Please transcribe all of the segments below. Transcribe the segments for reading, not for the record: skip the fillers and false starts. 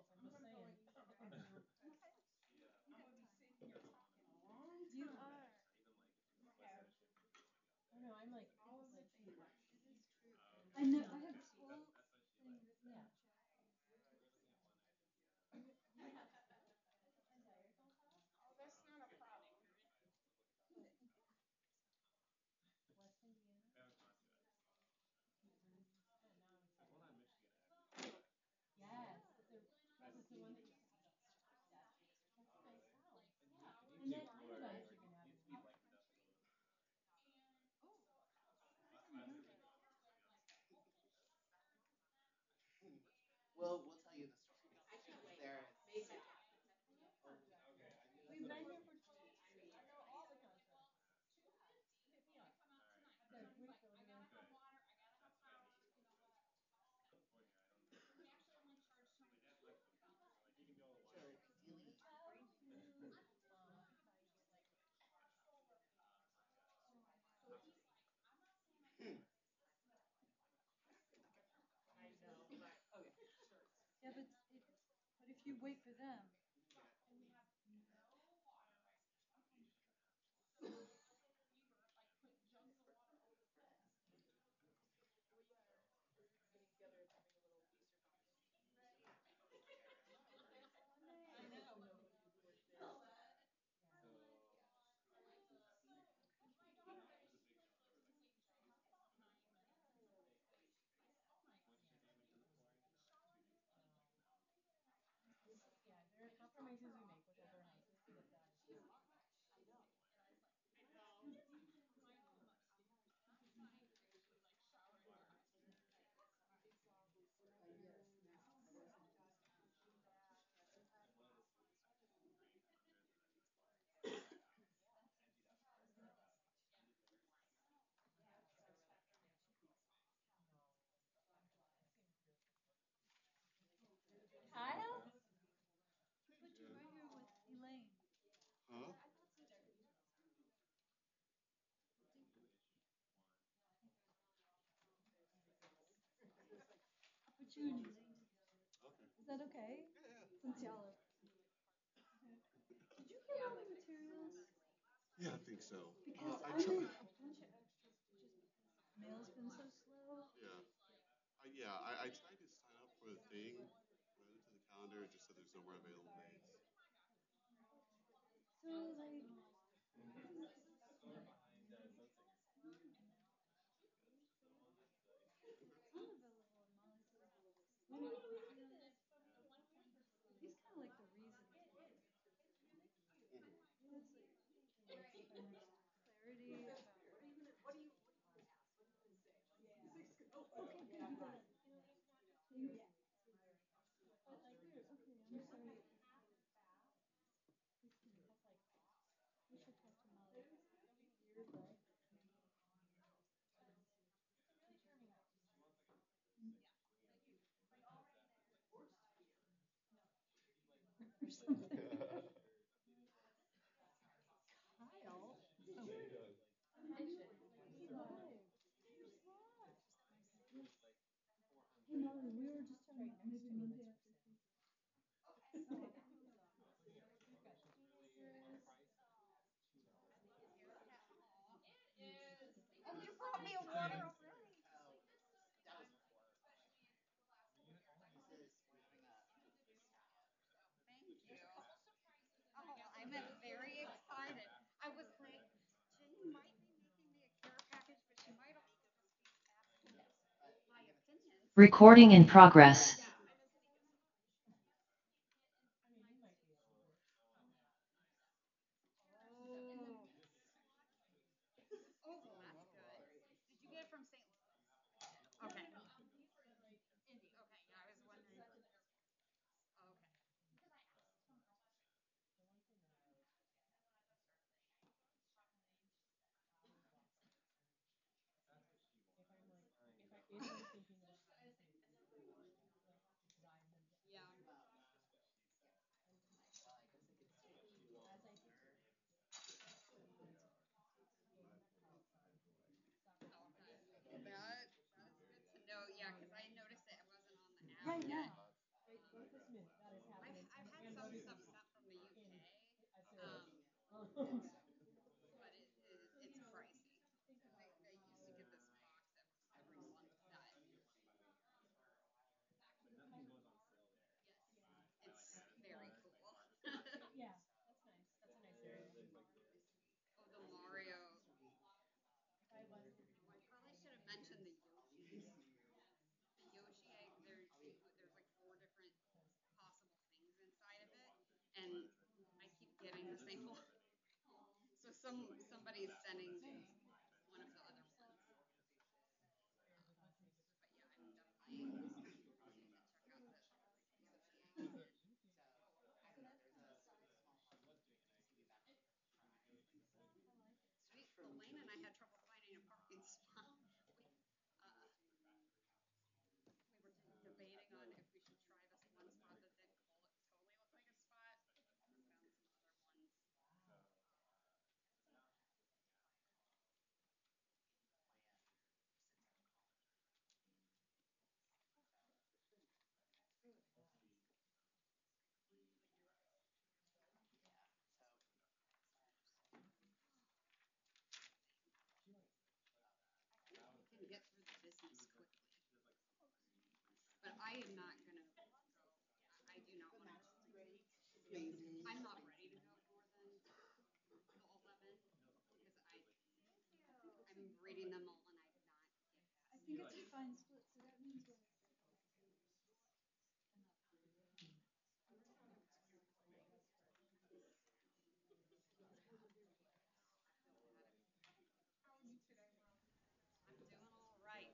You are. I know. I have 12 things written in chat. And then I know that Michigan Avenue. I didn't know that. We've been here for 2 years. I know all the concepts. The Greek over there. Yeah, but if you wait for them, there are compromises we make with older houses to get that. Kyle? But you're right here with Elaine. Huh? I'll put you and Elaine together. Okay. Is that okay? Yeah, Since y'all are. Okay. Did you get all the materials? yeah, I think so. Because I I try. made a bunch of extras just because mail's been so slow. Yeah, I tried to sign up for the thing, but I looked at the calendar. It just said there's no more available dates. So like I'm available and Molly's like, what are you working on next? He's kind of like the reason to me. It's like clarity about okay, good, good. Thank you. But like we're okay, I'm sorry. We should talk to Molly. Weird, right? Or something. Kyle? Live. Hey Molly, we were just talking about maybe Monday after Tuesday. Okay. Oh, you brought me a water already. Thank you. Oh, I'm very excited. I was like, Jane might be making me a care package, but she might also just be asking my opinions. Recording in progress. Oh, oh, well, that's good. Did you get it from St. Louis? Okay. Indy. Okay. Yeah, I was wondering. Okay. Yeah. Okay. That is good to know. Yeah, because I noticed that it wasn't on the app Right yet. now. Right, both is new. Got it. But it's pricey. I used to get this box every month that yes, it's very cool. Yeah, that's nice. That's a nice area. Oh, the Mario. I was. I probably should have mentioned the Yoshis. The Yoshi egg, there's like four different possible things inside of it, and I keep getting the same one. So somebody's sending one of the other ones. But yeah, I'm definitely check out the Yoshi egg. Sweet. Elaine and I had trouble finding a parking spot. We were debating on if we should try this one spot that didn't totally look like a spot. We found some other ones. I think we can get through the business quickly. But I am not gonna go. I do not want to. I'm not ready to go more than the 11 because I'm reading them all and I did not get I past. think it's a fine split, so that means we're I'm doing all right.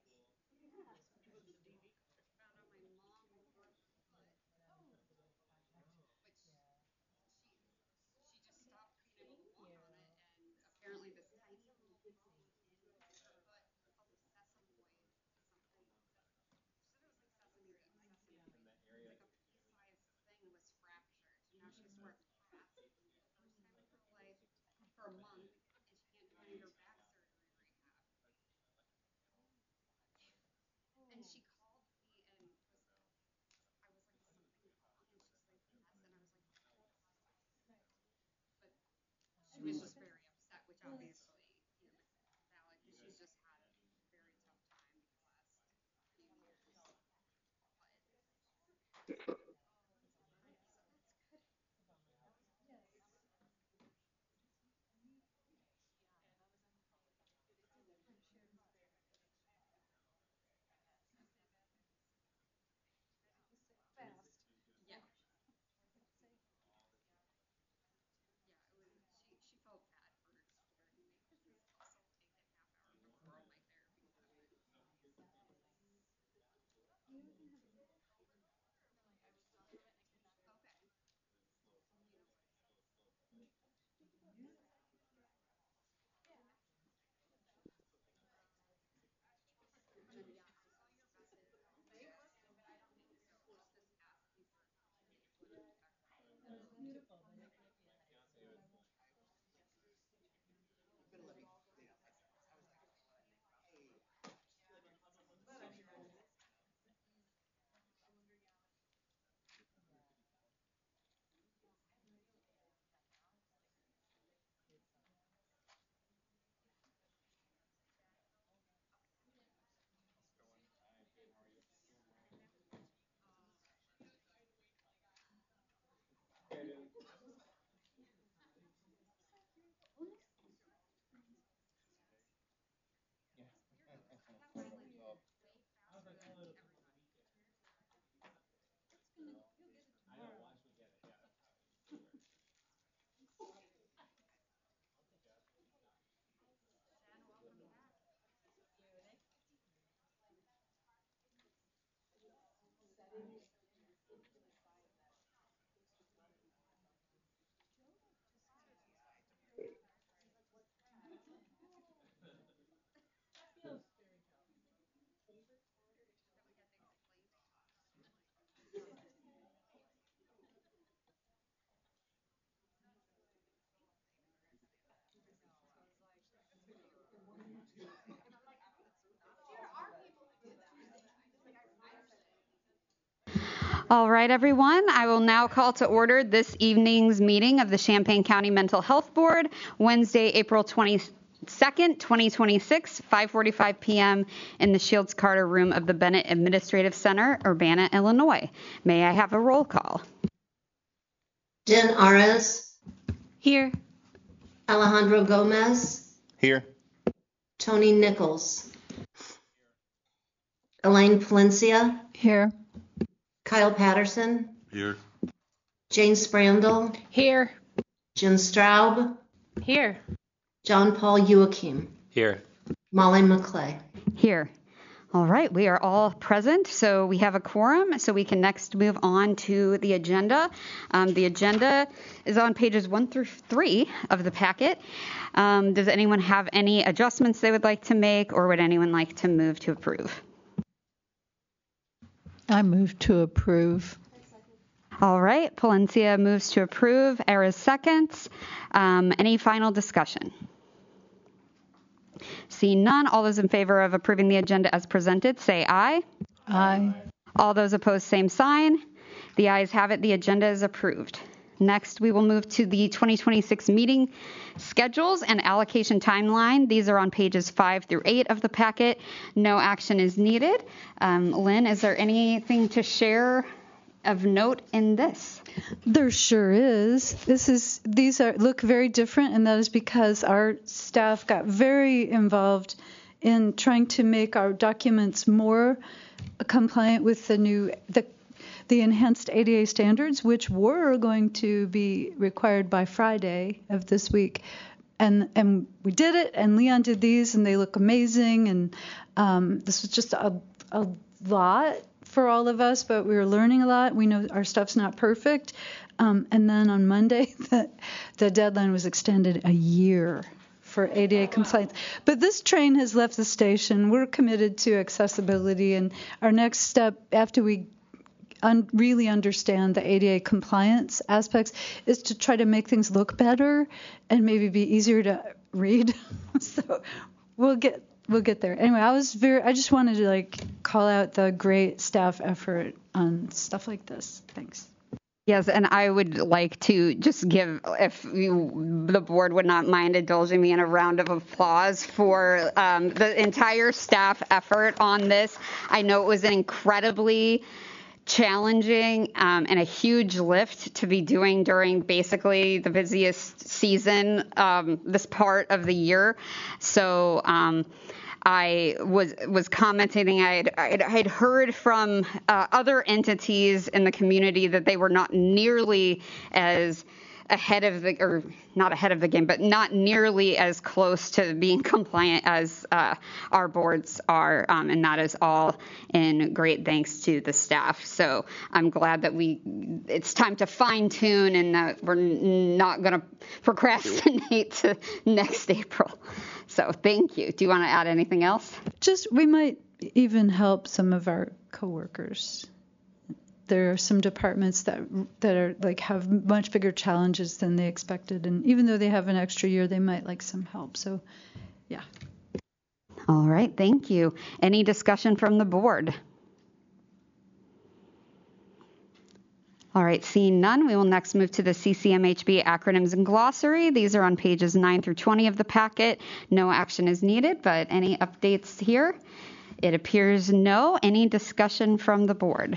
I found out my mom broke her foot, which she just stopped being able to walk on it, and apparently this tiny little bone in her foot called the sesamoid something. All right, everyone. I will now call to order this evening's meeting of the Champaign County Mental Health Board, Wednesday, April 22nd, 2026, 5:45 p.m. in the Shields Carter Room of the Bennett Administrative Center, Urbana, Illinois. May I have a roll call? Jen Arez. Here. Alejandro Gomez. Here. Tony Nichols. Elaine Palencia. Here. Kyle Patterson. Here. Jane Sprandel. Here. Jen Straub. Here. John Paul Joachim. Here. Molly McClay. Here. All right, we are all present, so we have a quorum, so we can next move on to the agenda. The agenda is on pages 1 through 3 of the packet. Does anyone have any adjustments they would like to make, or would anyone like to move to approve? I move to approve. All right, Palencia moves to approve. Erez seconds. Any final discussion? Seeing none, all those in favor of approving the agenda as presented, say aye. Aye. All those opposed, same sign. The ayes have it. The agenda is approved. Next, we will move to the 2026 meeting schedules and allocation timeline. These are on pages 5 through 8 of the packet. No action is needed. Lynn, is there anything to share of note in this? There sure is. These look very different, and that is because our staff got very involved in trying to make our documents more compliant with the enhanced ADA standards, which were going to be required by Friday of this week. And we did it, and Leon did these, and they look amazing. And this was just a lot for all of us, but we were learning a lot. We know our stuff's not perfect. And then on Monday, the deadline was extended a year for ADA compliance. But this train has left the station. We're committed to accessibility, and our next step after we really understand the ADA compliance aspects is to try to make things look better and maybe be easier to read. So we'll get there. Anyway, I just wanted to call out the great staff effort on stuff like this. Thanks. Yes, and I would like to just give, if the board would not mind indulging me in a round of applause for the entire staff effort on this. I know it was an incredibly challenging and a huge lift to be doing during basically the busiest season this part of the year. So I was commenting. I'd heard from other entities in the community that they were not nearly as ahead of the, or not ahead of the game, but not nearly as close to being compliant as our boards are, and that is all in great thanks to the staff. So I'm glad that it's time to fine tune and that we're not going to procrastinate to next April. So thank you. Do you want to add anything else? We might even help some of our coworkers. There are some departments that are have much bigger challenges than they expected, and even though they have an extra year, they might like some help. So, yeah. All right, thank you. Any discussion from the board? All right, seeing none, we will next move to the CCMHB acronyms and glossary. These are on pages 9 through 20 of the packet. No action is needed, but any updates here? It appears no. Any discussion from the board?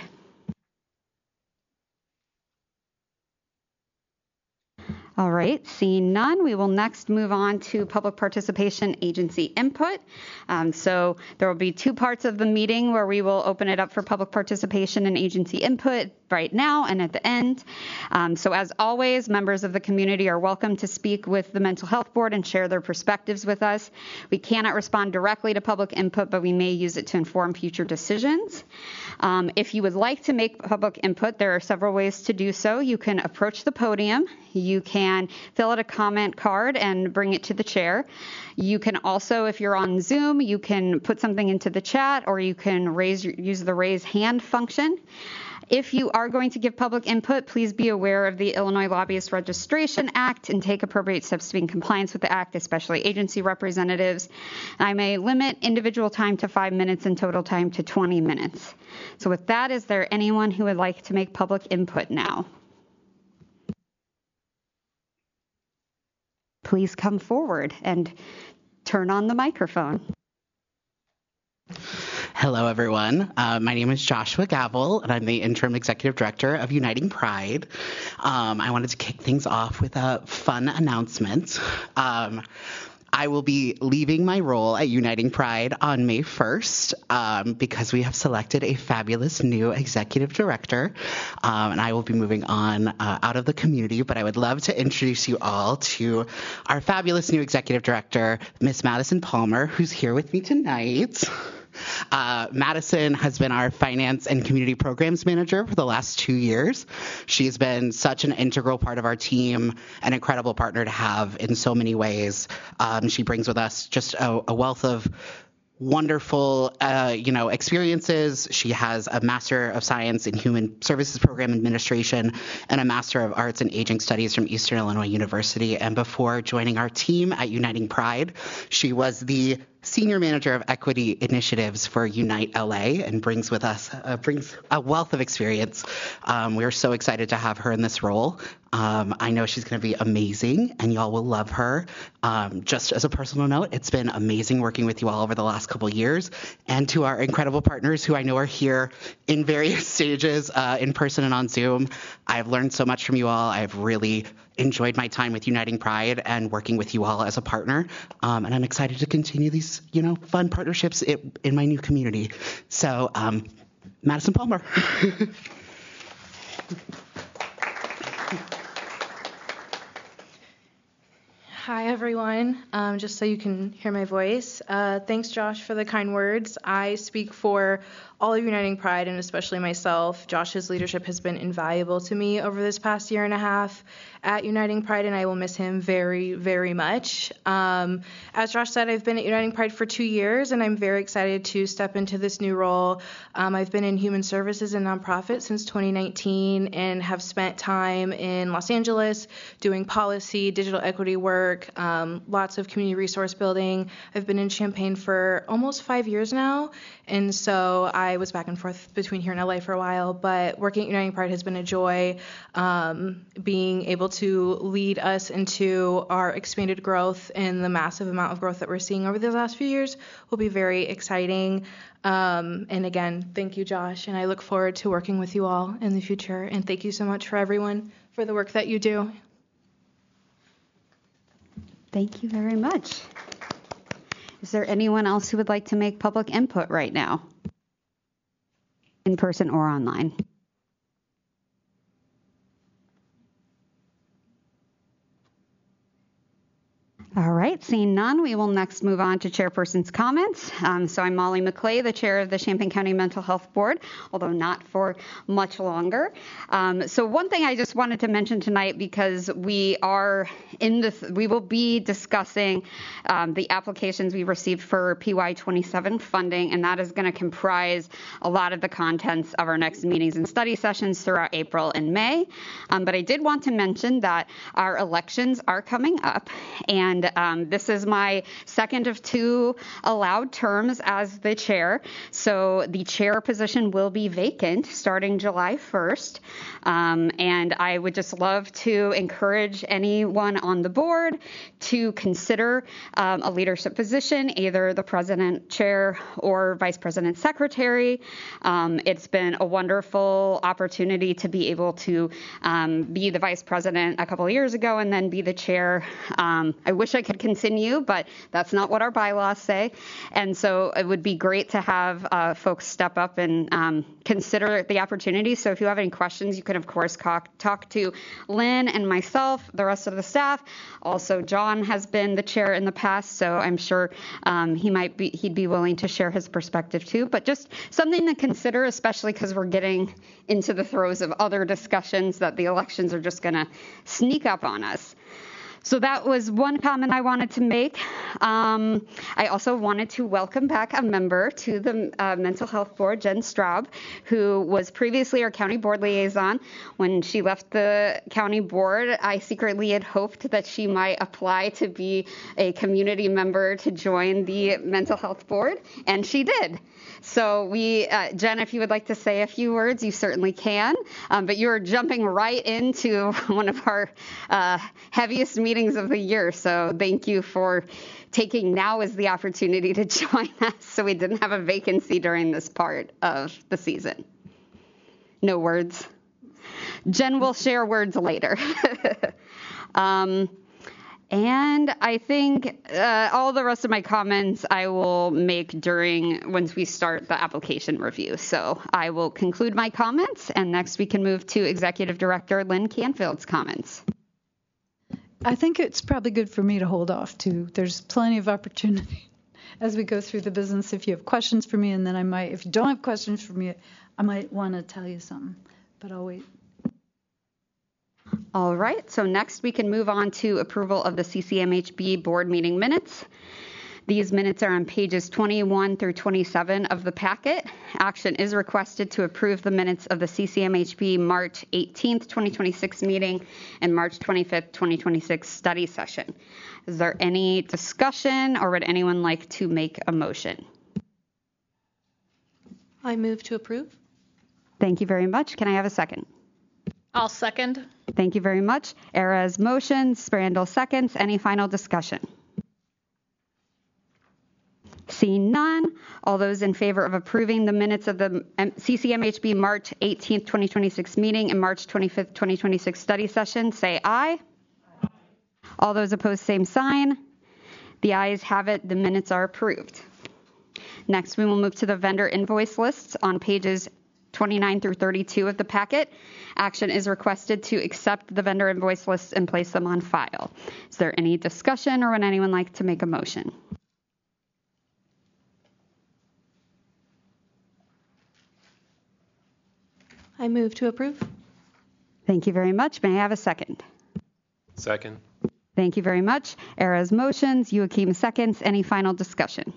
All right, seeing none, we will next move on to public participation agency input. So there will be two parts of the meeting where we will open it up for public participation and agency input right now and at the end. So as always, members of the community are welcome to speak with the Mental Health Board and share their perspectives with us. We cannot respond directly to public input, but we may use it to inform future decisions. If you would like to make public input, there are several ways to do so. You can approach the podium. You can fill out a comment card and bring it to the chair. You can also, if you're on Zoom, you can put something into the chat, or you can use the raise hand function. If you are going to give public input, please be aware of the Illinois Lobbyist Registration Act and take appropriate steps to be in compliance with the act, especially agency representatives. And I may limit individual time to 5 minutes and total time to 20 minutes. So with that, is there anyone who would like to make public input now? Please come forward and turn on the microphone. Hello, everyone. My name is Joshua Gavel, and I'm the Interim Executive Director of Uniting Pride. I wanted to kick things off with a fun announcement. I will be leaving my role at Uniting Pride on May 1st because we have selected a fabulous new executive director, and I will be moving on out of the community, but I would love to introduce you all to our fabulous new executive director, Miss Madison Palmer, who's here with me tonight. Madison has been our finance and community programs manager for the last 2 years. She's been such an integral part of our team, an incredible partner to have in so many ways. She brings with us just a wealth of wonderful, experiences. She has a Master of Science in Human Services Program Administration and a Master of Arts in Aging Studies from Eastern Illinois University. And before joining our team at Uniting Pride, she was the Senior Manager of Equity Initiatives for Unite LA and brings a wealth of experience. We are so excited to have her in this role. I know she's going to be amazing and y'all will love her. Just as a personal note, it's been amazing working with you all over the last couple of years, and to our incredible partners who I know are here in various stages, in person and on Zoom. I've learned so much from you all. I've really enjoyed my time with Uniting Pride and working with you all as a partner. And I'm excited to continue these, fun partnerships in my new community. So, Madison Palmer. Hi, everyone. Just so you can hear my voice. Thanks, Josh, for the kind words. I speak for all of Uniting Pride, and especially myself. Josh's leadership has been invaluable to me over this past year and a half at Uniting Pride, and I will miss him very, very much. As Josh said, I've been at Uniting Pride for 2 years, and I'm very excited to step into this new role. I've been in human services and nonprofit since 2019 and have spent time in Los Angeles doing policy, digital equity work, lots of community resource building. I've been in Champaign for almost 5 years now, and so I was back and forth between here and LA for a while, but working at Uniting Pride has been a joy. Being able to lead us into our expanded growth and the massive amount of growth that we're seeing over the last few years will be very exciting. And again, thank you, Josh, and I look forward to working with you all in the future. And thank you so much for everyone for the work that you do. Thank you very much. Is there anyone else who would like to make public input right now, in person or online? All right, seeing none, we will next move on to chairperson's comments. So I'm Molly McClay, the chair of the Champaign County Mental Health Board, although not for much longer. So one thing I just wanted to mention tonight, because we will be discussing the applications we received for PY27 funding, and that is going to comprise a lot of the contents of our next meetings and study sessions throughout April and May. But I did want to mention that our elections are coming up, and this is my second of 2 allowed terms as the chair. So the chair position will be vacant starting July 1st. And I would just love to encourage anyone on the board to consider a leadership position, either the president, chair, or vice president, secretary. It's been a wonderful opportunity to be able to be the vice president a couple of years ago and then be the chair. I wish I could continue, but that's not what our bylaws say. And so it would be great to have folks step up and consider the opportunity. So if you have any questions, you can, of course, talk to Lynn and myself, the rest of the staff. Also, John has been the chair in the past, so I'm sure he'd be willing to share his perspective too. But just something to consider, especially because we're getting into the throes of other discussions that the elections are just going to sneak up on us. So that was one comment I wanted to make. I also wanted to welcome back a member to the Mental Health Board, Jen Straub, who was previously our county board liaison. When she left the county board, I secretly had hoped that she might apply to be a community member to join the Mental Health Board, and she did. So Jen, if you would like to say a few words, you certainly can. But you're jumping right into one of our heaviest meetings of the year. So thank you for taking now as the opportunity to join us, so we didn't have a vacancy during this part of the season. No words. Jen will share words later. And I think all the rest of my comments I will make once we start the application review. So I will conclude my comments, and next we can move to Executive Director Lynn Canfield's comments. I think it's probably good for me to hold off too. There's plenty of opportunity as we go through the business. If you have questions for me, and then if you don't have questions for me, I might want to tell you something, but I'll wait. All right, so next we can move on to approval of the CCMHB board meeting minutes. These minutes are on pages 21 through 27 of the packet. Action is requested to approve the minutes of the CCMHB March 18th, 2026 meeting and March 25th, 2026 study session. Is there any discussion, or would anyone like to make a motion? I move to approve. Thank you very much. Can I have a second? I'll second. Thank you very much. Erez motions, Sprandl seconds. Any final discussion? Seeing none, all those in favor of approving the minutes of the CCMHB March 18th, 2026 meeting and March 25th, 2026 study session, say aye. Aye. All those opposed, same sign. The ayes have it. The minutes are approved. Next, we will move to the vendor invoice lists on pages 29 through 32 of the packet. Action is requested to accept the vendor invoice lists and place them on file. Is there any discussion, or would anyone like to make a motion? I move to approve. Thank you very much. May I have a second? Second. Thank you very much. Erez motions, Joachim seconds. Any final discussion?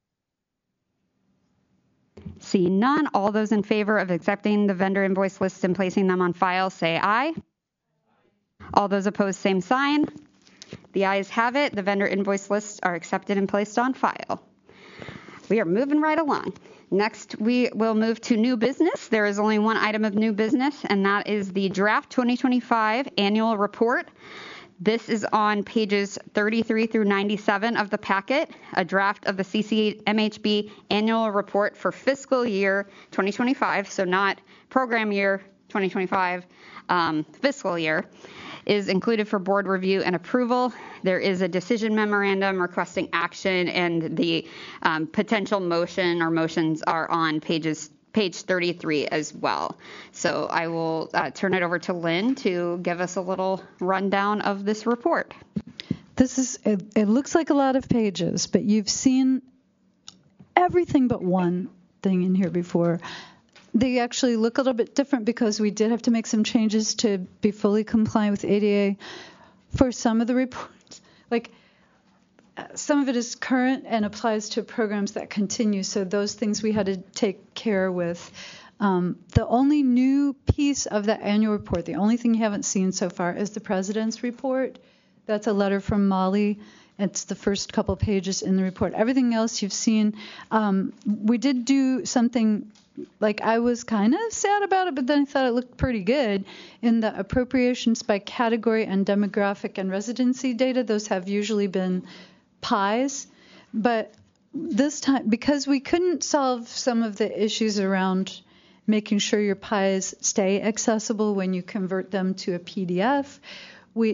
Seeing none, all those in favor of accepting the vendor invoice lists and placing them on file, say aye. All those opposed, same sign. The ayes have it. The vendor invoice lists are accepted and placed on file. We are moving right along. Next, we will move to new business. There is only one item of new business, and that is the draft 2025 annual report. This is on pages 33 through 97 of the packet, a draft of the CCMHB annual report for fiscal year 2025, so not program year 2025, fiscal year, is included for board review and approval. There is a decision memorandum requesting action, and the potential motion or motions are on page 33 as well. So I will turn it over to Lynn to give us a little rundown of this report. It looks like a lot of pages, but you've seen everything but one thing in here before. They actually look a little bit different because we did have to make some changes to be fully compliant with ADA for some of the reports. Like, some of it is current and applies to programs that continue, so those things we had to take care with. The only new piece of the annual report, the only thing you haven't seen so far, is the president's report. That's a letter from Molly. It's the first couple pages in the report. Everything else you've seen. We did do something, like, I was kind of sad about it, but then I thought it looked pretty good. In the appropriations by category and demographic and residency data, those have usually been pies, but this time, because we couldn't solve some of the issues around making sure your pies stay accessible when you convert them to a PDF, we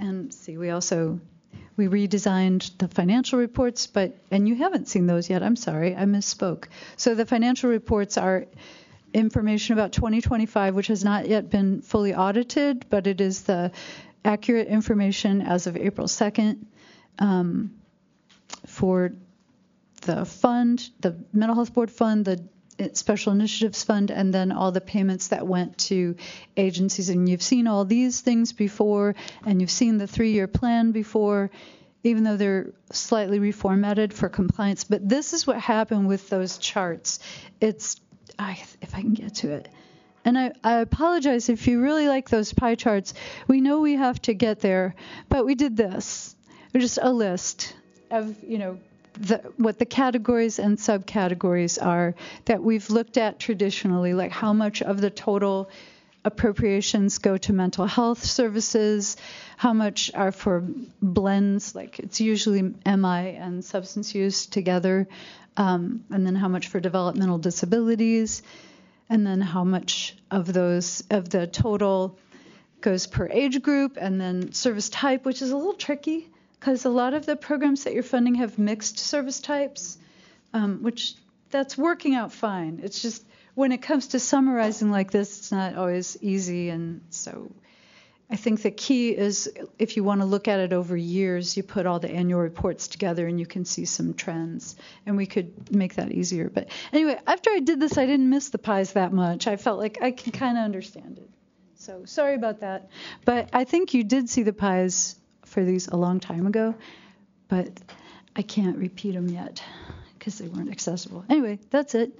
redesigned the financial reports, and you haven't seen those yet. I'm sorry, I misspoke. So the financial reports are information about 2025, which has not yet been fully audited, but it is the accurate information as of April 2nd. For the fund, the Mental Health Board Fund, the Special Initiatives Fund, and then all the payments that went to agencies. And you've seen all these things before, and you've seen the 3-year plan before, even though they're slightly reformatted for compliance. But this is what happened with those charts. If I can get to it. And I apologize if you really like those pie charts. We know we have to get there, but we did this. Just a list of, what the categories and subcategories are that we've looked at traditionally, like how much of the total appropriations go to mental health services, how much are for blends, like it's usually MI and substance use together, and then how much for developmental disabilities, and then how much of the total goes per age group, and then service type, which is a little tricky because a lot of the programs that you're funding have mixed service types, which that's working out fine. It's just when it comes to summarizing like this, it's not always easy. And so I think the key is if you want to look at it over years, you put all the annual reports together and you can see some trends. And we could make that easier. But anyway, after I did this, I didn't miss the pies that much. I felt like I can kind of understand it. So sorry about that. But I think you did see the pies for these a long time ago. But I can't repeat them yet because they weren't accessible. Anyway, that's it.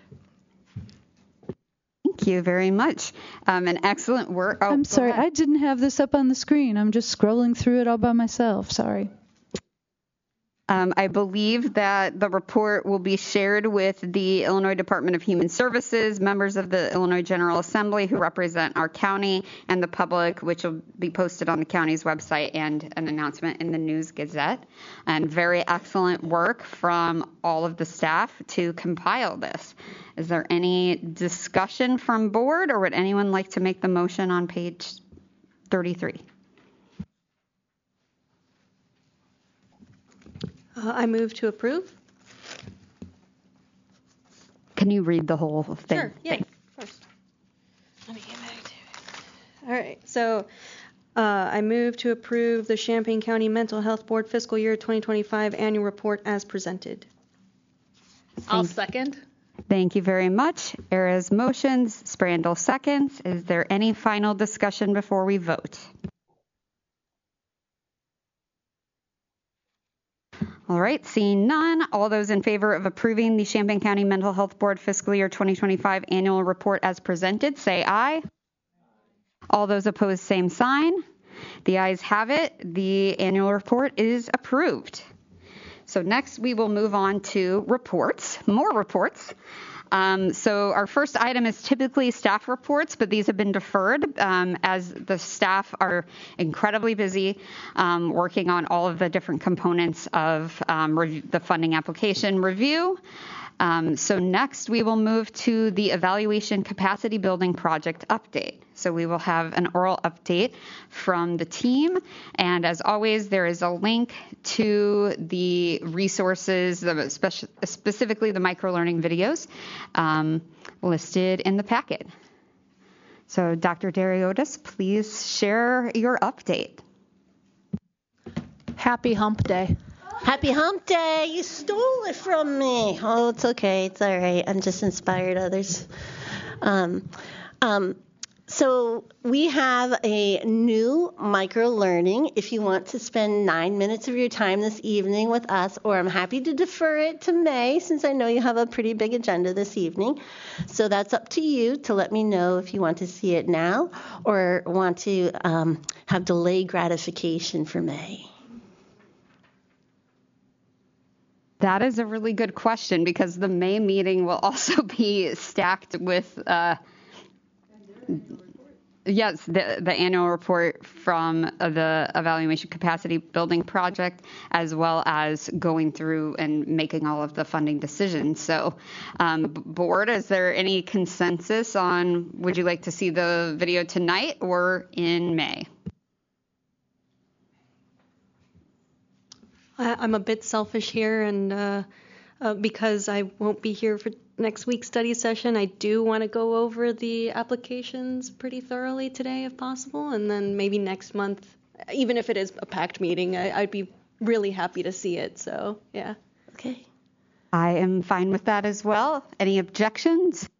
Thank you very much. An excellent work. I'm sorry, I didn't have this up on the screen. I'm just scrolling through it all by myself. Sorry. I believe that the report will be shared with the Illinois Department of Human Services, members of the Illinois General Assembly who represent our county, and the public, which will be posted on the county's website and an announcement in the News Gazette. And very excellent work from all of the staff to compile this. Is there any discussion from board, or would anyone like to make the motion on page 33? I move to approve. Can you read the whole thing? Sure, yeah, of course. Let me get back to it. All right, so I move to approve the Champaign County Mental Health Board Fiscal Year 2025 Annual Report as presented. I'll second. Thank you very much. Erez motions, Sprandl seconds. Is there any final discussion before we vote? All right, seeing none, all those in favor of approving the Champaign County Mental Health Board Fiscal Year 2025 Annual Report as presented, say aye. All those opposed, same sign. The ayes have it. The annual report is approved. So next we will move on to reports, more reports. So our first item is typically staff reports, but these have been deferred as the staff are incredibly busy working on all of the different components of the funding application review. So next we will move to the evaluation capacity building project update. So we will have an oral update from the team. And as always, there is a link to the resources, specifically the microlearning videos listed in the packet. So Dr. Dariotis, please share your update. Happy Hump Day. Happy Hump Day! You stole it from me. Oh, it's okay. It's all right. I'm just inspired others. So we have a new micro-learning. If you want to spend 9 minutes of your time this evening with us, or I'm happy to defer it to May, since I know you have a pretty big agenda this evening. So that's up to you to let me know if you want to see it now or want to have delayed gratification for May. That is a really good question because the May meeting will also be stacked with, yes, the annual report from the evaluation capacity building project, as well as going through and making all of the funding decisions. So, board, is there any consensus on would you like to see the video tonight or in May? I'm a bit selfish here, and because I won't be here for next week's study session, I do want to go over the applications pretty thoroughly today if possible, and then maybe next month, even if it is a packed meeting, I'd be really happy to see it. So, yeah. Okay. I am fine with that as well. Any objections?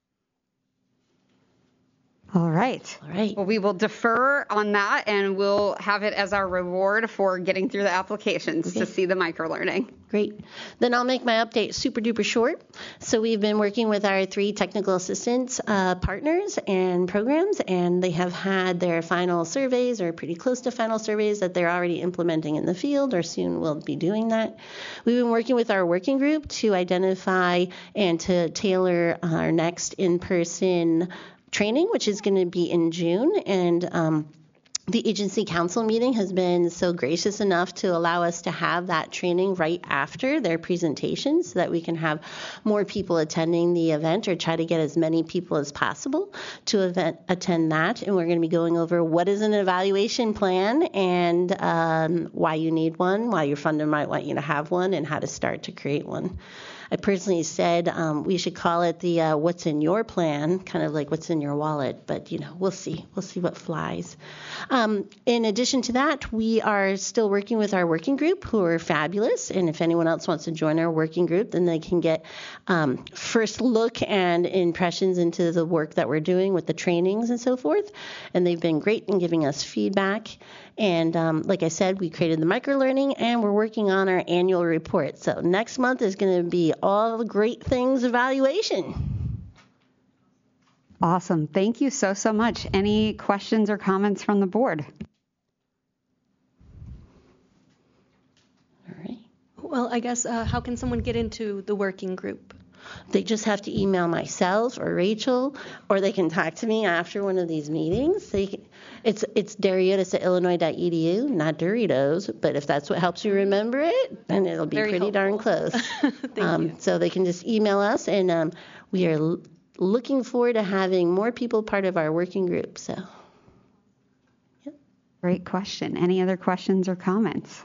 All right. All right. Well, we will defer on that, and we'll have it as our reward for getting through the applications to see the microlearning. Great. Then I'll make my update super duper short. So we've been working with our 3 technical assistance partners and programs, and they have had their final surveys or pretty close to final surveys that they're already implementing in the field or soon will be doing that. We've been working with our working group to identify and to tailor our next in-person training, which is going to be in June. And the agency council meeting has been so gracious enough to allow us to have that training right after their presentation so that we can have more people attending the event, or try to get as many people as possible to attend that. And we're going to be going over what is an evaluation plan and why you need one, why your funder might want you to have one, and how to start to create one. I personally said we should call it the what's in your plan, kind of like what's in your wallet, but we'll see. We'll see what flies. In addition to that, we are still working with our working group, who are fabulous, and if anyone else wants to join our working group, then they can get first look and impressions into the work that we're doing with the trainings and so forth, and they've been great in giving us feedback. And like I said, we created the microlearning, and we're working on our annual report. So next month is going to be all the great things evaluation. Awesome. Thank you so much. Any questions or comments from the board? All right. Well, I guess how can someone get into the working group? They just have to email myself or Rachel, or they can talk to me after one of these meetings. It's Doriotis@illinois.edu, not Doritos, but if that's what helps you remember it, then it'll be pretty darn close. Thank you. So they can just email us, and we are looking forward to having more people part of our working group. So, yep. Great question. Any other questions or comments?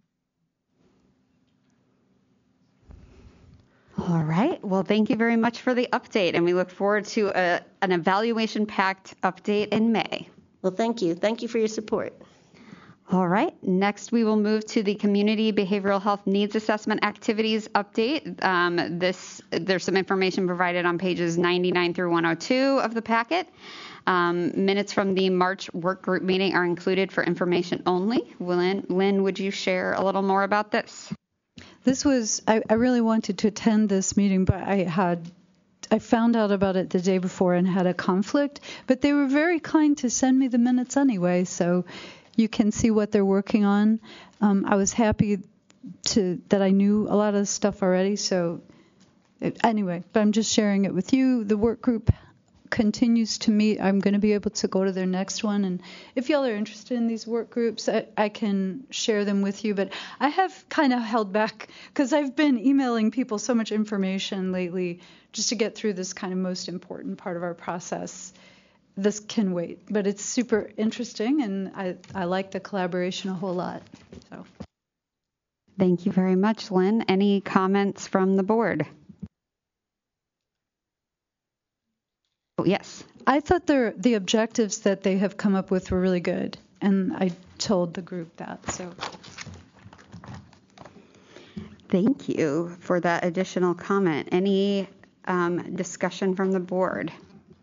All right. Well, thank you very much for the update, and we look forward to an evaluation-packed update in May. Well, thank you. Thank you for your support. All right. Next, we will move to the Community Behavioral Health Needs Assessment Activities update. There's some information provided on pages 99 through 102 of the packet. Minutes from the March work group meeting are included for information only. Lynn, would you share a little more about this? This was, I really wanted to attend this meeting, but I found out about it the day before and had a conflict, but they were very kind to send me the minutes anyway, so you can see what they're working on. I was happy that I knew a lot of stuff already, so anyway, but I'm just sharing it with you. The work group continues to meet. I'm going to be able to go to their next one, and if y'all are interested in these work groups, I can share them with you, but I have kind of held back because I've been emailing people so much information lately just to get through this kind of most important part of our process. This can wait, but it's super interesting, and I like the collaboration a whole lot. So, thank you very much, Lynn. Any comments from the board? Yes. I thought the objectives that they have come up with were really good, and I told the group that. So, thank you for that additional comment. Any discussion from the board?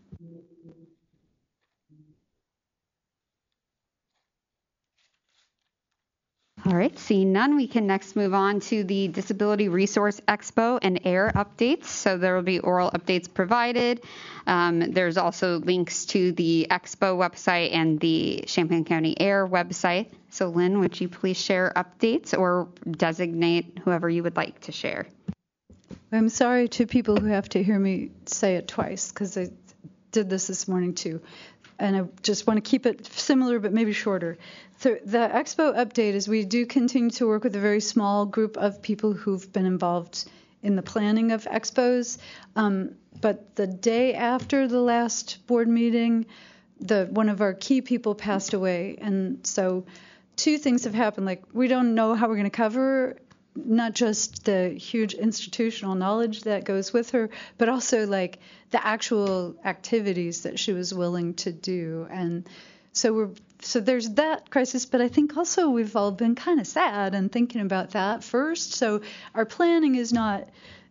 All right, seeing none, we can next move on to the Disability Resource Expo and AIR updates. So there will be oral updates provided. There's also links to the Expo website and the Champaign County AIR website. So Lynn, would you please share updates or designate whoever you would like to share? I'm sorry to people who have to hear me say it twice, because I did this morning too. And I just want to keep it similar, but maybe shorter. So the Expo update is we do continue to work with a very small group of people who've been involved in the planning of expos. But the day after the last board meeting, one of our key people passed away. And so two things have happened. Like, we don't know how we're going to cover not just the huge institutional knowledge that goes with her, but also like the actual activities that she was willing to do. And so there's that crisis, but I think also we've all been kind of sad and thinking about that first. So our planning is not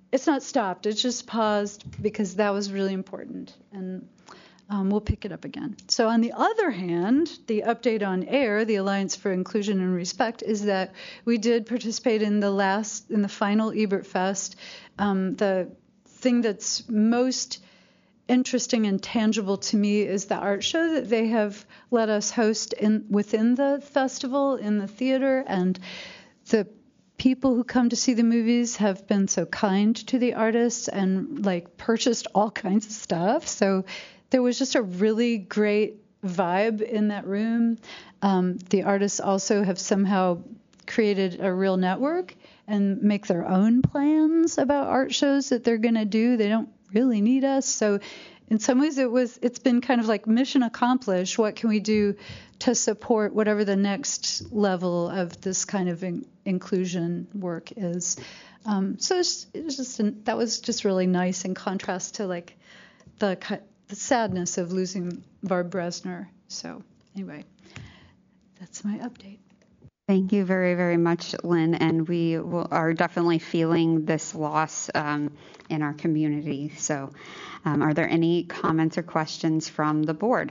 it's not stopped. It's just paused because that was really important, and we'll pick it up again. So on the other hand, the update on AIR, the Alliance for Inclusion and Respect, is that we did participate in the final Ebert Fest. The thing that's most interesting and tangible to me is the art show that they have let us host within the festival in the theater, and the people who come to see the movies have been so kind to the artists and purchased all kinds of stuff. So there was just a really great vibe in that room. The artists also have somehow created a real network and make their own plans about art shows that they're going to do. They don't really need us. So in some ways it's been kind of like mission accomplished. What can we do to support whatever the next level of this kind of inclusion work is? So that was just really nice in contrast to the sadness of losing Barb Bresner. So anyway, that's my update. Thank you very, very much, Lynn. And we are definitely feeling this loss in our community. So are there any comments or questions from the board?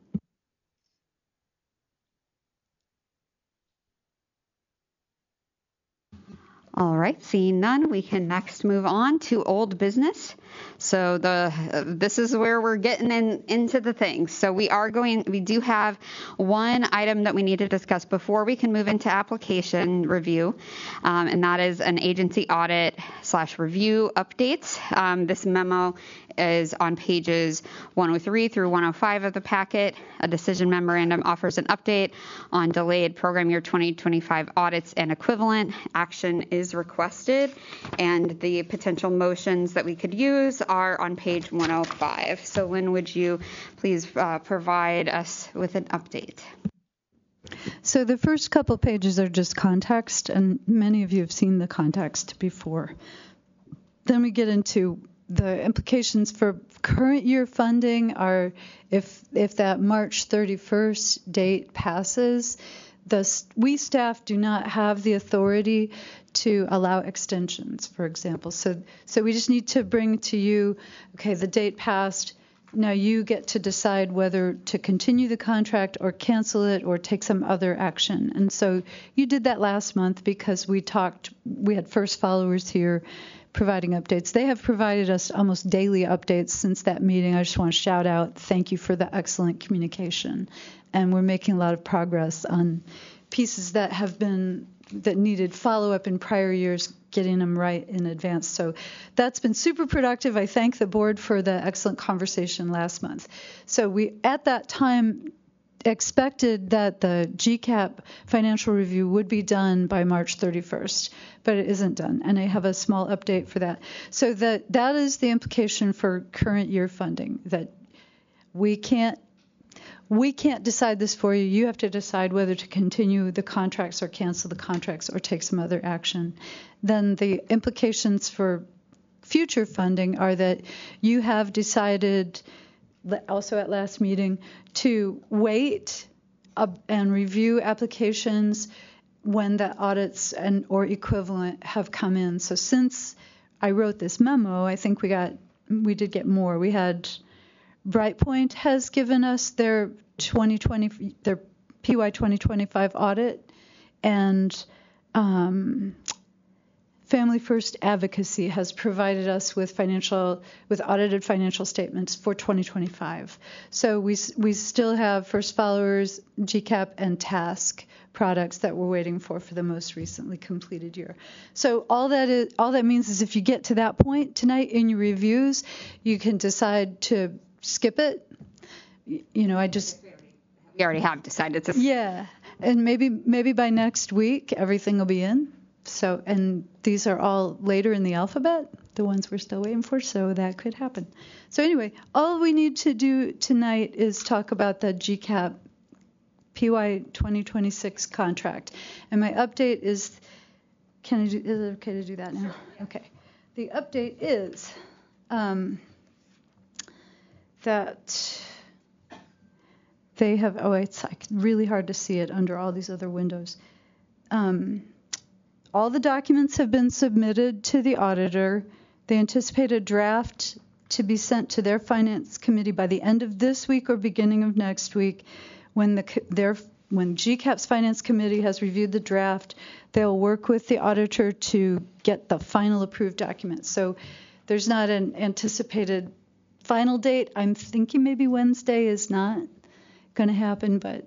All right, seeing none, we can next move on to old business. So this is where we're getting into the things. So we do have one item that we need to discuss before we can move into application review, and that is an agency audit / review updates. This memo is on pages 103 through 105 of the packet. A decision memorandum offers an update on delayed program year 2025 audits and equivalent. Action is requested, and the potential motions that we could use are on page 105. So Lynn, would you please provide us with an update? So the first couple pages are just context, and many of you have seen the context before. Then we get into the implications for current year funding are if that March 31st date passes, we staff do not have the authority to allow extensions, for example. So we just need to bring to you, okay, the date passed. Now you get to decide whether to continue the contract or cancel it or take some other action. And so you did that last month because we had first followers here providing updates. They have provided us almost daily updates since that meeting. I just want to shout out, thank you for the excellent communication. And we're making a lot of progress on pieces that needed follow-up in prior years, getting them right in advance. So that's been super productive. I thank the board for the excellent conversation last month. So we, at that time, expected that the GCAP financial review would be done by March 31st, but it isn't done, and I have a small update for that. So that is the implication for current year funding, that we can't decide this for you. You have to decide whether to continue the contracts or cancel the contracts or take some other action. Then the implications for future funding are that you have decided, also at last meeting, to wait and review applications when the audits or equivalent have come in. So since I wrote this memo, I think we did get more. We had Brightpoint has given us their PY 2025 audit, and Family First Advocacy has provided us with audited financial statements for 2025. So we still have First Followers, GCAP, and TASC products that we're waiting for the most recently completed year. So all that means is if you get to that point tonight in your reviews, you can decide to skip it. We already have decided to. Yeah, and maybe by next week everything will be in. So, and these are all later in the alphabet, the ones we're still waiting for, so that could happen. So anyway, all we need to do tonight is talk about the GCAP PY 2026 contract. And my update is it okay to do that now? Sure, yeah. Okay. The update is that they have, it's really hard to see it under all these other windows. All the documents have been submitted to the auditor. They anticipate a draft to be sent to their finance committee by the end of this week or beginning of next week. When GCAP's finance committee has reviewed the draft, they'll work with the auditor to get the final approved document. So there's not an anticipated final date. I'm thinking maybe Wednesday is not going to happen, but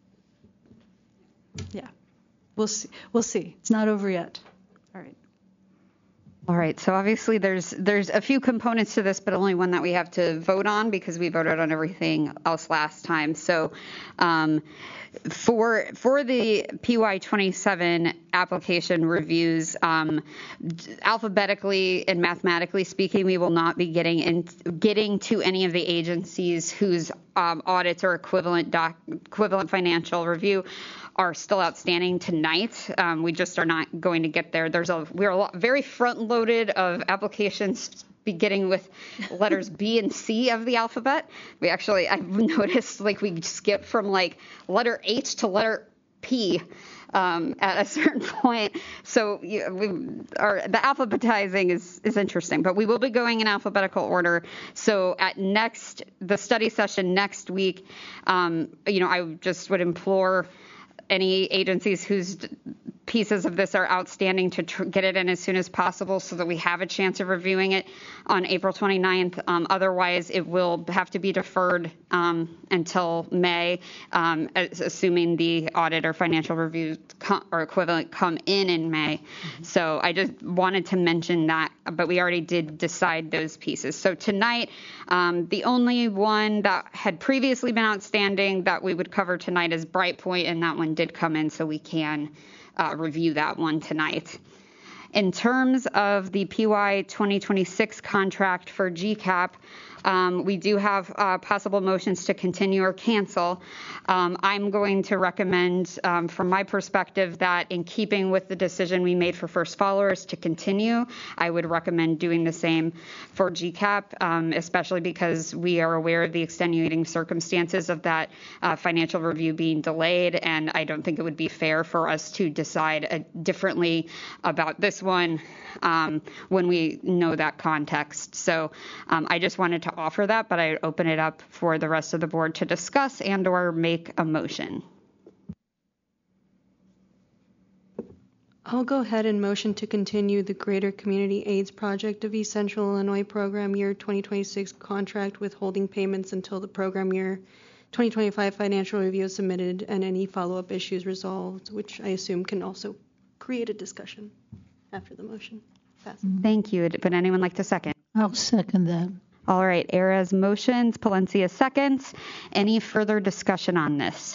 yeah, we'll see. We'll see. It's not over yet. All right. All right. So obviously there's a few components to this, but only one that we have to vote on because we voted on everything else last time. So for the PY27 application reviews, alphabetically and mathematically speaking, we will not be getting to any of the agencies whose audits or equivalent financial review are still outstanding tonight. We just are not going to get there. We're very front-loaded of applications beginning with letters B and C of the alphabet. I've noticed we skip from letter H to letter P at a certain point. So the alphabetizing is interesting, but we will be going in alphabetical order. So at the study session next week, I just would implore any agencies whose pieces of this are outstanding to get it in as soon as possible so that we have a chance of reviewing it on April 29th. Otherwise, it will have to be deferred until May, assuming the audit or financial review or equivalent come in May. Mm-hmm. So I just wanted to mention that, but we already did decide those pieces. So tonight, the only one that had previously been outstanding that we would cover tonight is Brightpoint, and that one did come in, so we can review that one tonight. In terms of the PY 2026 contract for GCAP, we do have possible motions to continue or cancel. I'm going to recommend, from my perspective, that in keeping with the decision we made for first followers to continue, I would recommend doing the same for GCAP, especially because we are aware of the extenuating circumstances of that financial review being delayed, and I don't think it would be fair for us to decide differently about this one when we know that context. So I just wanted to offer that, but I open it up for the rest of the board to discuss and or make a motion. I'll go ahead and motion to continue the Greater Community AIDS Project of East Central Illinois Program Year 2026 contract withholding payments until the program year 2025 financial review is submitted and any follow-up issues resolved, which I assume can also create a discussion after the motion passes. Thank you. Would anyone like to second? I'll second that. All right, Era's motions, Palencia seconds. Any further discussion on this?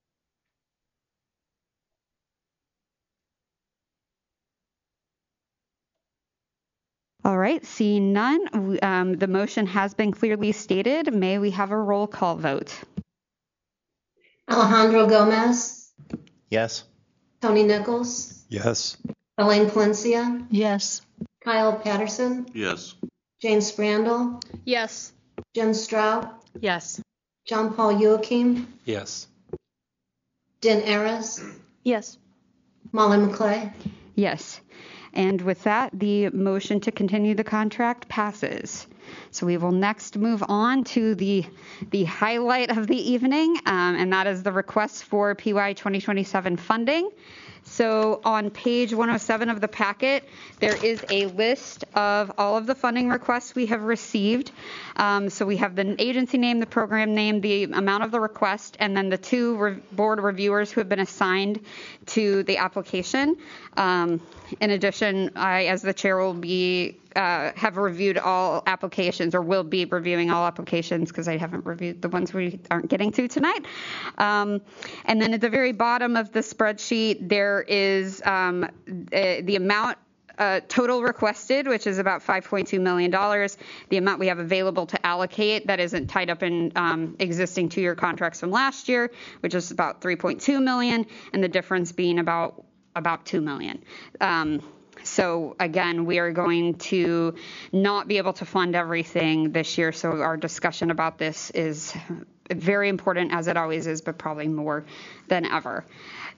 All right, seeing none, the motion has been clearly stated. May we have a roll call vote? Alejandro Gomez? Yes. Tony Nichols? Yes. Elaine Palencia? Yes. Kyle Patterson? Yes. Jane Sprandel? Yes. Jen Straub? Yes. John Paul Joachim? Yes. Din Eras? Yes. Molly McClay? Yes. And with that, the motion to continue the contract passes. So we will next move on to the highlight of the evening, and that is the request for PY 2027 funding. So on page 107 of the packet, there is a list of all of the funding requests we have received. So we have the agency name, the program name, the amount of the request, and then the two board reviewers who have been assigned to the application. In addition, I, as the chair, will be have reviewed all applications, or will be reviewing all applications because I haven't reviewed the ones we aren't getting to tonight. And then at the very bottom of the spreadsheet, there is the amount total requested, which is about $5.2 million, the amount we have available to allocate that isn't tied up in existing two-year contracts from last year, which is about $3.2 million, and the difference being about $2 million. So again, we are going to not be able to fund everything this year. So our discussion about this is very important, as it always is, but probably more than ever.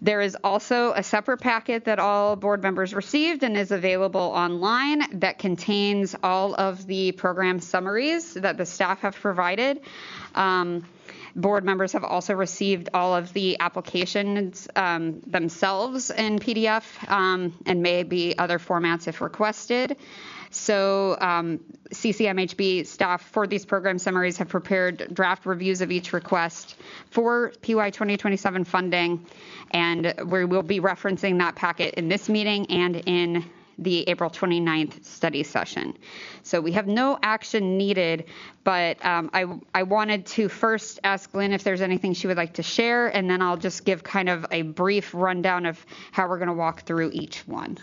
There is also a separate packet that all board members received and is available online that contains all of the program summaries that the staff have provided. Board members have also received all of the applications themselves in PDF and maybe other formats if requested. So CCMHB staff for these program summaries have prepared draft reviews of each request for PY 2027 funding, and we will be referencing that packet in this meeting and in the April 29th study session. So we have no action needed, but I wanted to first ask Lynn if there's anything she would like to share, and then I'll just give kind of a brief rundown of how we're going to walk through each one.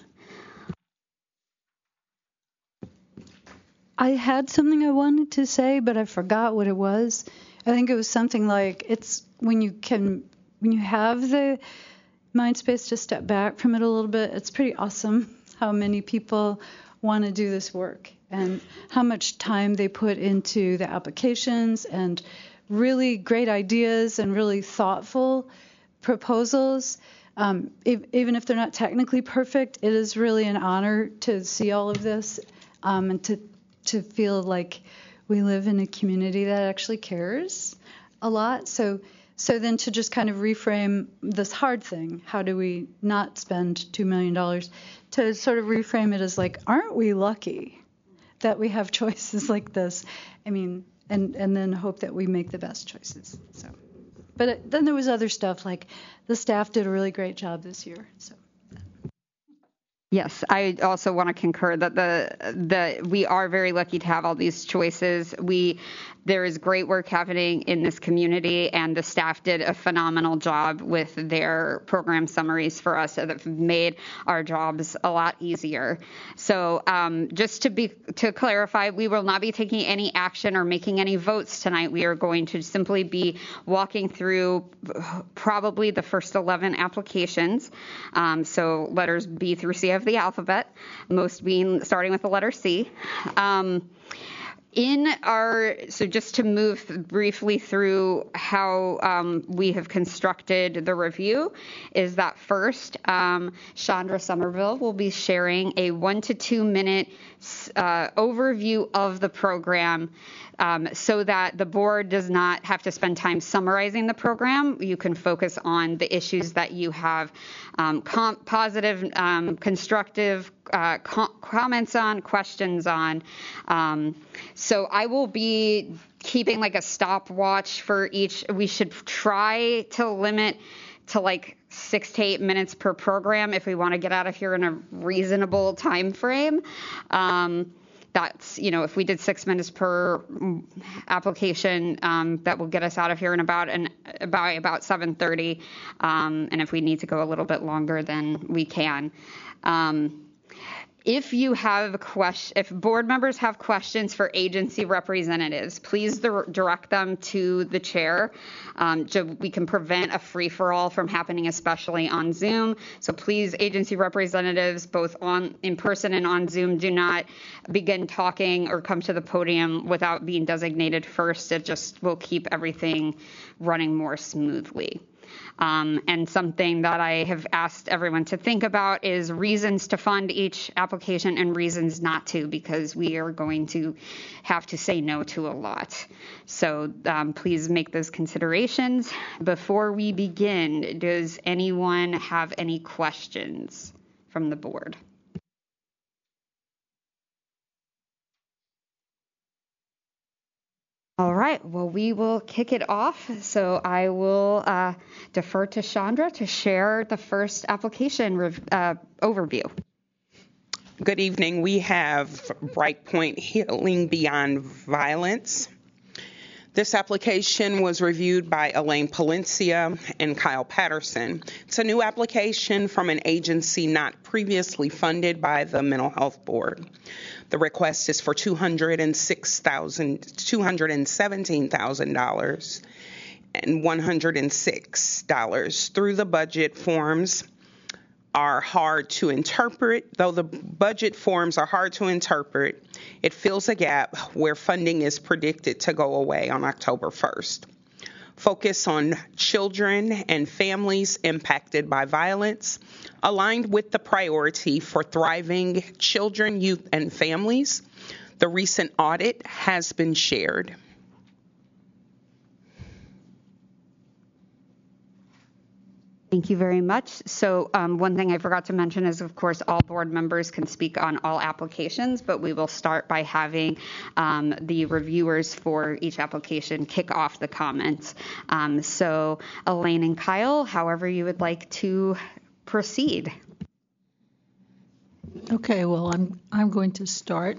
I had something I wanted to say, but I forgot what it was. I think it was something like it's when you have the mind space to step back from it a little bit, it's pretty awesome how many people want to do this work and how much time they put into the applications and really great ideas and really thoughtful proposals. Even if they're not technically perfect, it is really an honor to see all of this and to feel like we live in a community that actually cares a lot. So then to just kind of reframe this hard thing, how do we not spend $2 million, to sort of reframe it as like, aren't we lucky that we have choices like this? I mean, and then hope that we make the best choices. So, but then there was other stuff like the staff did a really great job this year. So. Yes, I also want to concur that we are very lucky to have all these choices. There is great work happening in this community, and the staff did a phenomenal job with their program summaries for us that have made our jobs a lot easier. So just to clarify, we will not be taking any action or making any votes tonight. We are going to simply be walking through probably the first 11 applications. So letters B through C of the alphabet, most being starting with the letter C. So just to move briefly through how we have constructed the review, is that first, Chandra Somerville will be sharing a 1 to 2 minute overview of the program so that the board does not have to spend time summarizing the program. You can focus on the issues that you have positive, constructive comments on, questions on. So I will be keeping like a stopwatch for each. We should try to limit to like 6 to 8 minutes per program if we want to get out of here in a reasonable time frame. That's, if we did 6 minutes per application, that will get us out of here in about 7:30. And if we need to go a little bit longer, then we can. If board members have questions for agency representatives, please direct them to the chair. We can prevent a free-for-all from happening, especially on Zoom. So please, agency representatives, both in person and on Zoom, do not begin talking or come to the podium without being designated first. It just will keep everything running more smoothly. And something that I have asked everyone to think about is reasons to fund each application and reasons not to, because we are going to have to say no to a lot. So please make those considerations. Before we begin, does anyone have any questions from the board? All right, well, we will kick it off. So I will defer to Chandra to share the first application overview. Good evening. We have Brightpoint Healing Beyond Violence. This application was reviewed by Elaine Palencia and Kyle Patterson. It's a new application from an agency not previously funded by the Mental Health Board. The request is for $217,000 and $106. Through the budget forms are hard to interpret. Though the budget forms are hard to interpret, it fills a gap where funding is predicted to go away on October 1st. focus on children and families impacted by violence, aligned with the priority for thriving children, youth, and families. The recent audit has been shared. Thank you very much. So one thing I forgot to mention is, of course, all board members can speak on all applications, but we will start by having the reviewers for each application kick off the comments. So Elaine and Kyle, however you would like to proceed. Okay, well, I'm going to start.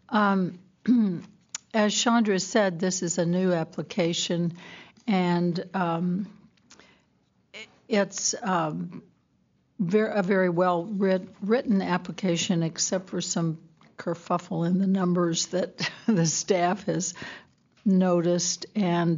As Chandra said, this is a new application, and it's a very well written application, except for some kerfuffle in the numbers that the staff has noticed. And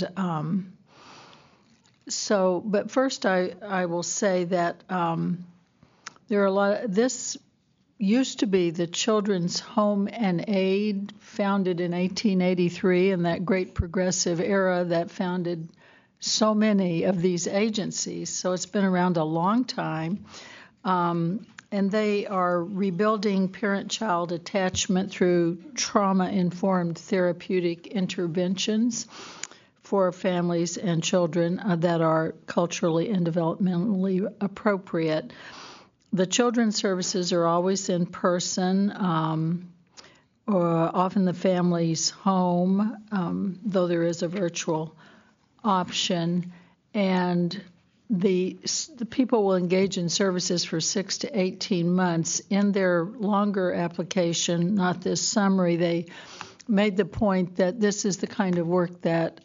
but first I will say that there are a lot of, this used to be the Children's Home and Aid, founded in 1883, in that great progressive era that founded so many of these agencies. So it's been around a long time. And they are rebuilding parent-child attachment through trauma-informed therapeutic interventions for families and children that are culturally and developmentally appropriate. The children's services are always in person, or often the family's home, though there is a virtual option, and the people will engage in services for 6 to 18 months. In their longer application, not this summary, they made the point that this is the kind of work that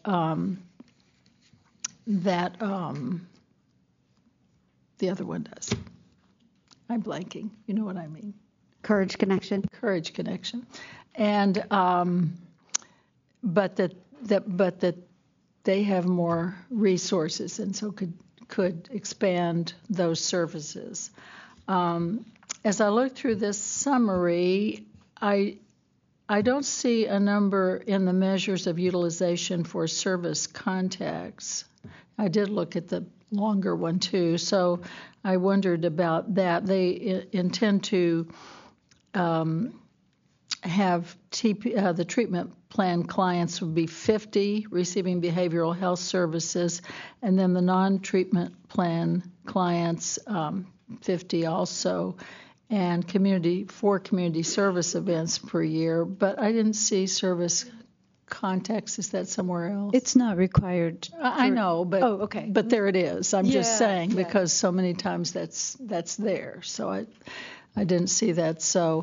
the other one does. I'm blanking. You know what I mean? Courage Connection. Courage Connection, and but that they have more resources and so could expand those services. As I look through this summary, I don't see a number in the measures of utilization for service contacts. I did look at the longer one too, so I wondered about that. They intend to have the treatment plan clients would be 50 receiving behavioral health services, and then the non-treatment plan clients 50 also, and community service events per year. But I didn't see service contacts. Is that somewhere else? It's not required. I know, but oh, okay. But there it is. I'm just saying because so many times that's there. So I didn't see that. So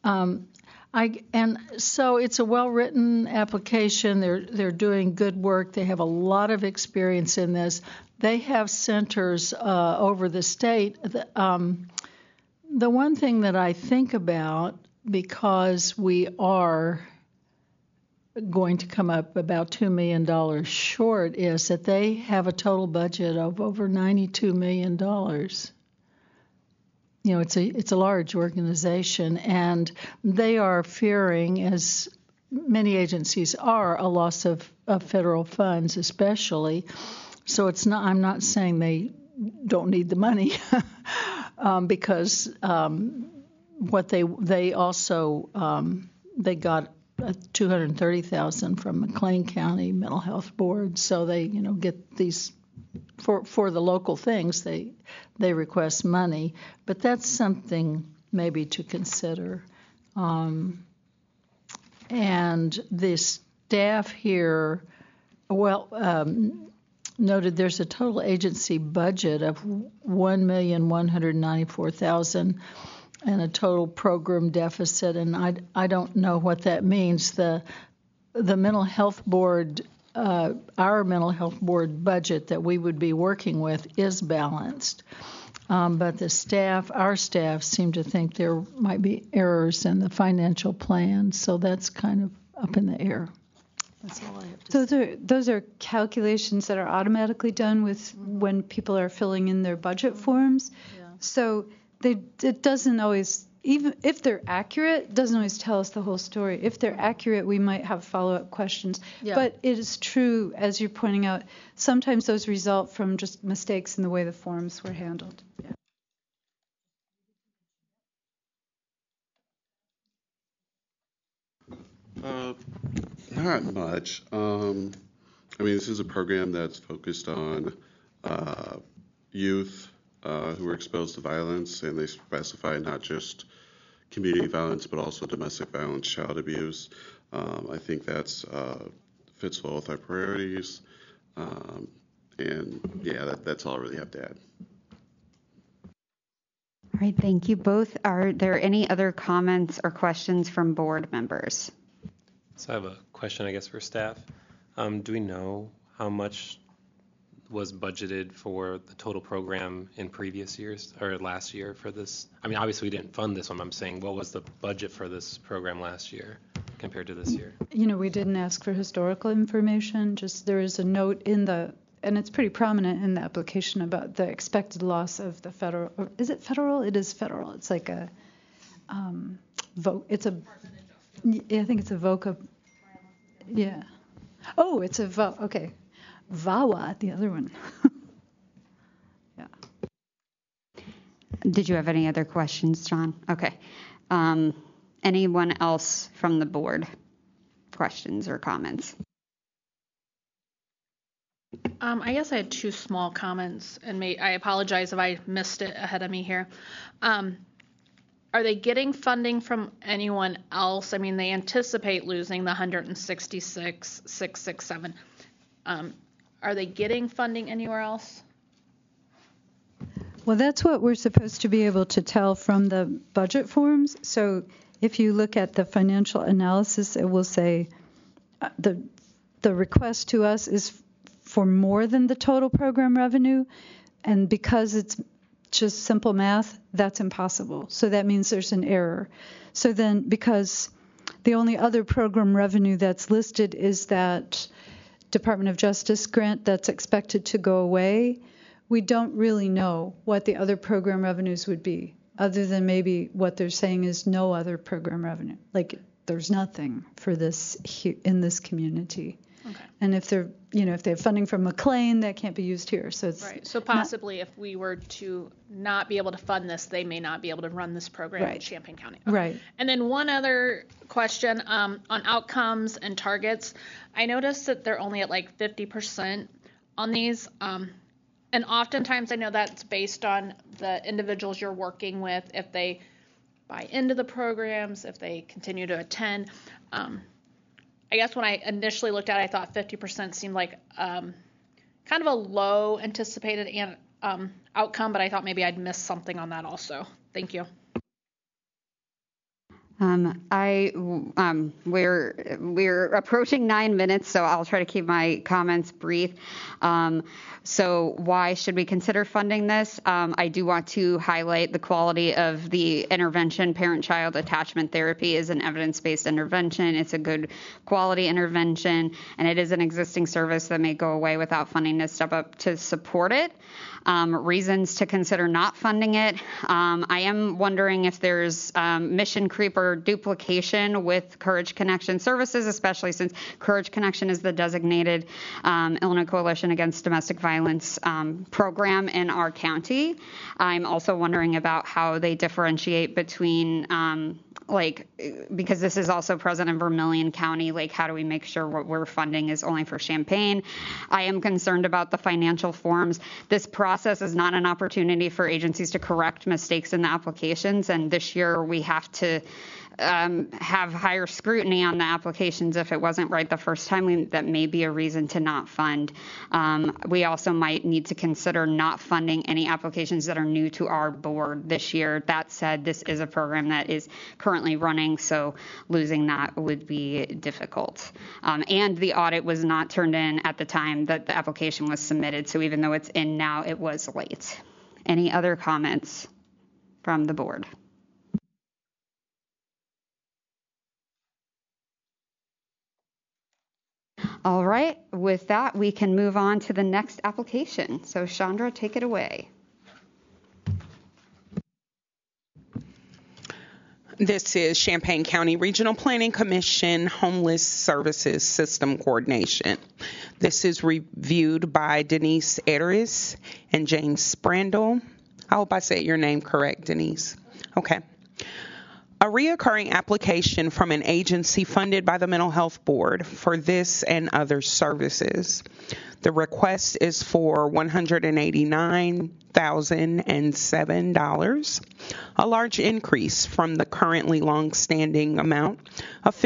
so it's a well-written application. They're doing good work. They have a lot of experience in this. They have centers over the state. The one thing that I think about, because we are going to come up about $2 million short, is that they have a total budget of over $92 million. You know, it's a large organization, and they are fearing, as many agencies are, a loss of federal funds, especially. So it's not. I'm not saying they don't need the money, because what they also they got $230,000 from McLean County Mental Health Board, so they get these. For the local things, they request money, but that's something maybe to consider. And the staff here, noted there's a total agency budget of $1,194,000 and a total program deficit, and I don't know what that means. The mental health board. Our mental health board budget that we would be working with is balanced, but our staff seem to think there might be errors in the financial plan, so that's kind of up in the air. That's all I have to say. Those are calculations that are automatically done with when people are filling in their budget forms. Yeah. So it doesn't always even if they're accurate, doesn't always tell us the whole story. If they're accurate, we might have follow-up questions. Yeah. But it is true, as you're pointing out, sometimes those result from just mistakes in the way the forms were handled. Yeah. Not much. I mean, this is a program that's focused on youth who are exposed to violence, and they specify not just community violence, but also domestic violence, child abuse. I think that's fits well with our priorities. And yeah, that's all I really have to add. All right, thank you both. Are there any other comments or questions from board members? So I have a question, I guess, for staff. Do we know how much was budgeted for the total program in previous years or last year for this? I mean, obviously we didn't fund this one. I'm saying, what was the budget for this program last year compared to this year? You know, we didn't ask for historical information. Just there is a note in the, and it's pretty prominent in the application about the expected loss of the federal. Or is it federal? It is federal. It's like a vote. It's a. Yeah, I think it's a VOCA. Yeah. Oh, it's a VO. Okay. VAWA, the other one. Yeah. Did you have any other questions, John? Okay. Anyone else from the board? Questions or comments? I guess I had two small comments, and I apologize if I missed it ahead of me here. Are they getting funding from anyone else? I mean, they anticipate losing the 166,667. Are they getting funding anywhere else? Well, that's what we're supposed to be able to tell from the budget forms. So if you look at the financial analysis, it will say the request to us is for more than the total program revenue. And because it's just simple math, that's impossible. So that means there's an error. So then, because the only other program revenue that's listed is that Department of Justice grant that's expected to go away, we don't really know what the other program revenues would be, other than maybe what they're saying is no other program revenue. Like there's nothing for this in this community. Okay. And if they're, if they have funding from McLean, that can't be used here. So it's right. So possibly if we were to not be able to fund this, they may not be able to run this program in Champaign County. Okay. Right. And then one other question on outcomes and targets. I noticed that they're only at like 50% on these. And oftentimes I know that's based on the individuals you're working with, if they buy into the programs, if they continue to attend. I guess when I initially looked at it, I thought 50% seemed like kind of a low anticipated outcome, but I thought maybe I'd missed something on that also. Thank you. We're approaching 9 minutes, so I'll try to keep my comments brief. So why should we consider funding this? I do want to highlight the quality of the intervention. Parent-child attachment therapy is an evidence-based intervention. It's a good quality intervention, and it is an existing service that may go away without funding to step up to support it. Reasons to consider not funding it. I am wondering if there's mission creep or duplication with Courage Connection services, especially since Courage Connection is the designated Illinois Coalition Against Domestic Violence program in our county. I'm also wondering about how they differentiate between because this is also present in Vermilion County, how do we make sure what we're funding is only for Champaign? I am concerned about the financial forms. This process is not an opportunity for agencies to correct mistakes in the applications, and this year we have to have higher scrutiny on the applications if it wasn't right the first time. That may be a reason to not fund. We also might need to consider not funding any applications that are new to our board this year. That said, this is a program that is currently running, so losing that would be difficult. And the audit was not turned in at the time that the application was submitted, so even though it's in now, it was late. Any other comments from the board? All right, with that, we can move on to the next application. So Chandra, take it away. This is Champaign County Regional Planning Commission Homeless Services System Coordination. This is reviewed by Denise Eris and James Sprandel. I hope I said your name correct, Denise. Okay. A reoccurring application from an agency funded by the Mental Health Board for this and other services. The request is for $189,007, a large increase from the currently long-standing amount of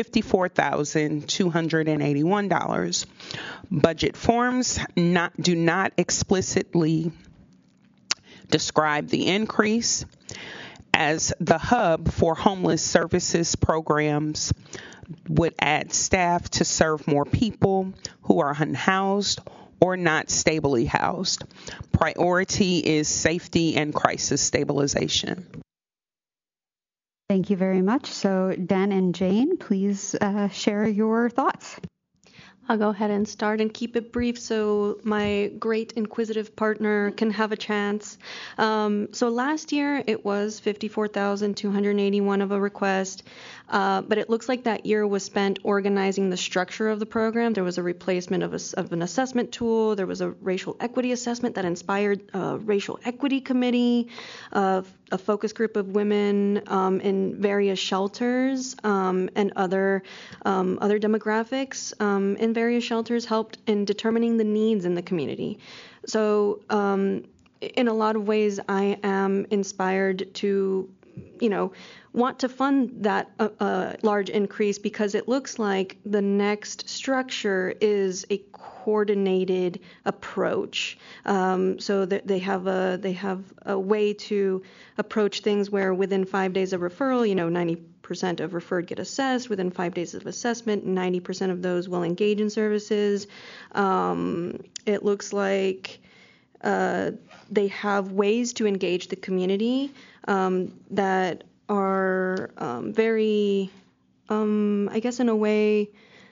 $54,281. Budget forms do not explicitly describe the increase, as the hub for homeless services programs would add staff to serve more people who are unhoused or not stably housed. Priority is safety and crisis stabilization. Thank you very much. So Dan and Jane, please share your thoughts. I'll go ahead and start and keep it brief so my great inquisitive partner can have a chance. So last year it was $54,281 of a request, but it looks like that year was spent organizing the structure of the program. There was a replacement of an assessment tool. There was a racial equity assessment that inspired a racial equity committee, a focus group of women in various shelters and other demographics in various shelters helped in determining the needs in the community. So in a lot of ways, I am inspired to, want to fund that large increase because it looks like the next structure is a coordinated approach. So that they have a way to approach things where within 5 days of referral, 90% of referred get assessed. Within 5 days of assessment, 90% of those will engage in services. It looks like they have ways to engage the community that are very, I guess in a way,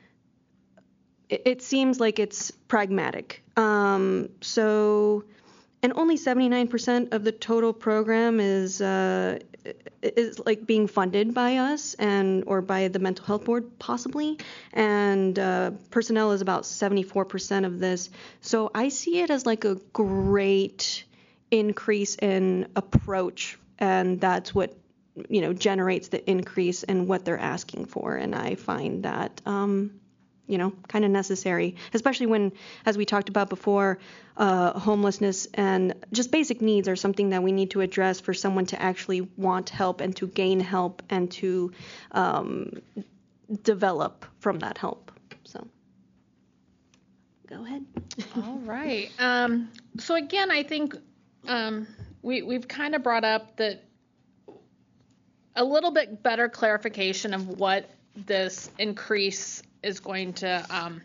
it seems like it's pragmatic. So, and only 79% of the total program is like being funded by us or by the Mental Health Board possibly, and personnel is about 74% of this. So I see it as like a great increase in approach, and that's what generates the increase in what they're asking for, and I find that kind of necessary, especially when, as we talked about before, homelessness and just basic needs are something that we need to address for someone to actually want help and to gain help and to develop from that help. So go ahead. All right. So again, I think we've kind of brought up that a little bit better clarification of what this increase is going to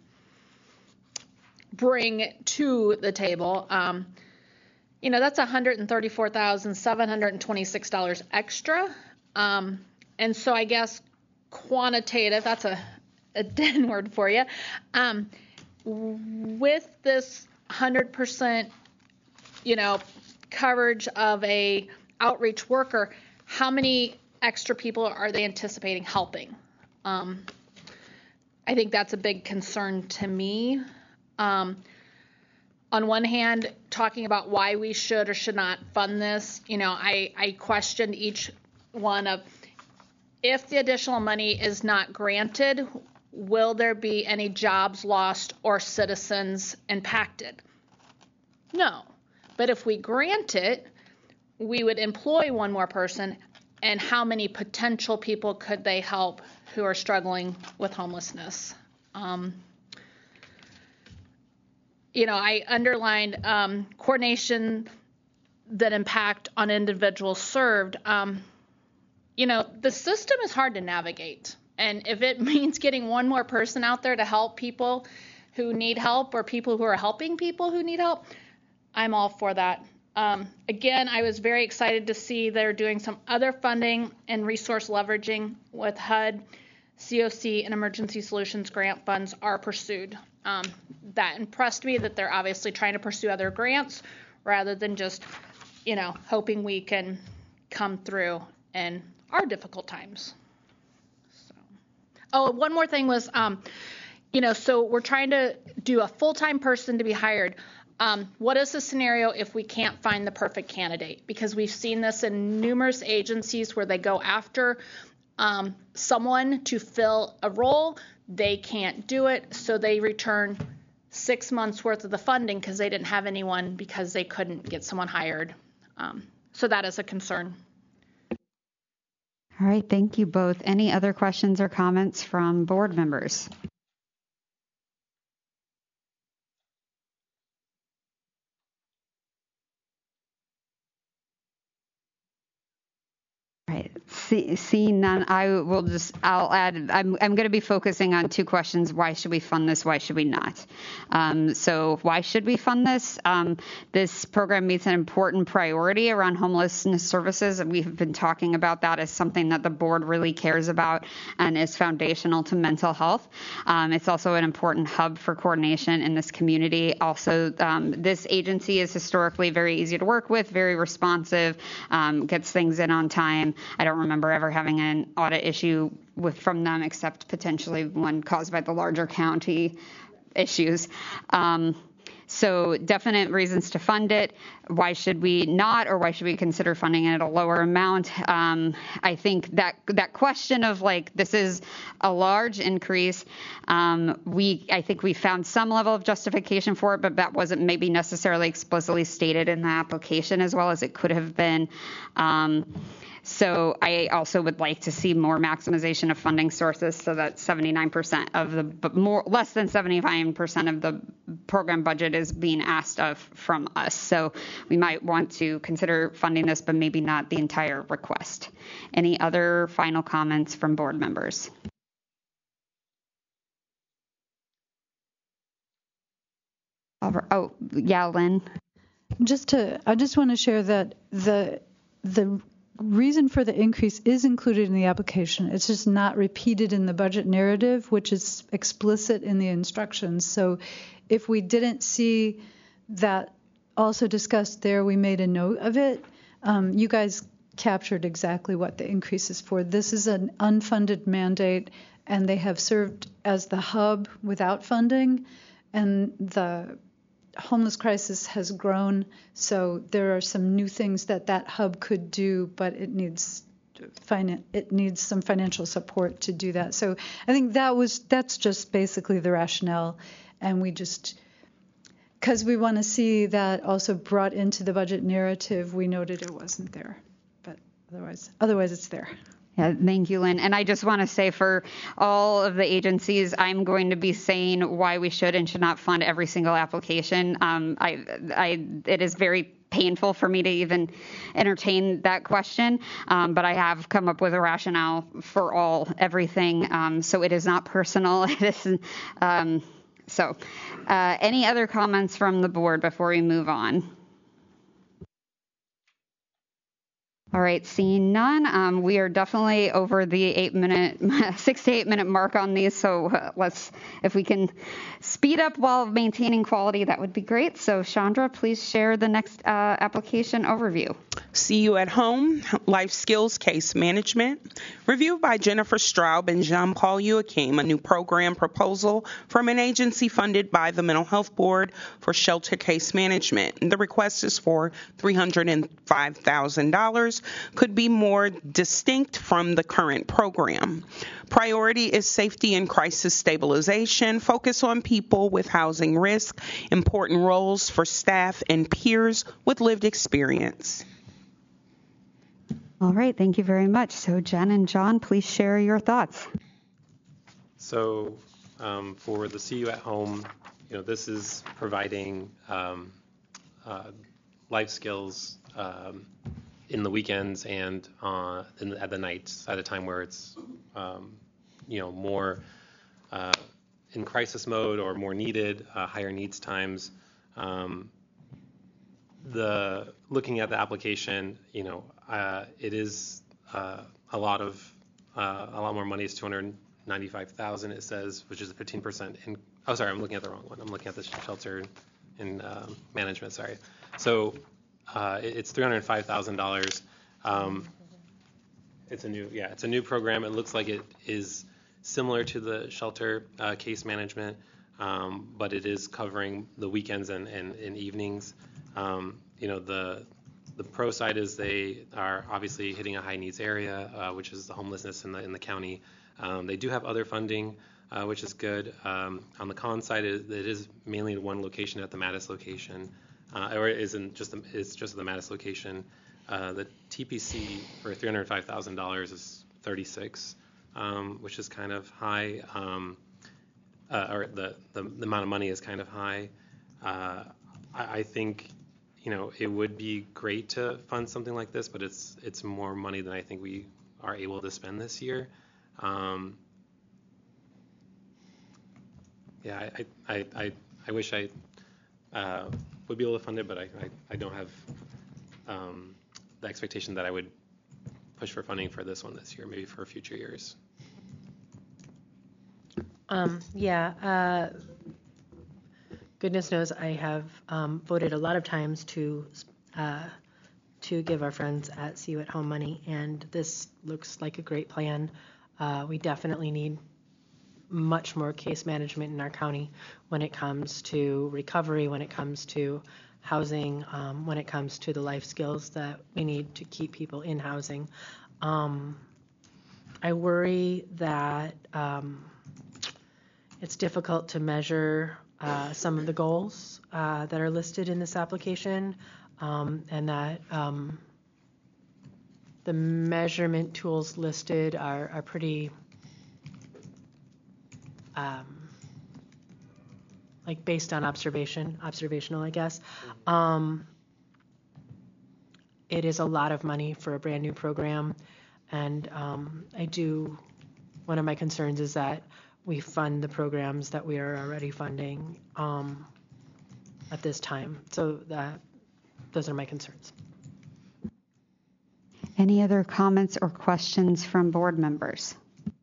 bring to the table. That's $134,726 extra. And so I guess quantitative, that's a den word for you. With this 100%, coverage of a outreach worker, how many extra people are they anticipating helping? I think that's a big concern to me. On one hand, talking about why we should or should not fund this, I questioned each one of, if the additional money is not granted, will there be any jobs lost or citizens impacted? No. But if we grant it, we would employ one more person, and how many potential people could they help who are struggling with homelessness? I underlined coordination that impact on individuals served. The system is hard to navigate. And if it means getting one more person out there to help people who need help or people who are helping people who need help, I'm all for that. Again, I was very excited to see they're doing some other funding and resource leveraging with HUD, COC, and Emergency Solutions grant funds are pursued. That impressed me that they're obviously trying to pursue other grants rather than just, hoping we can come through and are difficult times. So. Oh, one more thing was, so we're trying to do a full-time person to be hired. What is the scenario if we can't find the perfect candidate? Because we've seen this in numerous agencies where they go after someone to fill a role. They can't do it, so they return 6 months worth of the funding because they didn't have anyone because they couldn't get someone hired. So that is a concern. All right, thank you both. Any other questions or comments from board members? Right. Seeing none, I'll add, I'm going to be focusing on two questions. Why should we fund this? Why should we not? So why should we fund this? This program meets an important priority around homelessness services. And we've been talking about that as something that the board really cares about and is foundational to mental health. It's also an important hub for coordination in this community. Also, this agency is historically very easy to work with, very responsive, gets things in on time. I don't remember ever having an audit issue from them, except potentially one caused by the larger county issues. So definite reasons to fund it. Why should we not, or why should we consider funding it at a lower amount? I think that question of this is a large increase. I think we found some level of justification for it, but that wasn't maybe necessarily explicitly stated in the application as well as it could have been. So I also would like to see more maximization of funding sources so that 79% of less than 75% of the program budget is being asked of from us. So we might want to consider funding this, but maybe not the entire request. Any other final comments from board members? Oh, yeah, Lynn. I just want to share that the reason for the increase is included in the application. It's just not repeated in the budget narrative, which is explicit in the instructions. So if we didn't see that also discussed there, we made a note of it. You guys captured exactly what the increase is for. This is an unfunded mandate, and they have served as the hub without funding, and the homeless crisis has grown, so there are some new things that hub could do, but it needs some financial support to do that. So I think that's just basically the rationale, and because we want to see that also brought into the budget narrative, we noted it wasn't there, but otherwise it's there. Yeah, thank you, Lynn. And I just want to say for all of the agencies, I'm going to be saying why we should and should not fund every single application. It is very painful for me to even entertain that question, but I have come up with a rationale for everything. So it is not personal. It is. Any other comments from the board before we move on? All right, seeing none, we are definitely over the 6 to 8 minute mark on these. So if we can speed up while maintaining quality, that would be great. So Chandra, please share the next application overview. See You at Home, Life Skills Case Management, reviewed by Jennifer Straub and Jean-Paul Joachim, a new program proposal from an agency funded by the Mental Health Board for shelter case management. The request is for $305,000, could be more distinct from the current program. Priority is safety and crisis stabilization, focus on people with housing risk, important roles for staff and peers with lived experience. All right, thank you very much. So Jen and John, please share your thoughts. So for the See You at Home, this is providing life skills in the weekends and at the nights at a time where it's more in crisis mode or more needed, higher needs times. Looking at the application, it is a lot more money. It's $295,000. It says, which is a 15%. Oh, sorry, I'm looking at the wrong one. I'm looking at the shelter and management. Sorry. So it's $305,000. It's a new program. It looks like it is similar to the shelter case management, but it is covering the weekends and evenings. The pro side is they are obviously hitting a high needs area, which is the homelessness in the county. They do have other funding, which is good. On the con side, it is mainly one location at the Mattis location, or it isn't just it's just the Mattis location. The TPC for $305,000 is 36, which is kind of high, or the amount of money is kind of high. I think, it would be great to fund something like this, but it's more money than I think we are able to spend this year. I wish I would be able to fund it, but I don't have the expectation that I would push for funding for this one this year, maybe for future years. Goodness knows I have voted a lot of times to give our friends at See You at Home money, and this looks like a great plan. We definitely need much more case management in our county when it comes to recovery, when it comes to housing, when it comes to the life skills that we need to keep people in housing. I worry that it's difficult to measure some of the goals that are listed in this application, and that the measurement tools listed are pretty like based on observational, I guess. It is a lot of money for a brand new program, and one of my concerns is that we fund the programs that we are already funding at this time. So those are my concerns. Any other comments or questions from board members?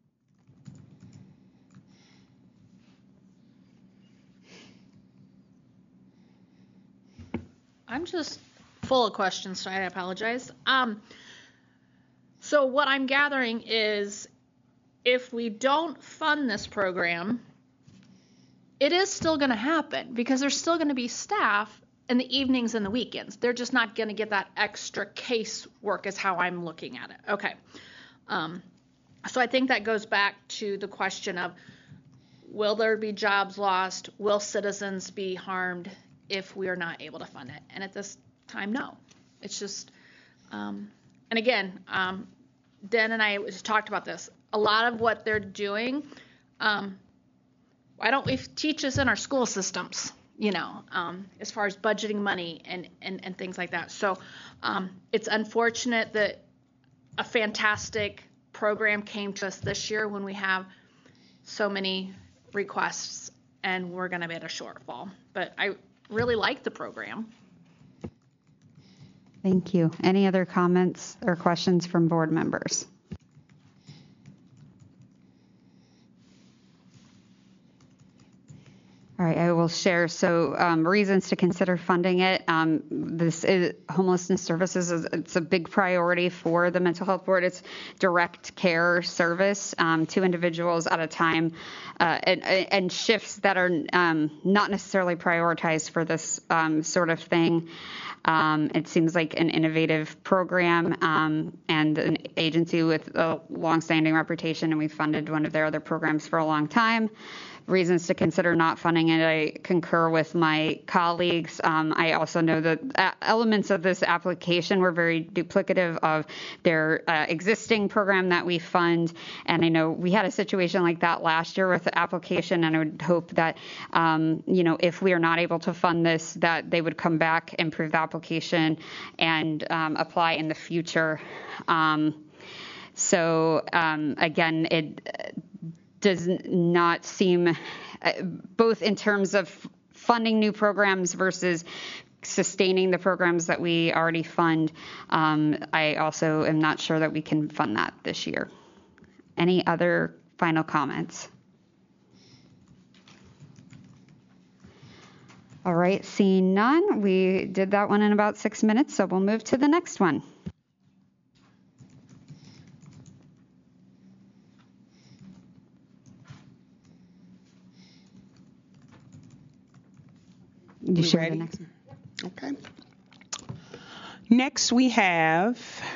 I'm just full of questions, so I apologize. So what I'm gathering is if we don't fund this program, it is still going to happen because there's still going to be staff in the evenings and the weekends. They're just not going to get that extra case work is how I'm looking at it. Okay. So I think that goes back to the question of, will there be jobs lost? Will citizens be harmed if we are not able to fund it? And at this time, no. It's just, and again, Den and I just talked about this. A lot of what they're doing, why don't we teach this in our school systems, as far as budgeting money and things like that. So it's unfortunate that a fantastic program came to us this year when we have so many requests and we're going to be at a shortfall. But I really like the program. Thank you. Any other comments or questions from board members? All right, I will share. So reasons to consider funding it. This is homelessness services. It's a big priority for the mental health board. It's direct care service to individuals at a time and shifts that are not necessarily prioritized for this sort of thing. It seems like an innovative program and an agency with a longstanding reputation, and we've funded one of their other programs for a long time. Reasons to consider not funding it, I concur with my colleagues. I also know that elements of this application were very duplicative of their existing program that we fund. And I know we had a situation like that last year with the application, and I would hope that, if we are not able to fund this, that they would come back, improve the application, and apply in the future. Again, it does not seem, both in terms of funding new programs versus sustaining the programs that we already fund, I also am not sure that we can fund that this year. Any other final comments? All right, seeing none, we did that one in about 6 minutes, so we'll move to the next one. You share ready? the next one. Okay. Next, we have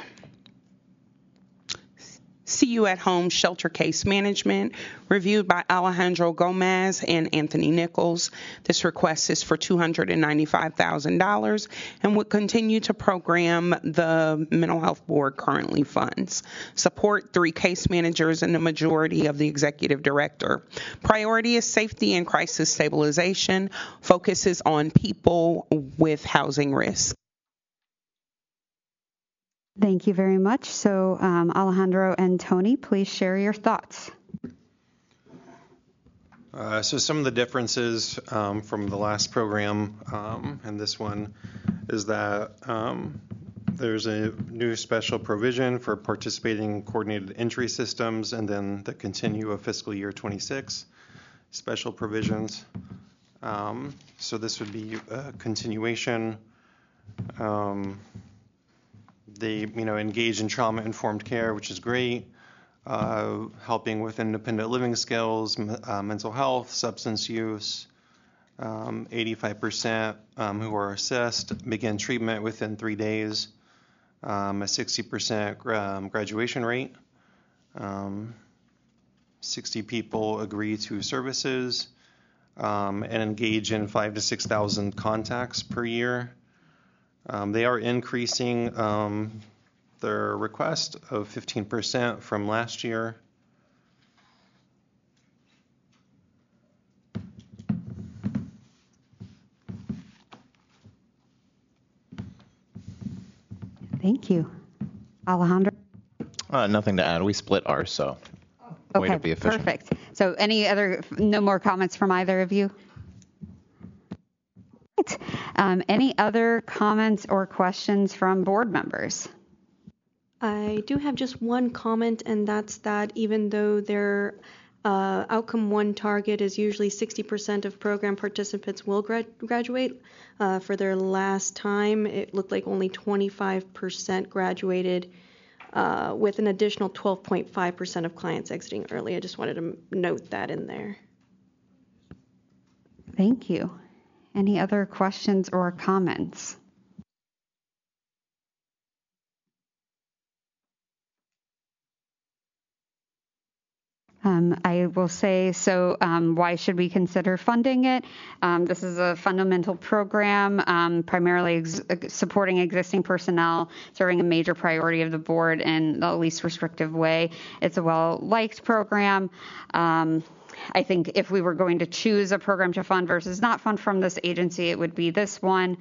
CU at Home Shelter Case Management, reviewed by Alejandro Gomez and Anthony Nichols. This request is for $295,000 and would continue to program the Mental Health Board currently funds. Support 3 case managers and the majority of the executive director. Priority is safety and crisis stabilization. Focuses on people with housing risk. Thank you very much. So, Alejandro and Tony, please share your thoughts. So some of the differences from the last program and this one is that there's a new special provision for participating coordinated entry systems, and then the continue of fiscal year 26 special provisions. So this would be a continuation. They, engage in trauma-informed care, which is great. Helping with independent living skills, mental health, substance use. 85% who are assessed begin treatment within 3 days. A 60% graduation rate. 60 people agree to services and engage in 5,000 to 6,000 contacts per year. They are increasing their request of 15% from last year. Thank you. Alejandro? Nothing to add. We split ours, so way to be efficient. Perfect. So no more comments from either of you? Any other comments or questions from board members? I do have just one comment, and that's that even though their outcome 1 target is usually 60% of program participants will graduate, for their last time, it looked like only 25% graduated, with an additional 12.5% of clients exiting early. I just wanted to note that in there. Thank you. Any other questions or comments? I will say, why should we consider funding it? This is a fundamental program, primarily supporting existing personnel, serving a major priority of the board in the least restrictive way. It's a well-liked program. I think if we were going to choose a program to fund versus not fund from this agency, it would be this one.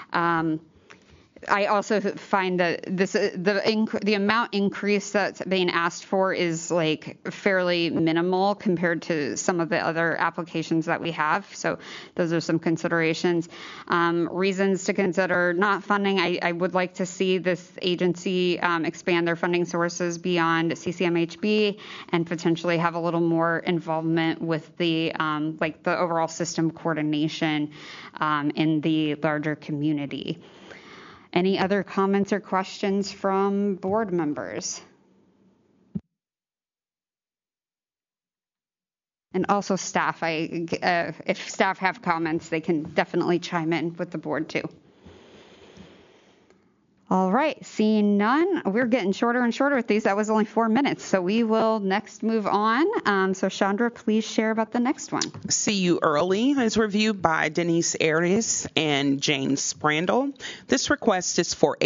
I also find that the amount increase that's being asked for is fairly minimal compared to some of the other applications that we have. So those are some considerations. Reasons to consider not funding. I would like to see this agency expand their funding sources beyond CCMHB and potentially have a little more involvement with the the overall system coordination in the larger community. Any other comments or questions from board members? And also staff. If staff have comments, they can definitely chime in with the board too. All right, seeing none, we're getting shorter and shorter with these. That was only 4 minutes, so we will next move on. So Chandra, please share about the next one. CU Early is reviewed by Denise Aries and Jane Sprandel. This request is for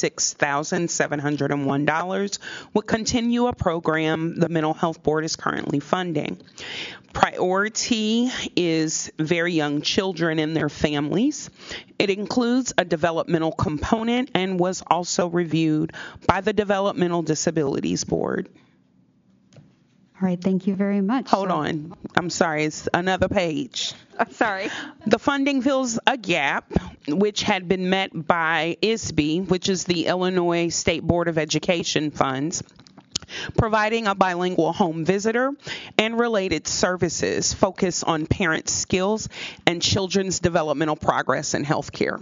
$86,701. Will continue a program the Mental Health Board is currently funding. Priority is very young children and their families. It includes a developmental component and was also reviewed by the Developmental Disabilities Board. All right, thank you very much. Hold on. I'm sorry, it's another page. I'm sorry. The funding fills a gap which had been met by ISB, which is the Illinois State Board of Education funds, providing a bilingual home visitor and related services focused on parent skills and children's developmental progress in healthcare.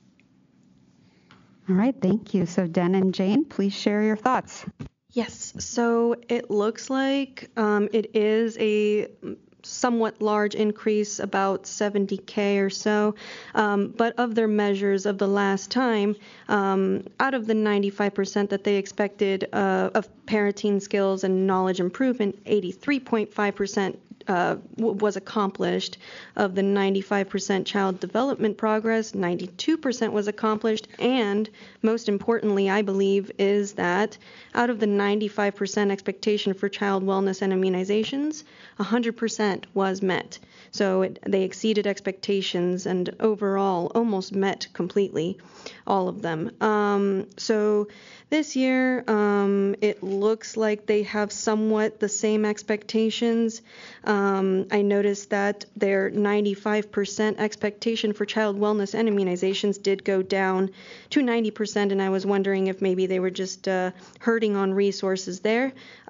All right, thank you. So Den and Jane, please share your thoughts. Yes, so it looks like it is a somewhat large increase, about 70K or so. But of their measures of the last time, out of the 95% that they expected of parenting skills and knowledge improvement, 83.5% was accomplished. Of the 95% child development progress, 92% was accomplished. And most importantly, I believe, is that out of the 95% expectation for child wellness and immunizations, 100% was met. So they exceeded expectations and overall almost met completely, all of them. So this year, it looks like they have somewhat the same expectations. I noticed that their 95% expectation for child wellness and immunizations did go down to 90%, and I was wondering if maybe they were just hurting on resources there.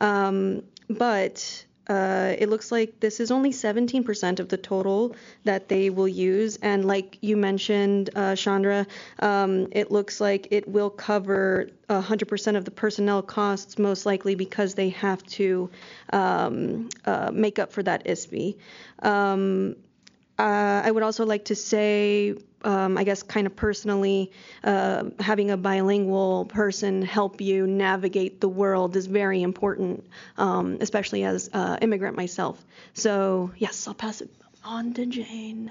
But it looks like this is only 17% of the total that they will use. And like you mentioned, Chandra, it looks like it will cover 100% of the personnel costs, most likely because they have to make up for that ISB. I would also like to say, I guess kind of personally, having a bilingual person help you navigate the world is very important, especially as an immigrant myself. So yes, I'll pass it on to Jane.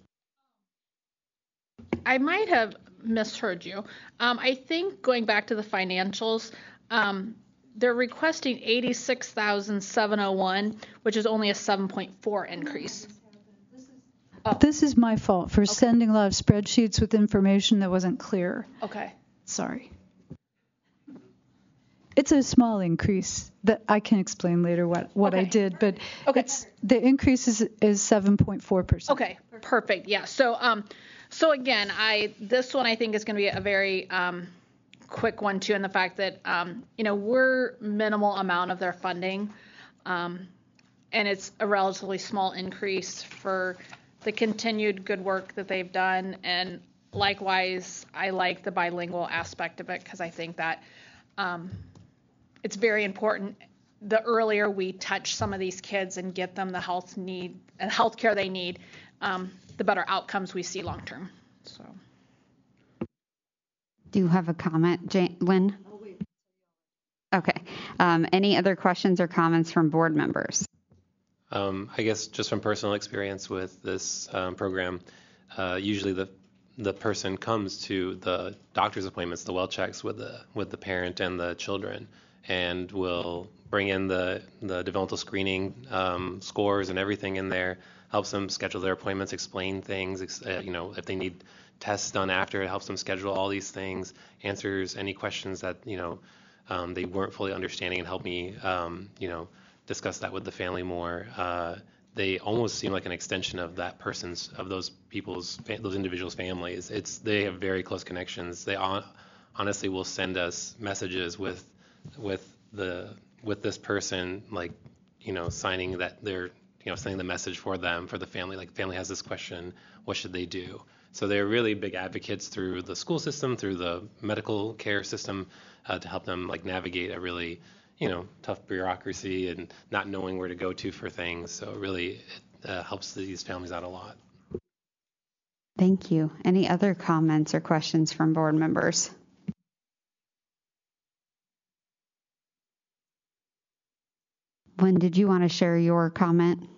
I might have misheard you. I think going back to the financials, they're requesting $86,701, which is only a 7.4 increase. This is my fault for sending a lot of spreadsheets with information that wasn't clear. Okay. Sorry. It's a small increase that I can explain later what I did, but the increase is 7.4%. Okay, perfect. Yeah. So again, this one I think is going to be a very quick one too, in the fact that we're minimal amount of their funding, and it's a relatively small increase for the continued good work that they've done. And likewise, I like the bilingual aspect of it because I think that it's very important. The earlier we touch some of these kids and get them the health care they need, the better outcomes we see long term. So. Do you have a comment, Lynn? Okay. Any other questions or comments from board members? I guess just from personal experience with this program, usually the person comes to the doctor's appointments, the well checks with the parent and the children, and will bring in the developmental screening scores and everything in there, helps them schedule their appointments, explain things, if they need tests done after, it helps them schedule all these things, answers any questions that they weren't fully understanding, and help me discuss that with the family more. They almost seem like an extension of those individuals' families. They have very close connections. They honestly will send us messages with this person, signing that they're sending the message for them, for the family. Like, the family has this question, what should they do? So they're really big advocates through the school system, through the medical care system, to help them navigate a really tough bureaucracy and not knowing where to go to for things. So it really helps these families out a lot. Thank you. Any other comments or questions from board members? Lynn, did you want to share your comment?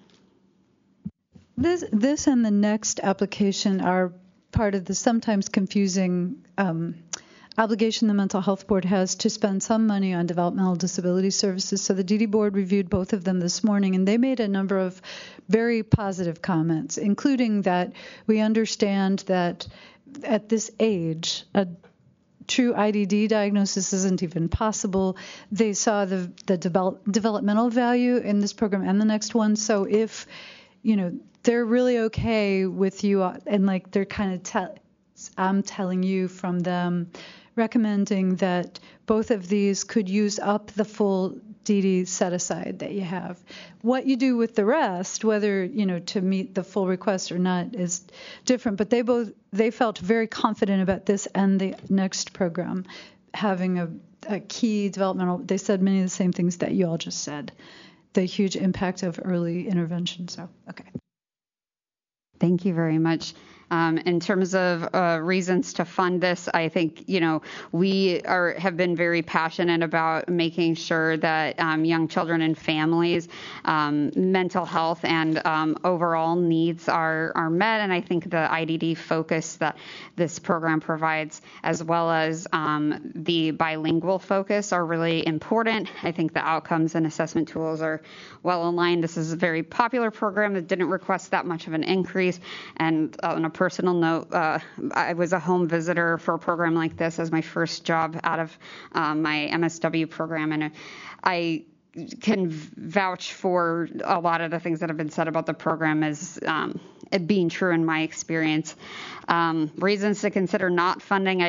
This and the next application are part of the sometimes confusing obligation the Mental Health Board has to spend some money on developmental disability services. So the DD Board reviewed both of them this morning, and they made a number of very positive comments, including that we understand that at this age, a true IDD diagnosis isn't even possible. They saw the developmental value in this program and the next one. So if, they're really okay with you, and they're kind of I'm telling you from them, recommending that both of these could use up the full DD set aside that you have. What you do with the rest, whether to meet the full request or not, is different. But they felt very confident about this and the next program having a key developmental. They said many of the same things that you all just said. the huge impact of early intervention. So, okay. Thank you very much. In terms of reasons to fund this, I think, we have been very passionate about making sure that young children and families' mental health and overall needs are met. And I think the IDD focus that this program provides, as well as the bilingual focus, are really important. I think the outcomes and assessment tools are well aligned. This is a very popular program that didn't request that much of an increase. And on a personal note, I was a home visitor for a program like this as my first job out of my MSW program, and I can vouch for a lot of the things that have been said about the program as it being true in my experience. Reasons to consider not funding,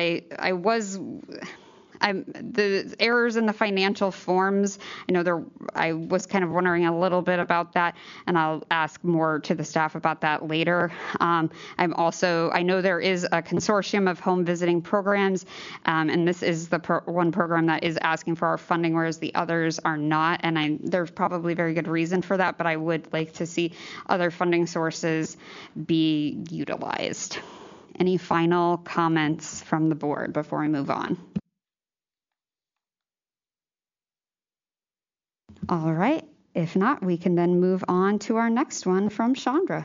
the errors in the financial forms, I was kind of wondering a little bit about that, and I'll ask more to the staff about that later. I know there is a consortium of home visiting programs, and this is the one program that is asking for our funding, whereas the others are not, and there's probably very good reason for that, but I would like to see other funding sources be utilized. Any final comments from the board before we move on? All right. If not, we can then move on to our next one from Chandra.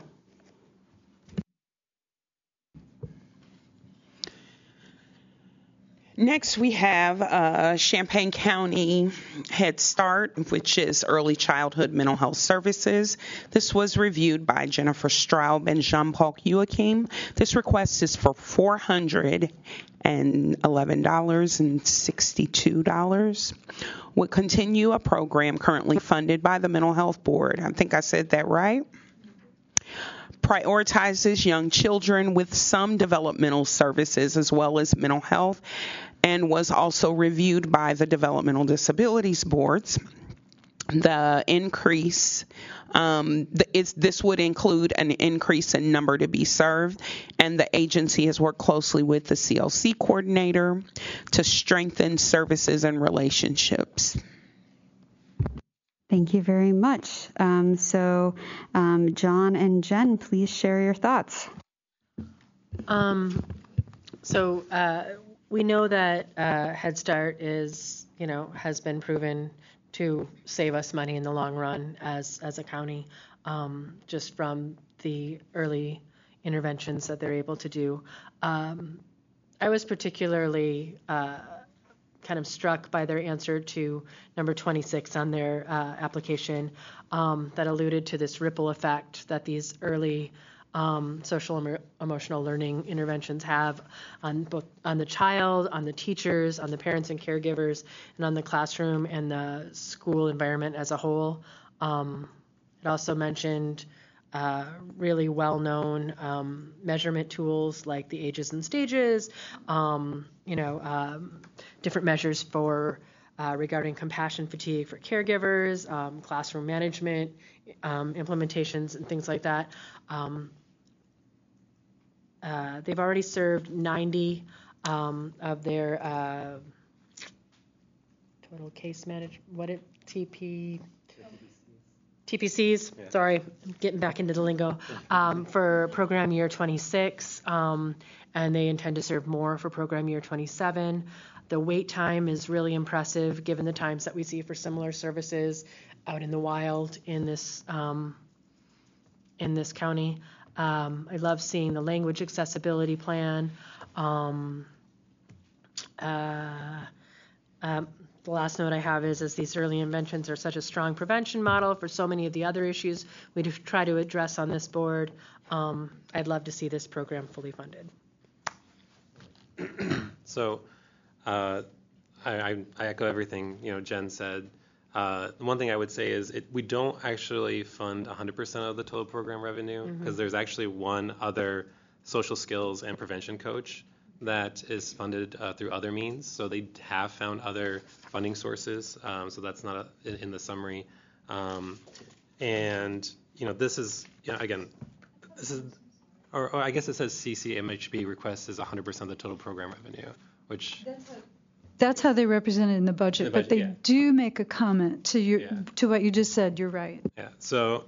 Next, we have Champaign County Head Start, which is Early Childhood Mental Health Services. This was reviewed by Jennifer Straub and Jean-Paul Joachim. This request is for $411.62. Would continue a program currently funded by the Mental Health Board. I think I said that right. Prioritizes young children with some developmental services as well as mental health, and was also reviewed by the Developmental Disabilities Boards. The increase, this would include an increase in number to be served, and the agency has worked closely with the CLC coordinator to strengthen services and relationships. Thank you very much. John and Jen, please share your thoughts. We know that Head Start has been proven to save us money in the long run as a county, just from the early interventions that they're able to do. I was particularly kind of struck by their answer to number 26 on their application that alluded to this ripple effect that these early social emotional learning interventions have on the child, on the teachers, on the parents and caregivers, and on the classroom and the school environment as a whole. It also mentioned really well-known measurement tools like the ages and stages, different measures for regarding compassion fatigue for caregivers, classroom management, implementations, and things like that. They've already served 90 of their total case management, TPCs, yeah. Sorry, I'm getting back into the lingo, for program year 26, and they intend to serve more for program year 27. The wait time is really impressive given the times that we see for similar services out in the wild in this county. I love seeing the language accessibility plan. The last note I have is these early interventions are such a strong prevention model for so many of the other issues we try to address on this board. I'd love to see this program fully funded. So I echo everything Jen said. The one thing I would say is we don't actually fund 100% of the total program revenue, because there's actually one other social skills and prevention coach that is funded through other means. So they have found other funding sources. So that's not in the summary. And this is again, this is, or I guess it says CCMHB request is 100% of the total program revenue, which That's how they represent it in the budget, but they do make a comment to what you just said. You're right. Yeah. So,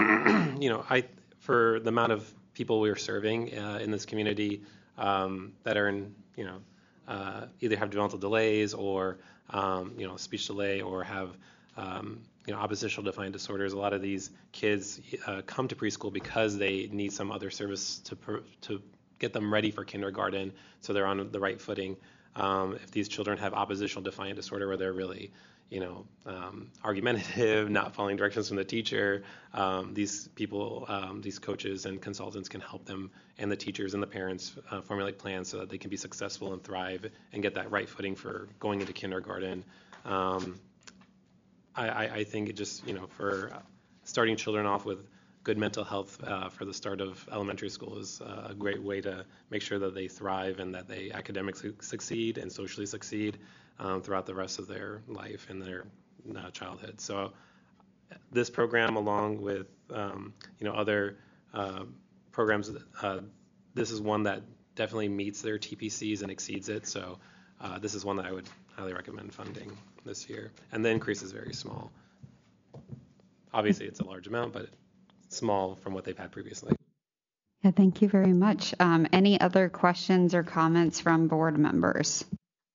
for the amount of people we're serving in this community that are in, either have developmental delays or, speech delay or have, oppositional defiant disorders. A lot of these kids come to preschool because they need some other service to get them ready for kindergarten, so they're on the right footing. If these children have oppositional defiant disorder where they're really, argumentative, not following directions from the teacher, these people, these coaches and consultants can help them and the teachers and the parents formulate plans so that they can be successful and thrive and get that right footing for going into kindergarten. I think it just, for starting children off with good mental health for the start of elementary school is a great way to make sure that they thrive and that they academically succeed and socially succeed throughout the rest of their life and their childhood. So this program, along with other programs, this is one that definitely meets their TPCs and exceeds it. So this is one that I would highly recommend funding this year. And the increase is very small. Obviously, it's a large amount, but small from what they've had previously. Yeah, thank you very much. Any other questions or comments from board members?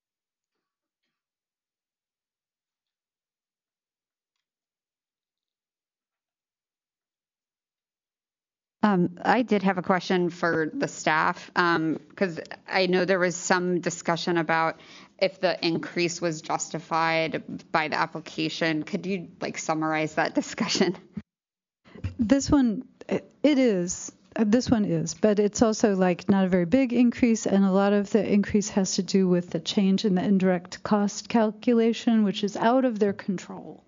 I did have a question for the staff because I know there was some discussion about if the increase was justified by the application. Could you summarize that discussion? This one, it is. This one is, but it's also not a very big increase, and a lot of the increase has to do with the change in the indirect cost calculation, which is out of their control.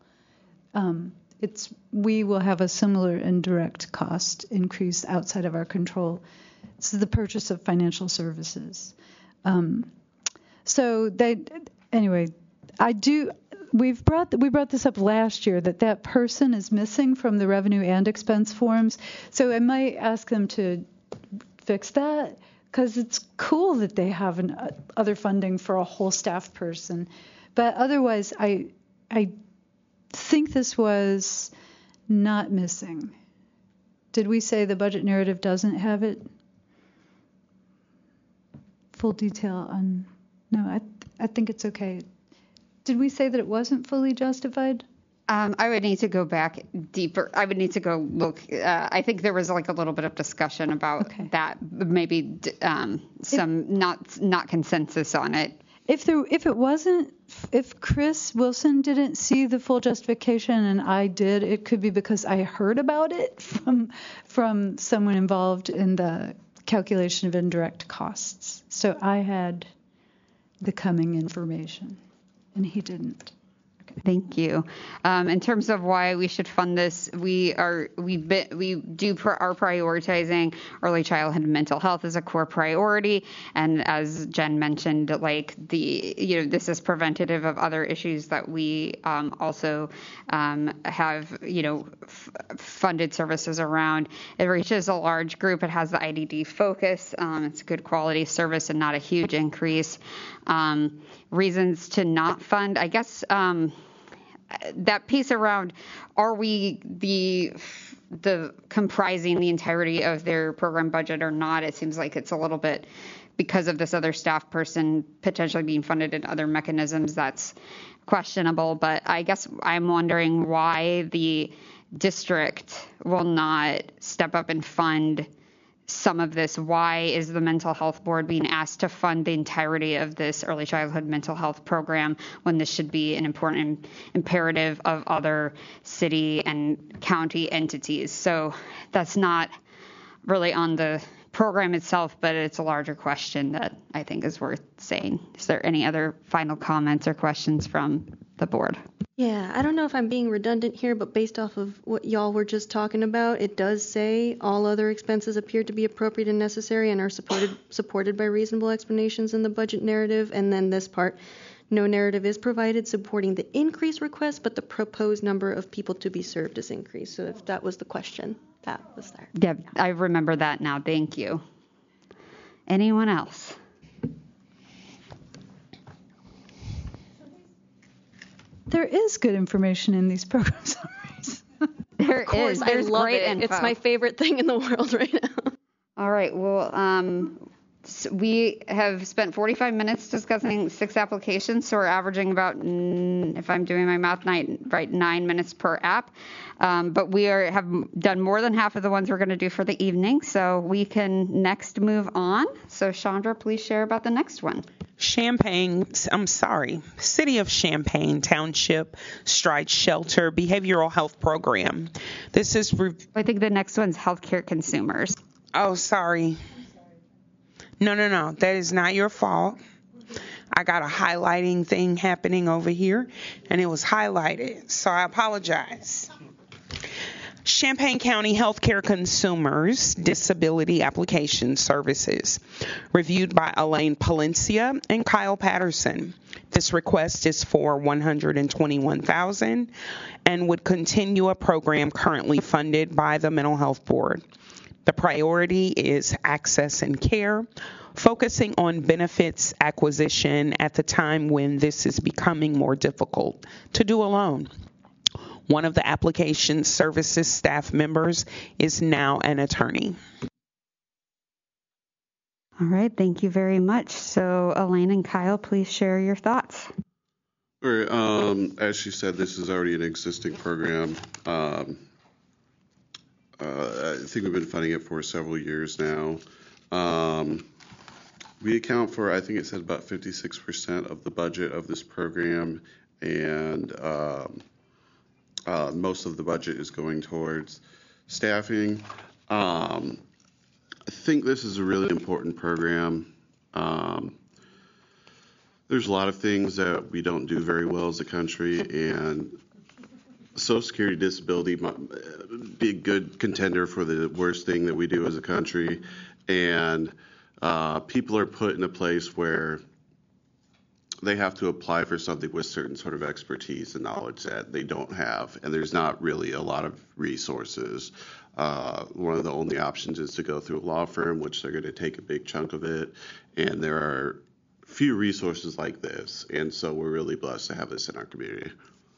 We will have a similar indirect cost increase outside of our control. This is the purchase of financial services. We brought this up last year that person is missing from the revenue and expense forms. So I might ask them to fix that because it's cool that they have other funding for a whole staff person. But otherwise, I think this was not missing. Did we say the budget narrative doesn't have it? Full detail on... No, I think it's okay. Did we say that it wasn't fully justified? I would need to go back deeper. I would need to go look. I think there was a little bit of discussion about that, maybe some not consensus on it. If Chris Wilson didn't see the full justification and I did, it could be because I heard about it from someone involved in the calculation of indirect costs. So I had the coming information, and he didn't. Thank you. In terms of why we should fund this, we are prioritizing early childhood mental health as a core priority, and as Jen mentioned, this is preventative of other issues that we also have funded services around. It reaches a large group. It has the IDD focus. It's a good quality service and not a huge increase. Reasons to not fund, I guess. That piece around, are we the comprising the entirety of their program budget or not? It seems like it's a little bit because of this other staff person potentially being funded in other mechanisms. That's questionable, but I guess I'm wondering why the district will not step up and fund some of this. Why is the mental health board being asked to fund the entirety of this early childhood mental health program when this should be an important imperative of other city and county entities? So that's not really on the program itself, but it's a larger question that I think is worth saying. Is there any other final comments or questions from the board? Yeah, I don't know if I'm being redundant here, but based off of what y'all were just talking about, it does say all other expenses appear to be appropriate and necessary and are supported by reasonable explanations in the budget narrative. And then this part, no narrative is provided supporting the increase request, but the proposed number of people to be served is increased. So if that was the question, that was there. Yeah, I remember that now. Thank you. Anyone else? There is good information in these program summaries. There Of course, is. There's I love great it. info. It's my favorite thing in the world right now. All right. Well, we have spent 45 minutes discussing 6 applications, so we're averaging about, if I'm doing my math right, 9 minutes per app. But we have done more than half of the ones we're going to do for the evening, so we can next move on. So, Chandra, please share about the next one. City of Champaign Township Stride Shelter Behavioral Health Program. This is. I think the next one's healthcare consumers. Oh, sorry. No. That is not your fault. I got a highlighting thing happening over here, and it was highlighted, so I apologize. Champaign County Healthcare Consumers Disability Application Services, reviewed by Elaine Palencia and Kyle Patterson. This request is for $121,000 and would continue a program currently funded by the Mental Health Board. The priority is access and care, focusing on benefits acquisition at the time when this is becoming more difficult to do alone. One of the application services staff members is now an attorney. All right, thank you very much. So, Elaine and Kyle, please share your thoughts. All right, as she said, this is already an existing program. I think we've been funding it for several years now. We account for, I think it said about 56% of the budget of this program, and most of the budget is going towards staffing. I think this is a really important program. There's a lot of things that we don't do very well as a country, and Social Security disability might be a good contender for the worst thing that we do as a country. And people are put in a place where they have to apply for something with certain sort of expertise and knowledge that they don't have, and there's not really a lot of resources. One of the only options is to go through a law firm, which they're going to take a big chunk of it, and there are few resources like this, and so we're really blessed to have this in our community.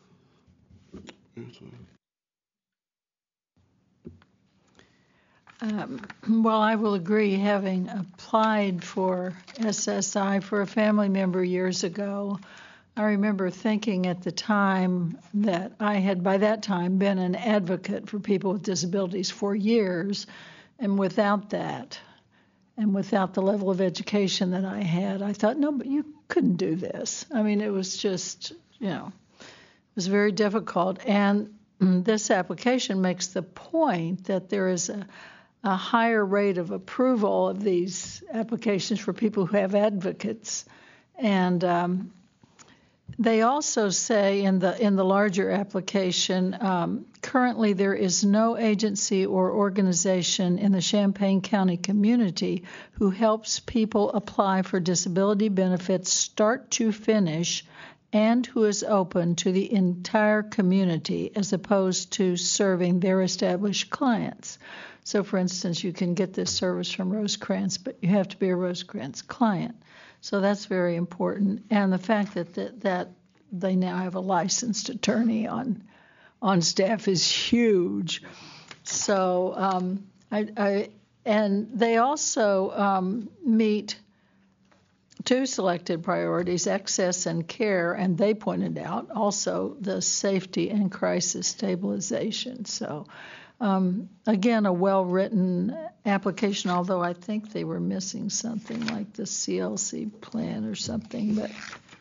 Well, I will agree. Having applied for SSI for a family member years ago, I remember thinking at the time that I had by that time been an advocate for people with disabilities for years, and without that, and without the level of education that I had, I thought, no, but you couldn't do this. I mean, it was just, it was very difficult. And this application makes the point that there is a higher rate of approval of these applications for people who have advocates. And they also say in the larger application, currently there is no agency or organization in the Champaign County community who helps people apply for disability benefits start to finish and who is open to the entire community as opposed to serving their established clients. So, for instance, you can get this service from Rosecrans, but you have to be a Rosecrans client. So that's very important. And the fact that they now have a licensed attorney on staff is huge. So and they also meet two selected priorities, access and care, and they pointed out also the safety and crisis stabilization. So again, a well-written application, although I think they were missing something like the CLC plan or something, but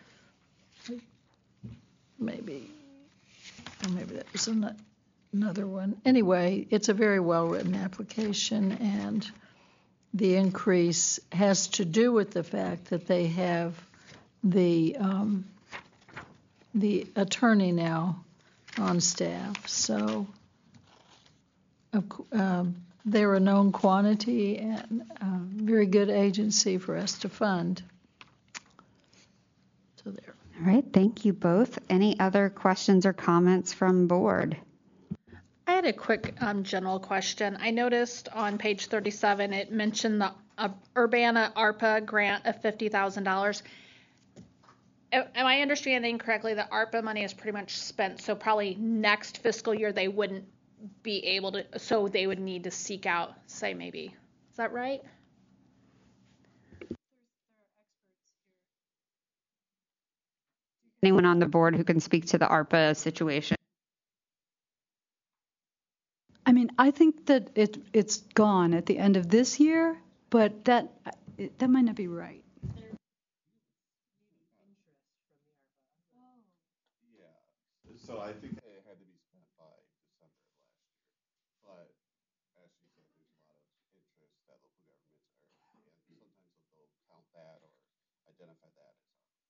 maybe that was another one. Anyway, it's a very well-written application, and the increase has to do with the fact that they have the attorney now on staff. So they're a known quantity and a very good agency for us to fund. So there. All right, thank you both. Any other questions or comments from board? I had a quick general question. I noticed on page 37 it mentioned the Urbana ARPA grant of $50,000. am I understanding correctly that ARPA money is pretty much spent? So probably next fiscal year they wouldn't be able to, so they would need to seek out, say maybe. Is that right? Anyone on the board who can speak to the ARPA situation? I mean, I think that it's gone at the end of this year, but that might not be right. So I think it had to be spent by December of last year. But as you said, there's a lot of interest that local governments are, and sometimes they'll count that or identify that as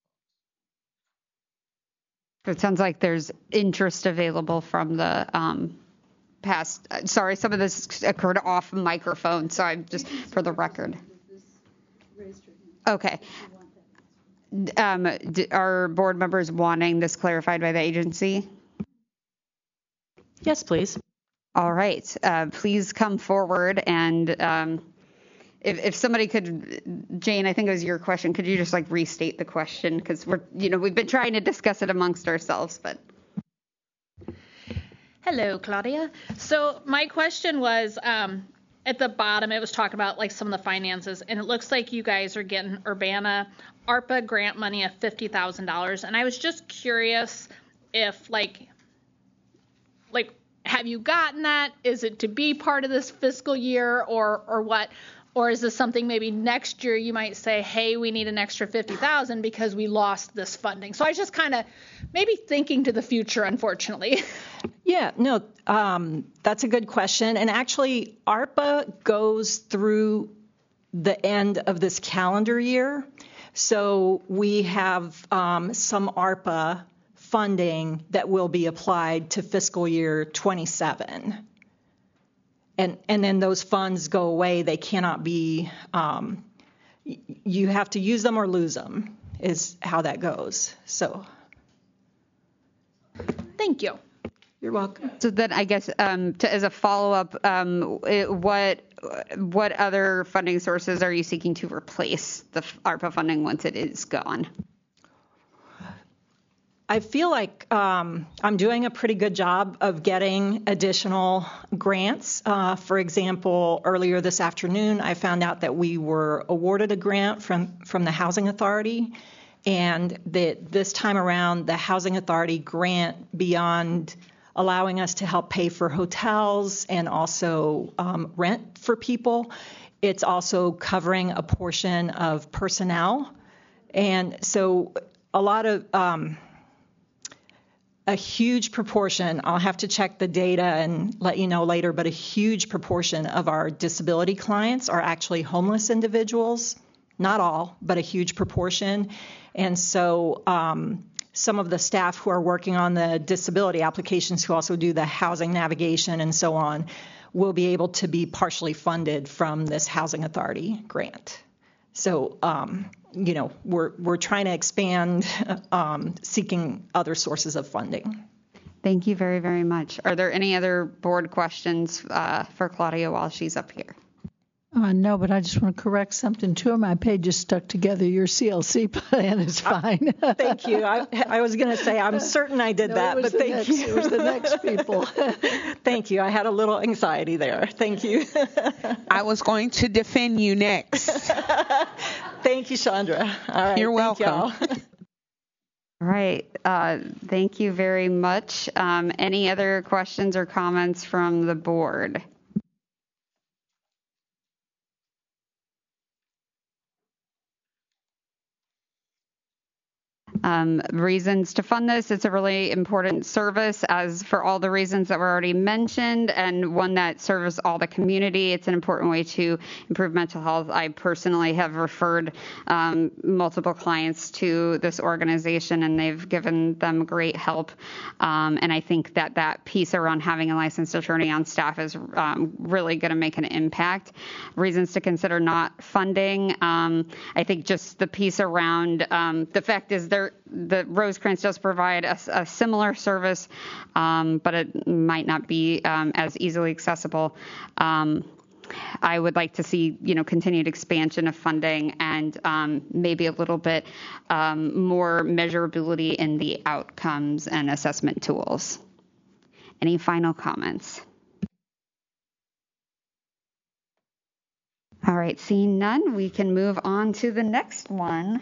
It sounds like there's interest available from the past. Sorry, some of this occurred off microphone, so I'm just for the record. Okay. Are board members wanting this clarified by the agency? Yes, please. All right. Please come forward and if somebody could, Jane, I think it was your question. Could you just like restate the question? Because we've been trying to discuss it amongst ourselves, but. Hello, Claudia. So my question was, at the bottom, it was talking about like some of the finances, and it looks like you guys are getting Urbana ARPA grant money of $50,000. And I was just curious if like, have you gotten that? Is it to be part of this fiscal year or what? Or is this something maybe next year you might say, hey, we need an extra $50,000 because we lost this funding? So I was just kind of maybe thinking to the future, unfortunately. Yeah, no, that's a good question. And actually, ARPA goes through the end of this calendar year. So we have some ARPA funding that will be applied to fiscal year 27. And then those funds go away. They cannot be, you have to use them or lose them is how that goes. So. Thank you. You're welcome. So then I guess as a follow-up, what other funding sources are you seeking to replace the ARPA funding once it is gone? I feel like I'm doing a pretty good job of getting additional grants. For example, earlier this afternoon, I found out that we were awarded a grant from the Housing Authority, and that this time around, the Housing Authority grant, beyond allowing us to help pay for hotels and also rent for people, it's also covering a portion of personnel. And so a huge proportion, I'll have to check the data and let you know later, but a huge proportion of our disability clients are actually homeless individuals. Not all, but a huge proportion. And so some of the staff who are working on the disability applications, who also do the housing navigation and so on, will be able to be partially funded from this Housing Authority grant. So, we're trying to expand, seeking other sources of funding. Thank you very, very much. Are there any other board questions for Claudia while she's up here? No, but I just want to correct something. 2 of my pages stuck together. Your CLC plan is fine. Thank you. I was going to say, I'm certain I did that, but thank you. It was the next people. Thank you. I had a little anxiety there. Thank you. I was going to defend you next. Thank you, Chandra. All right. You're welcome. All right. Thank you very much. Any other questions or comments from the board? Reasons to fund this. It's a really important service, as for all the reasons that were already mentioned, and one that serves all the community. It's an important way to improve mental health. I personally have referred multiple clients to this organization, and they've given them great help. And I think that piece around having a licensed attorney on staff is really going to make an impact. Reasons to consider not funding. I think just the piece around the fact is the Rosecrans does provide a similar service, but it might not be as easily accessible. I would like to see, continued expansion of funding and maybe a little bit more measurability in the outcomes and assessment tools. Any final comments? All right, seeing none, we can move on to the next one.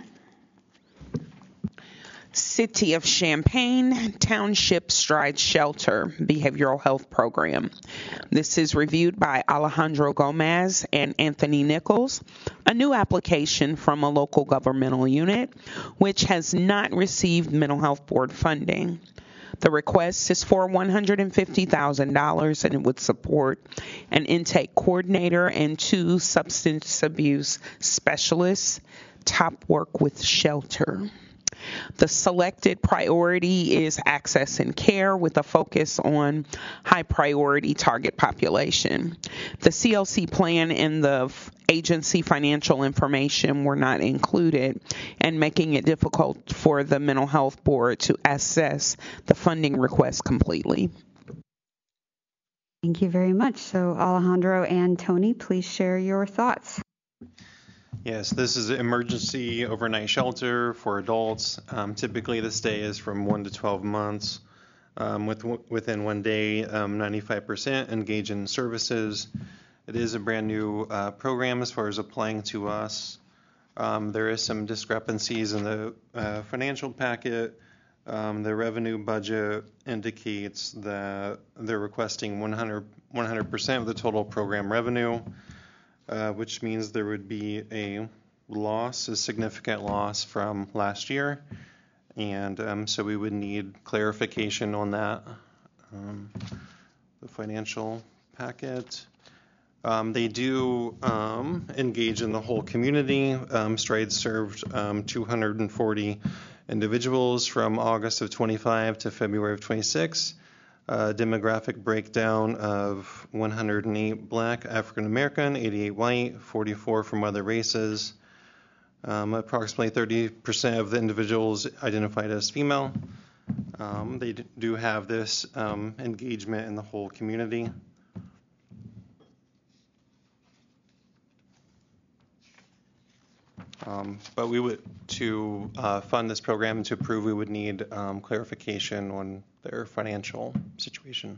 City of Champaign Township Stride Shelter Behavioral Health Program. This is reviewed by Alejandro Gomez and Anthony Nichols, a new application from a local governmental unit which has not received mental health board funding. The request is for $150,000 and it would support an intake coordinator and 2 substance abuse specialists. Top work with shelter. The selected priority is access and care with a focus on high priority target population. The CLC plan and the agency financial information were not included, and making it difficult for the mental health board to assess the funding request completely. Thank you very much. So Alejandro and Tony, please share your thoughts. Yes, this is an emergency overnight shelter for adults. Typically, the stay is from 1 to 12 months. Within 1 day, 95% engage in services. It is a brand new program as far as applying to us. There is some discrepancies in the financial packet. The revenue budget indicates that they're requesting 100% of the total program revenue. Which means there would be a significant loss from last year. And so we would need clarification on that. The financial packet. They do engage in the whole community. Stride served 240 individuals from August of 25 to February of 26. Demographic breakdown of 108 Black, African American, 88 white, 44 from other races. Approximately 30% of the individuals identified as female. They do have this engagement in the whole community. But to fund this program and to approve, we would need clarification on their financial situation.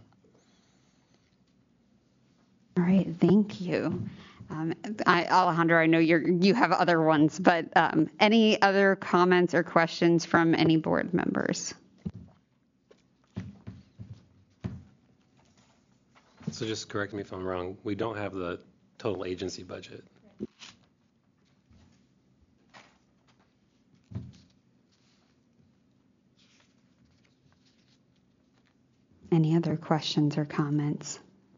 All right, thank you. Alejandro, I know you have other ones, but any other comments or questions from any board members? So just correct me if I'm wrong. We don't have the total agency budget. Any other questions or comments?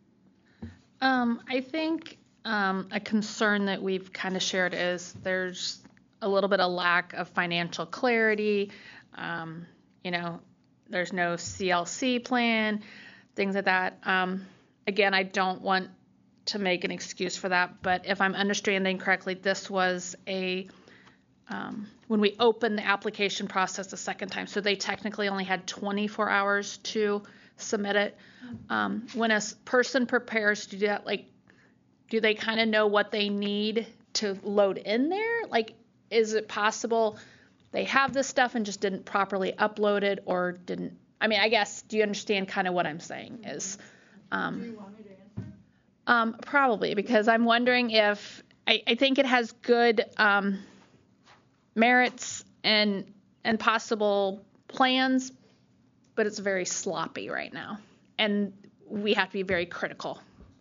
I think a concern that we've kind of shared is there's a little bit of lack of financial clarity. There's no CLC plan, things like that. Again, I don't want to make an excuse for that, but if I'm understanding correctly, this was when we opened the application process the second time, so they technically only had 24 hours to submit it. When a person prepares to do that, do they kind of know what they need to load in there? Is it possible they have this stuff and just didn't properly upload it or didn't? I guess, do you understand kind of what I'm saying is? Do you want me to answer? Probably, because I'm wondering if, I think it has good merits and possible plans, but it's very sloppy right now, and we have to be very critical.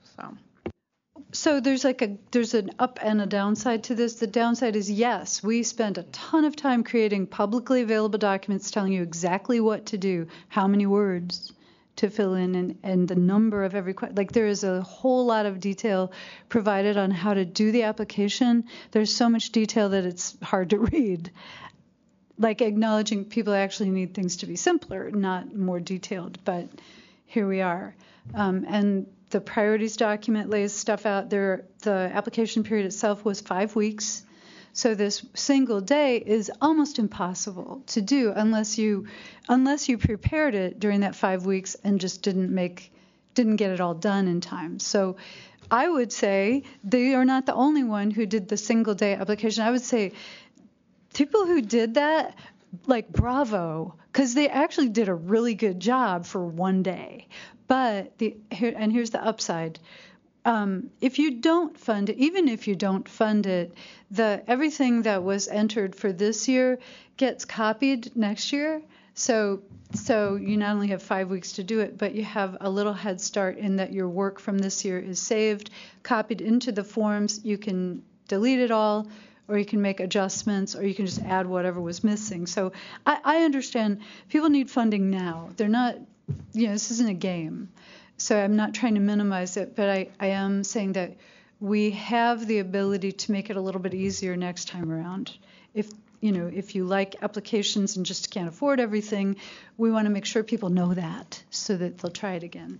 So there's an up and a downside to this. The downside is, yes, we spend a ton of time creating publicly available documents telling you exactly what to do, how many words to fill in, and the number of every question. There is a whole lot of detail provided on how to do the application. There's so much detail that it's hard to read. Acknowledging people actually need things to be simpler, not more detailed, but here we are. And the priorities document lays stuff out there. The application period itself was 5 weeks. So this single day is almost impossible to do unless you prepared it during that 5 weeks and just didn't get it all done in time. So I would say they are not the only one who did the single day application. I would say people who did that, like, bravo, because they actually did a really good job for one day. But here's the upside. If you don't fund it, even if you don't fund it, everything that was entered for this year gets copied next year. So you not only have 5 weeks to do it, but you have a little head start in that your work from this year is saved, copied into the forms. You can delete it all, or you can make adjustments, or you can just add whatever was missing. So I understand people need funding now. They're not, this isn't a game. So I'm not trying to minimize it, but I am saying that we have the ability to make it a little bit easier next time around. If you like applications and just can't afford everything, we want to make sure people know that so that they'll try it again.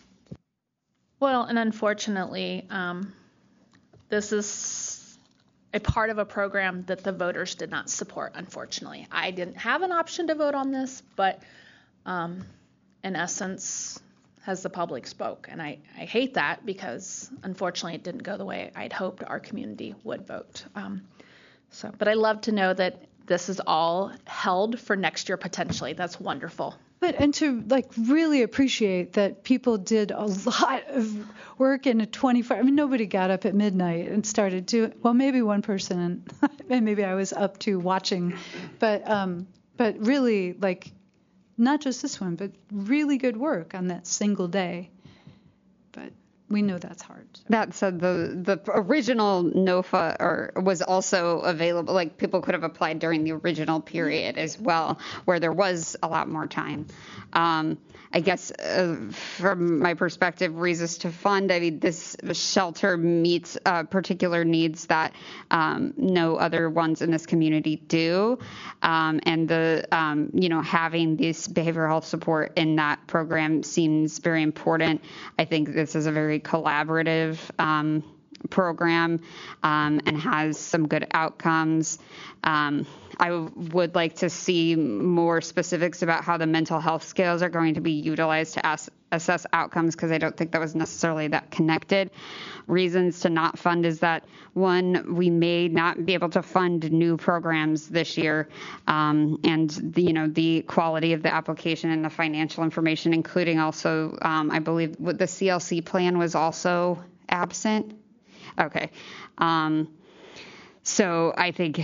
Well, and unfortunately, this is a part of a program that the voters did not support, unfortunately. I didn't have an option to vote on this, but in essence, as the public spoke. And I hate that because, unfortunately, it didn't go the way I'd hoped our community would vote. But I love to know that this is all held for next year potentially. That's wonderful. And to really appreciate that people did a lot of work in a 24. I mean, nobody got up at midnight and started doing. Well, maybe one person, and maybe I was up to watching, but really not just this one, but really good work on that single day. But we know that's hard. So. That said, the original NOFA was also available. People could have applied during the original period as well, where there was a lot more time. I guess from my perspective, reasons to fund. I mean, this shelter meets particular needs that no other ones in this community do, and having this behavioral health support in that program seems very important. I think this is a very collaborative program and has some good outcomes. I would like to see more specifics about how the mental health scales are going to be utilized to assess outcomes, because I don't think that was necessarily that connected. Reasons to not fund is that, one, we may not be able to fund new programs this year, and the quality of the application and the financial information, including also, I believe, the CLC plan was also absent. Okay. So I think,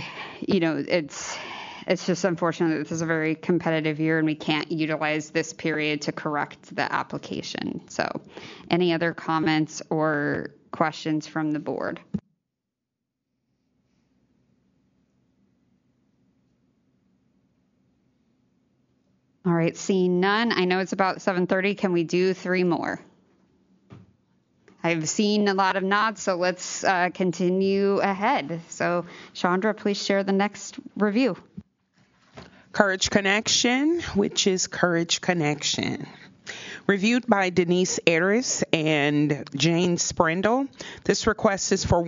it's just unfortunate that this is a very competitive year and we can't utilize this period to correct the application. So any other comments or questions from the board? All right, seeing none. I know it's about 7:30. Can we do 3 more? I've seen a lot of nods, so let's continue ahead. So, Chandra, please share the next review. Courage Connection, which is Courage Connection. Reviewed by Denise Aris and Jane Sprendel. This request is for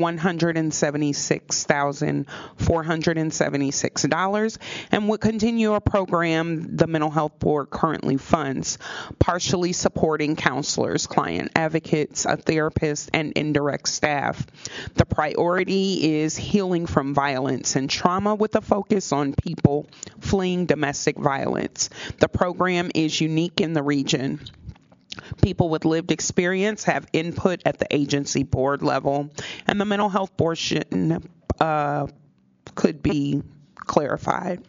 $176,476 and would continue a program the Mental Health Board currently funds, partially supporting counselors, client advocates, a therapist, and indirect staff. The priority is healing from violence and trauma with a focus on people fleeing domestic violence. The program is unique in the region. People with lived experience have input at the agency board level, and the mental health portion could be clarified.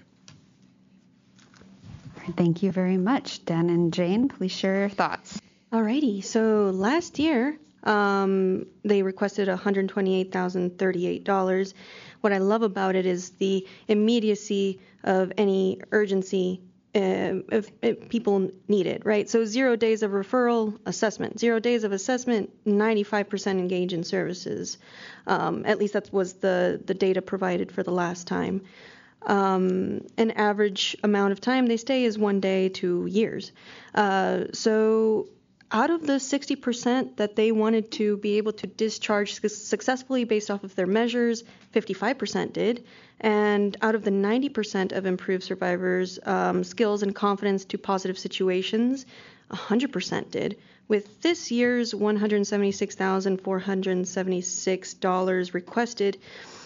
Thank you very much. Dan and Jane, please share your thoughts. Alrighty, so last year they requested $128,038. What I love about it is the immediacy of any urgency if people need it, right? So 0 days of referral, assessment. 0 days of assessment, 95% engage in services. At least that was the data provided for the last time. An average amount of time they stay is 1 day to years. So out of the 60% that they wanted to be able to discharge successfully based off of their measures, 55% did. And out of the 90% of improved survivors' skills and confidence to positive situations, 100% did. With this year's $176,476 requested,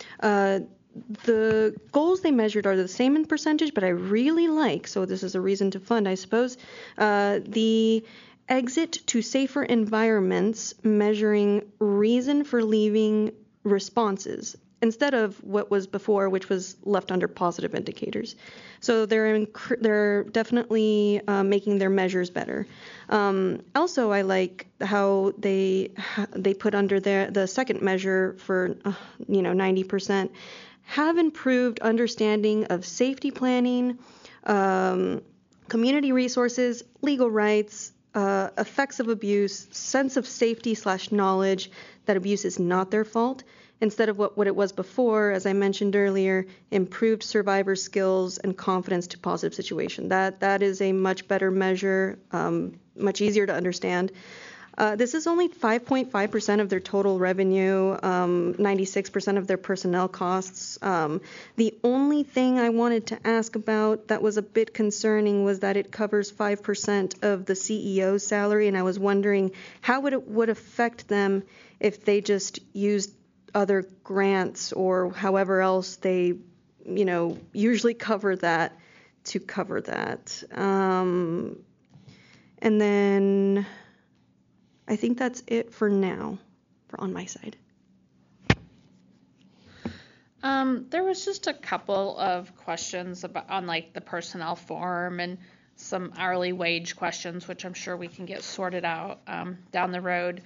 the goals they measured are the same in percentage, but I really like, so this is a reason to fund, I suppose, the exit to safer environments measuring reason for leaving responses instead of what was before, which was left under positive indicators. So they're definitely making their measures better. Also, I like how they put under the second measure for 90%, have improved understanding of safety planning, community resources, legal rights, effects of abuse, sense of safety/knowledge that abuse is not their fault, instead of what it was before, as I mentioned earlier, improved survivor skills and confidence to positive situation. That is a much better measure, much easier to understand. This is only 5.5% of their total revenue, 96% of their personnel costs. The only thing I wanted to ask about that was a bit concerning was that it covers 5% of the CEO's salary, and I was wondering how it would affect them if they just used other grants or however else they, usually cover that to cover that. And then I think that's it for now on my side. There was just a couple of questions on like the personnel form and some hourly wage questions, which I'm sure we can get sorted out down the road.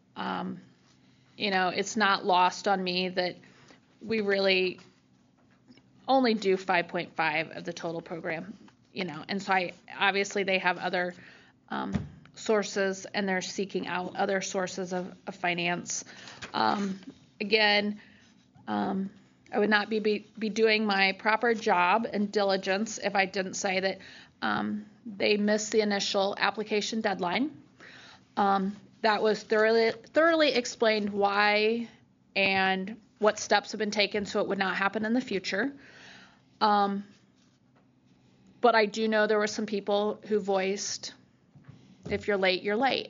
It's not lost on me that we really only do 5.5 of the total program, and so obviously they have other sources and they're seeking out other sources of finance. Again, I would not be doing my proper job and diligence if I didn't say that they missed the initial application deadline. That was thoroughly explained why and what steps have been taken so it would not happen in the future. But I do know there were some people who voiced, if you're late, you're late.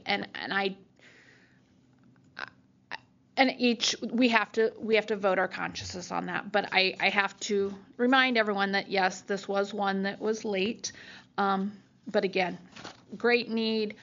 We have to vote our consciences on that. But I have to remind everyone that yes, this was one that was late. But again, great need.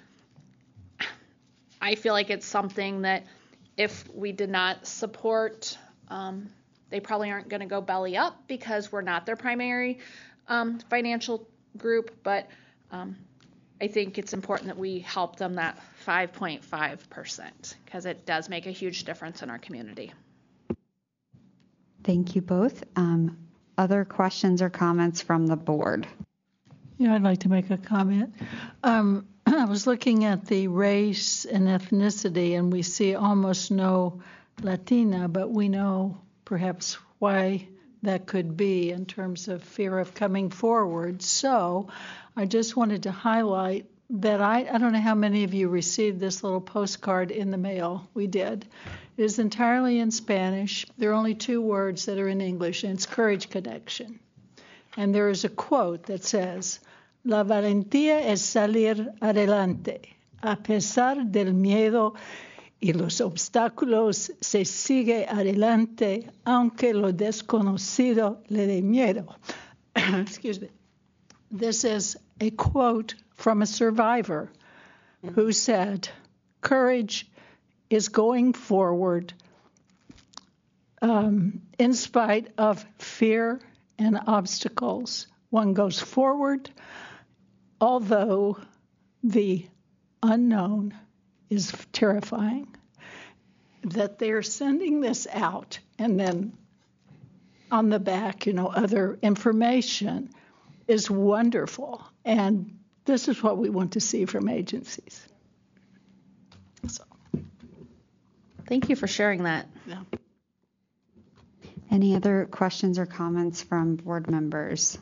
I feel like it's something that if we did not support, they probably aren't going to go belly up because we're not their primary financial group. But I think it's important that we help them that 5.5% because it does make a huge difference in our community. Thank you both. Other questions or comments from the board? Yeah, I'd like to make a comment. I was looking at the race and ethnicity, and we see almost no Latina, but we know perhaps why that could be in terms of fear of coming forward. So I just wanted to highlight that I don't know how many of you received this little postcard in the mail. We did. It is entirely in Spanish. There are only 2 words that are in English, and it's Courage Connection. And there is a quote that says, "La valentía es salir adelante. A pesar del miedo y los obstáculos, se sigue adelante, aunque lo desconocido le dé miedo." Excuse me. This is a quote from a survivor who said, "Courage is going forward in spite of fear and obstacles. One goes forward, although the unknown is terrifying." That they're sending this out, and then on the back, other information is wonderful. And this is what we want to see from agencies. So. Thank you for sharing that. Yeah. Any other questions or comments from board members?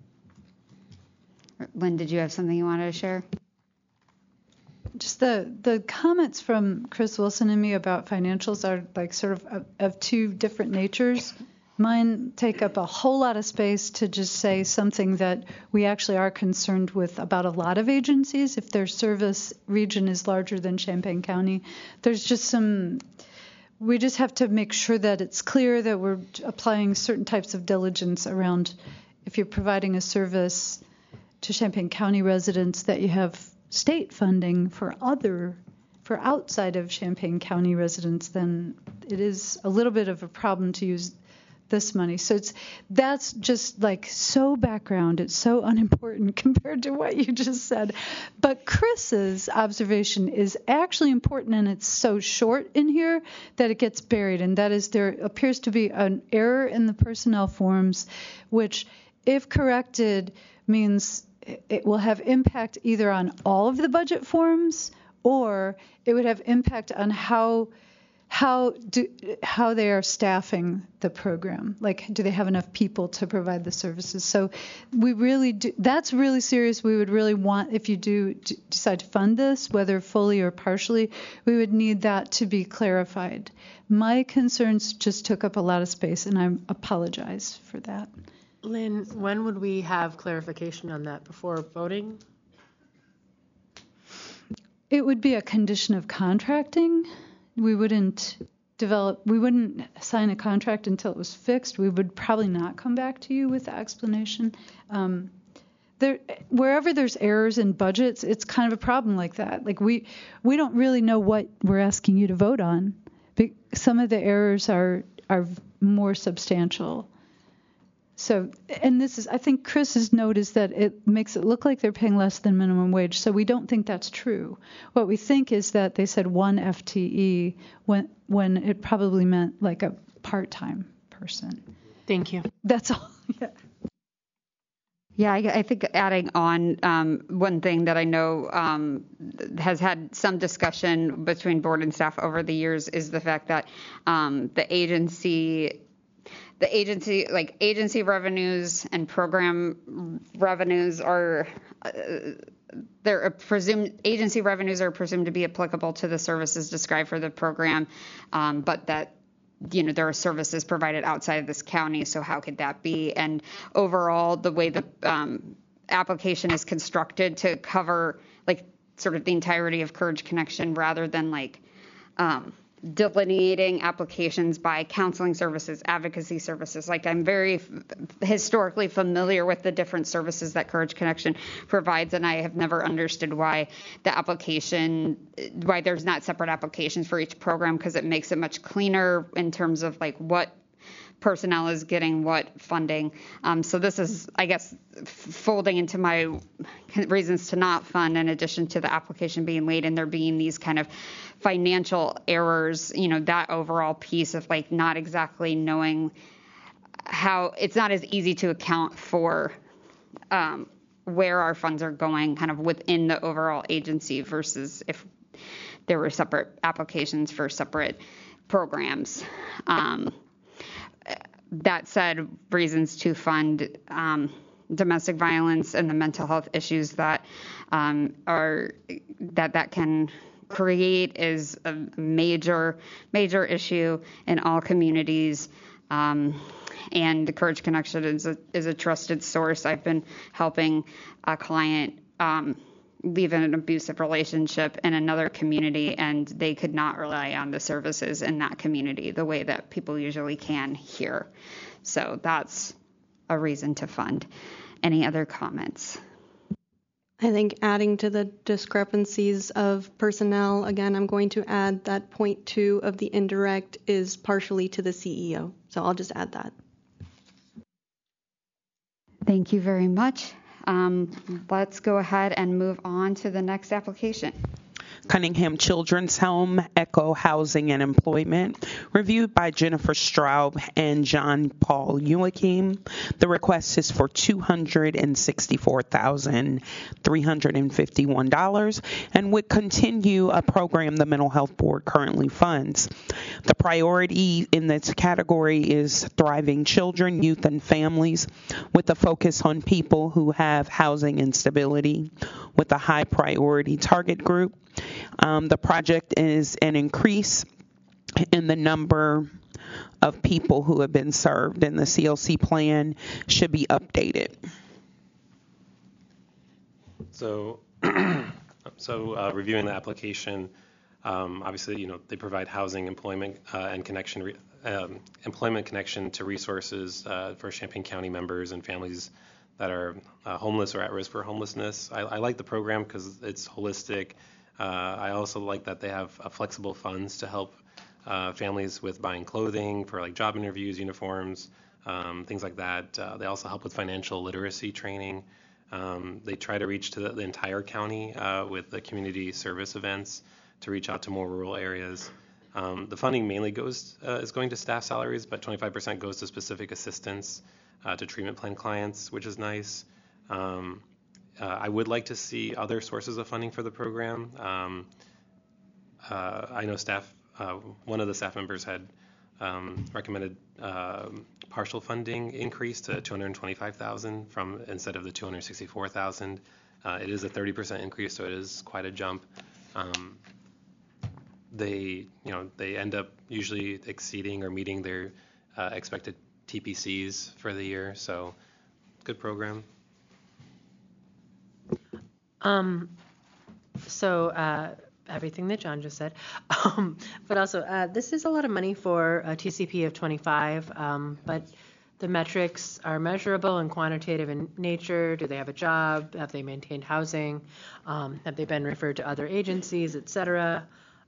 Lynn, did you have something you wanted to share? Just the comments from Chris Wilson and me about financials are like sort of 2 different natures. Mine take up a whole lot of space to just say something that we actually are concerned with about a lot of agencies. If their service region is larger than Champaign County, there's just we just have to make sure that it's clear that we're applying certain types of diligence around if you're providing a service to Champaign County residents, that you have state funding for outside of Champaign County residents, then it is a little bit of a problem to use this money. So that's just like so background. It's so unimportant compared to what you just said. But Chris's observation is actually important, and it's so short in here that it gets buried. And that is, there appears to be an error in the personnel forms, which, if corrected, means it will have impact either on all of the budget forms, or it would have impact on how they are staffing the program. Like, do they have enough people to provide the services? So we really do. That's really serious. We would really want, if you do decide to fund this, whether fully or partially, we would need that to be clarified. My concerns just took up a lot of space, and I apologize for that. Lynn, when would we have clarification on that? Before voting? It would be a condition of contracting. We wouldn't sign a contract until it was fixed. We would probably not come back to you with the explanation. Wherever there's errors in budgets, it's kind of a problem like that. Like we don't really know what we're asking you to vote on. Some of the errors are more substantial. So, and I think Chris's note is that it makes it look like they're paying less than minimum wage. So we don't think that's true. What we think is that they said 1 FTE when it probably meant like a part-time person. Thank you. That's all. Yeah. Yeah, I think adding on one thing that I know has had some discussion between board and staff over the years is the fact that the agency revenues and program revenues are agency revenues are presumed to be applicable to the services described for the program, but that there are services provided outside of this county, so how could that be? And overall, the way the application is constructed to cover like sort of the entirety of Courage Connection rather than like delineating applications by counseling services, advocacy services. Like I'm very historically familiar with the different services that Courage Connection provides, and I have never understood why there's not separate applications for each program, because it makes it much cleaner in terms of like what personnel is getting what funding. So this is, I guess, folding into my reasons to not fund, in addition to the application being late and there being these kind of financial errors, that overall piece of like not exactly knowing how it's not as easy to account for where our funds are going kind of within the overall agency versus if there were separate applications for separate programs. That said, reasons to fund domestic violence and the mental health issues that that can create is a major issue in all communities. And the Courage Connection is a trusted source. I've been helping a client leave an abusive relationship in another community, and they could not rely on the services in that community the way that people usually can here. So that's a reason to fund. Any other comments? I think adding to the discrepancies of personnel, again, I'm going to add that point 2 of the indirect is partially to the CEO. So I'll just add that. Thank you very much. Let's go ahead and move on to the next application. Cunningham Children's Home, Echo Housing and Employment, reviewed by Jennifer Straub and John Paul Joachim. The request is for $264,351 and would continue a program the Mental Health Board currently funds. The priority in this category is thriving children, youth, and families, with a focus on people who have housing instability, with a high priority target group. The project is an increase in the number of people who have been served, and the CLC plan should be updated. So, reviewing the application, obviously, they provide housing, employment, and employment connection to resources for Champaign County members and families that are homeless or at risk for homelessness. I like the program because it's holistic. I also like that they have flexible funds to help families with buying clothing for like job interviews, uniforms, things like that. They also help with financial literacy training. They try to reach to the entire county with the community service events to reach out to more rural areas. The funding mainly is going to staff salaries, but 25% goes to specific assistance to treatment plan clients, which is nice. I would like to see other sources of funding for the program. I know one of the staff members had recommended partial funding increase to $225,000 instead of the $264,000. It is a 30% increase, so it is quite a jump. They end up usually exceeding or meeting their expected TPCs for the year, so good program. Everything that John just said, but also this is a lot of money for a TCP of 25, but the metrics are measurable and quantitative in nature. Do they have a job? Have they maintained housing? Have they been referred to other agencies, etc.?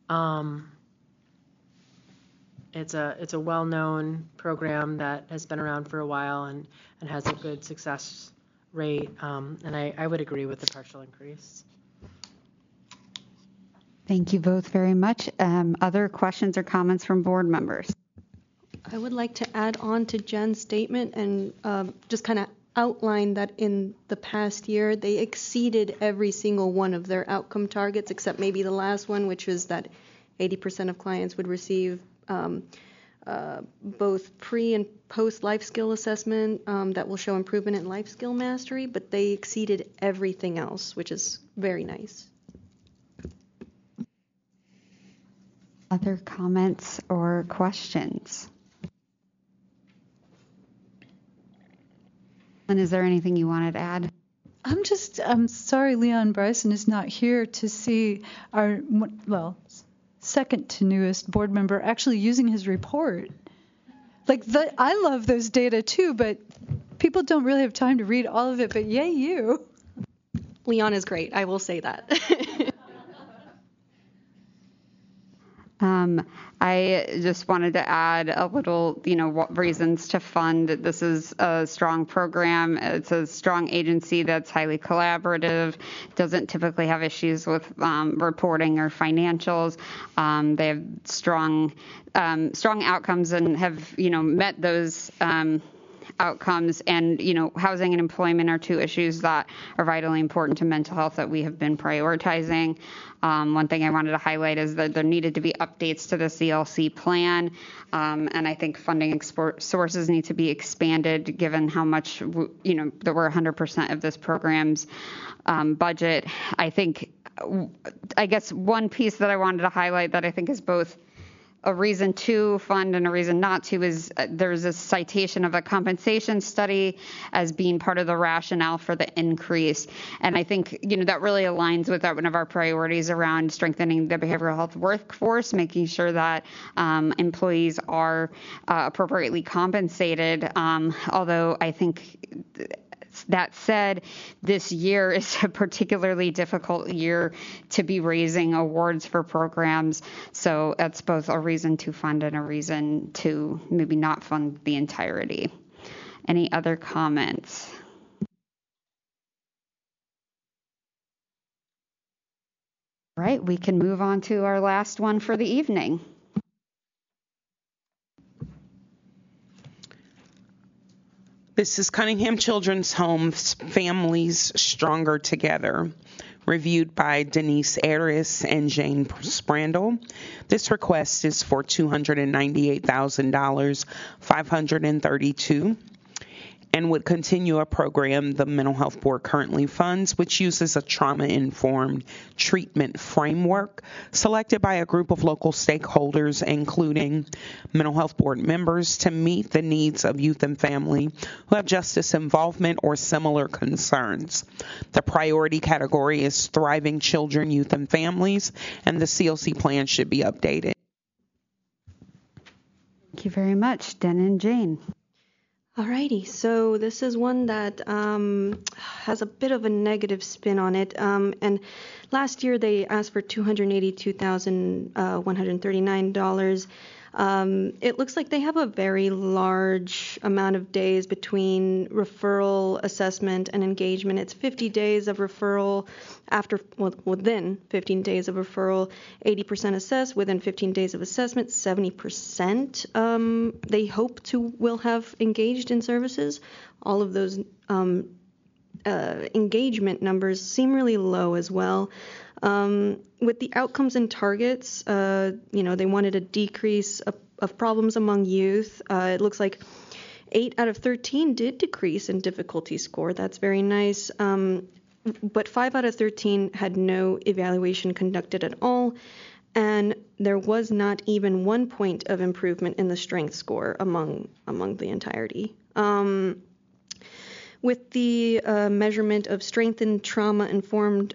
It's a well-known program that has been around for a while and has a good success rate, and I would agree with the partial increase. Thank you both very much. Other questions or comments from board members? I would like to add on to Jen's statement and just kind of outline that in the past year, they exceeded every single one of their outcome targets, except maybe the last one, which was that 80% of clients would receive both pre and post life skill assessment that will show improvement in life skill mastery, but they exceeded everything else, which is very nice. Other comments or questions? And is there anything you wanted to add? I'm sorry Leon Bryson is not here to see our, second to newest board member actually using his report. I love those data too, but people don't really have time to read all of it, but yay you. Leon is great, I will say that. I just wanted to add a little, what reasons to fund. This is a strong program. It's a strong agency that's highly collaborative, doesn't typically have issues with reporting or financials. They have strong outcomes and have, met those outcomes, and housing and employment are two issues that are vitally important to mental health that we have been prioritizing. One thing I wanted to highlight is that there needed to be updates to the CLC plan, and I think funding sources need to be expanded given how much that we're 100% of this program's budget. I guess one piece that I wanted to highlight that I think is both a reason to fund and a reason not to is there's a citation of a compensation study as being part of the rationale for the increase. And I think, that really aligns with one of our priorities around strengthening the behavioral health workforce, making sure that employees are appropriately compensated. Although I think that said, this year is a particularly difficult year to be raising awards for programs. So that's both a reason to fund and a reason to maybe not fund the entirety. Any other comments? All right, we can move on to our last one for the evening. This is Cunningham Children's Home's Families Stronger Together, reviewed by Denise Aris and Jane Sprandel. This request is for $298,532. and would continue a program the Mental Health Board currently funds, which uses a trauma-informed treatment framework selected by a group of local stakeholders, including Mental Health Board members, to meet the needs of youth and family who have justice involvement or similar concerns. The priority category is thriving children, youth, and families, and the CLC plan should be updated. Thank you very much, Den and Jane. Alrighty, so this is one that has a bit of a negative spin on it. And last year they asked for $282,139. It looks like they have a very large amount of days between referral, assessment, and engagement. It's 50 days of referral within 15 days of referral, 80% assessed within 15 days of assessment, 70% they hope will have engaged in services. All of those engagement numbers seem really low as well. With the outcomes and targets, they wanted a decrease of problems among youth. It looks like 8 out of 13 did decrease in difficulty score. That's very nice. But 5 out of 13 had no evaluation conducted at all. And there was not even 1 point of improvement in the strength score among the entirety. With the measurement of strength and trauma-informed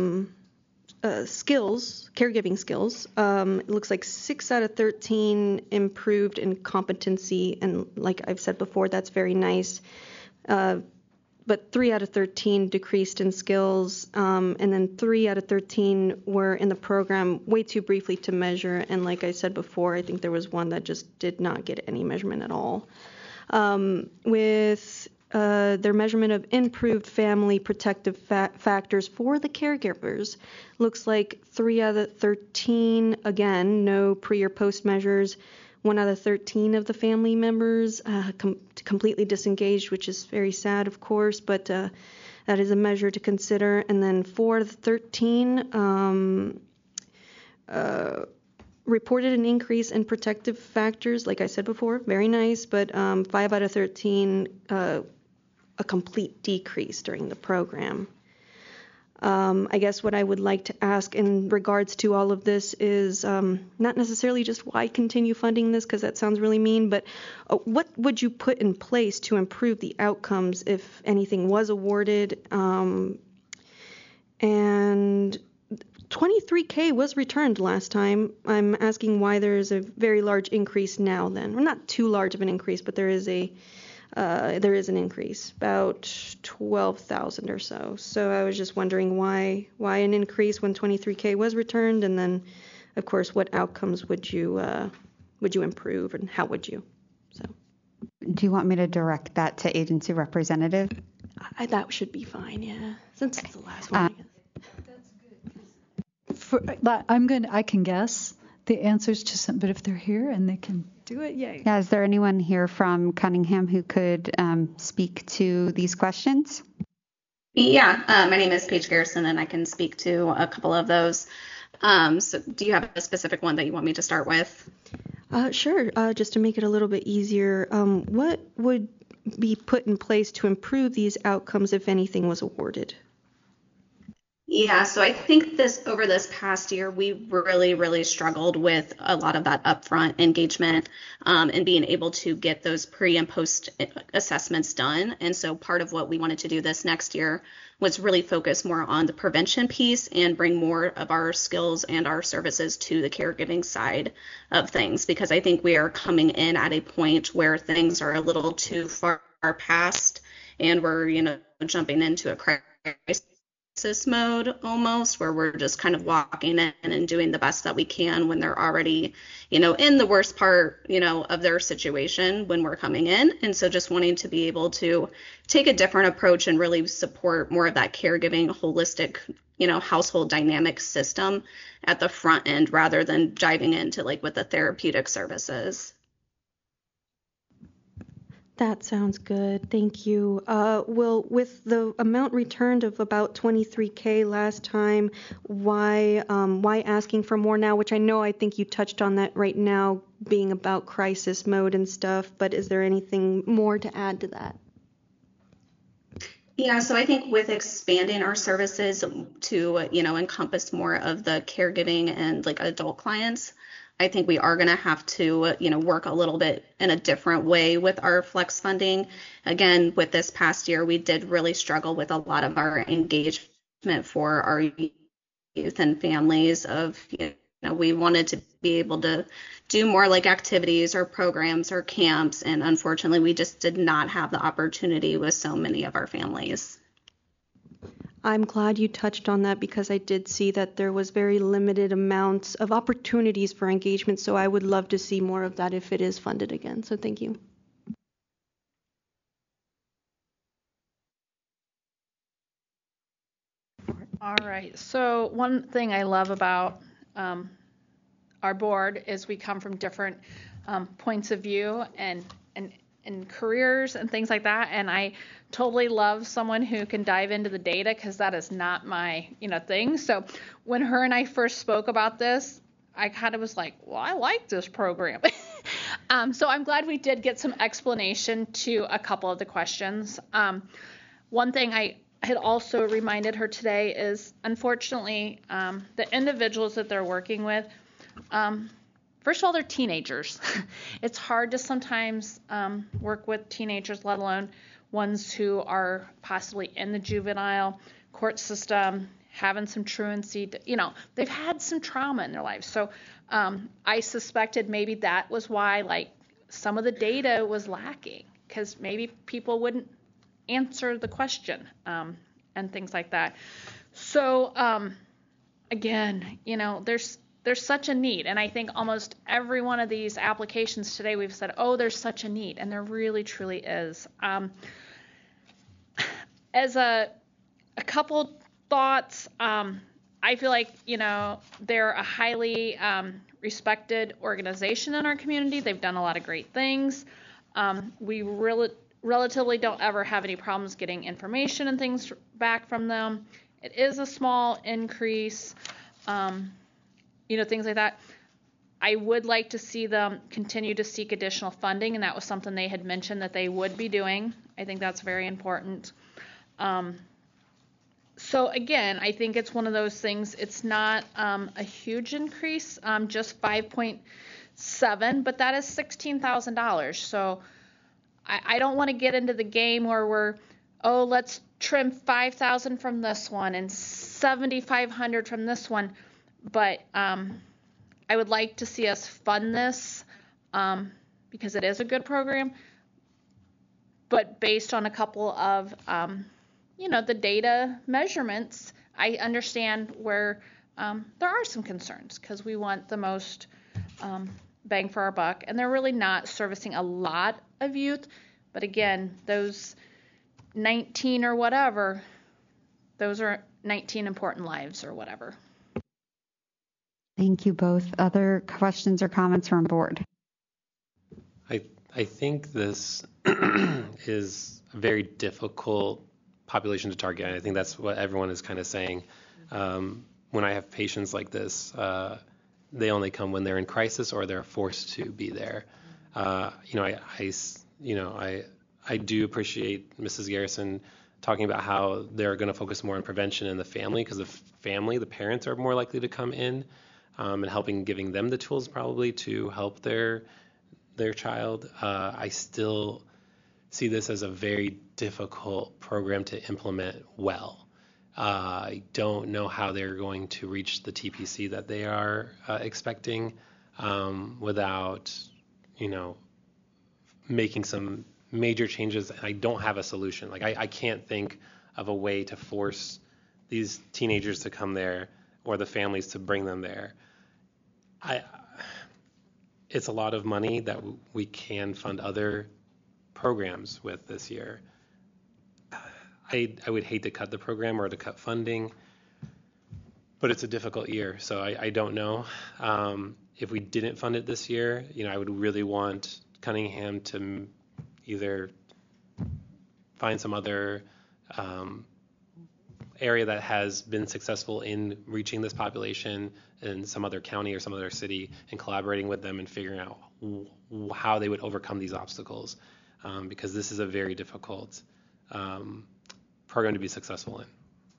skills, caregiving skills, it looks like 6 out of 13 improved in competency, and like I've said before, that's very nice. But 3 out of 13 decreased in skills, and then 3 out of 13 were in the program way too briefly to measure, and like I said before, I think there was one that just did not get any measurement at all. With their measurement of improved family protective factors for the caregivers, looks like 3 out of 13, again, no pre or post measures. 1 out of 13 of the family members completely disengaged, which is very sad, of course, but that is a measure to consider. And then 4 out of 13 reported an increase in protective factors, like I said before, very nice, but 5 out of 13 a complete decrease during the program. I guess what I would like to ask in regards to all of this is not necessarily just why continue funding this, because that sounds really mean, but what would you put in place to improve the outcomes if anything was awarded? And $23K was returned last time. I'm asking why there is a very large increase now then. Well, not too large of an increase, but there is an increase, about 12,000 or so. So I was just wondering why an increase when 23K was returned, and then, of course, what outcomes would you improve, and how would you? So. Do you want me to direct that to agency representative? That should be fine, yeah. Since it's the last one, I guess. I can guess the answers to some, but if they're here and they can do it, yay. Yeah, is there anyone here from Cunningham who could speak to these questions? Yeah, my name is Paige Garrison, and I can speak to a couple of those. So do you have a specific one that you want me to start with? Sure. Just to make it a little bit easier, what would be put in place to improve these outcomes if anything was awarded? Yeah, so I think over this past year, we really, really struggled with a lot of that upfront engagement and being able to get those pre and post assessments done. And so part of what we wanted to do this next year was really focus more on the prevention piece and bring more of our skills and our services to the caregiving side of things, because I think we are coming in at a point where things are a little too far past and we're, jumping into a crisis mode almost, where we're just kind of walking in and doing the best that we can when they're already, in the worst part, of their situation when we're coming in. And so just wanting to be able to take a different approach and really support more of that caregiving, holistic, household dynamic system at the front end rather than diving into with the therapeutic services. That sounds good. Thank you. Well, with the amount returned of about 23K last time, why asking for more now? Which I think you touched on that right now, being about crisis mode and stuff. But is there anything more to add to that? Yeah, so I think with expanding our services to, encompass more of the caregiving and like adult clients, I think we are going to have to, work a little bit in a different way with our flex funding. Again, with this past year, we did really struggle with a lot of our engagement for our youth and families we wanted to be able to do more like activities or programs or camps, and unfortunately we just did not have the opportunity with so many of our families. I'm glad you touched on that because I did see that there was very limited amounts of opportunities for engagement, so I would love to see more of that if it is funded again. So thank you. All right. So one thing I love about our board is we come from different points of view and careers and things like that. And I totally love someone who can dive into the data because that is not my thing. So when her and I first spoke about this, I kind of was like, well, I like this program. So I'm glad we did get some explanation to a couple of the questions. One thing I had also reminded her today is, unfortunately, the individuals that they're working with, first of all, they're teenagers. It's hard to sometimes work with teenagers, let alone ones who are possibly in the juvenile court system, having some truancy. They've had some trauma in their lives. So I suspected maybe that was why, some of the data was lacking, because maybe people wouldn't answer the question and things like that. So again, there's such a need, and I think almost every one of these applications today we've said, oh, there's such a need, and there really truly is. As a couple thoughts, I feel like they're a highly respected organization in our community. They've done a lot of great things. We relatively don't ever have any problems getting information and things back from them. It is a small increase, things like that. I would like to see them continue to seek additional funding, and that was something they had mentioned that they would be doing. I think that's very important. So again, I think it's one of those things. It's not a huge increase, just 5.7, but that is $16,000. So I don't want to get into the game where let's trim 5,000 from this one and 7,500 from this one. But I would like to see us fund this because it is a good program, but based on a couple of, the data measurements, I understand where there are some concerns because we want the most bang for our buck, and they're really not servicing a lot of youth. But again, those 19 or whatever, those are 19 important lives or whatever. Thank you both. Other questions or comments from board? I think this is a very difficult population to target. And I think that's what everyone is kind of saying. When I have patients like this, they only come when they're in crisis or they're forced to be there. I do appreciate Mrs. Garrison talking about how they're going to focus more on prevention in the family, because the parents are more likely to come in and giving them the tools probably to help their child. I still see this as a very difficult program to implement well. I don't know how they're going to reach the TPC that they are expecting without, making some major changes. I don't have a solution. I can't think of a way to force these teenagers to come there or the families to bring them there. It's a lot of money that we can fund other programs with this year. I would hate to cut the program or to cut funding, but it's a difficult year, so I don't know. If we didn't fund it this year, I would really want Cunningham to either find some other area that has been successful in reaching this population in some other county or some other city and collaborating with them and figuring out how they would overcome these obstacles, because this is a very difficult program to be successful in.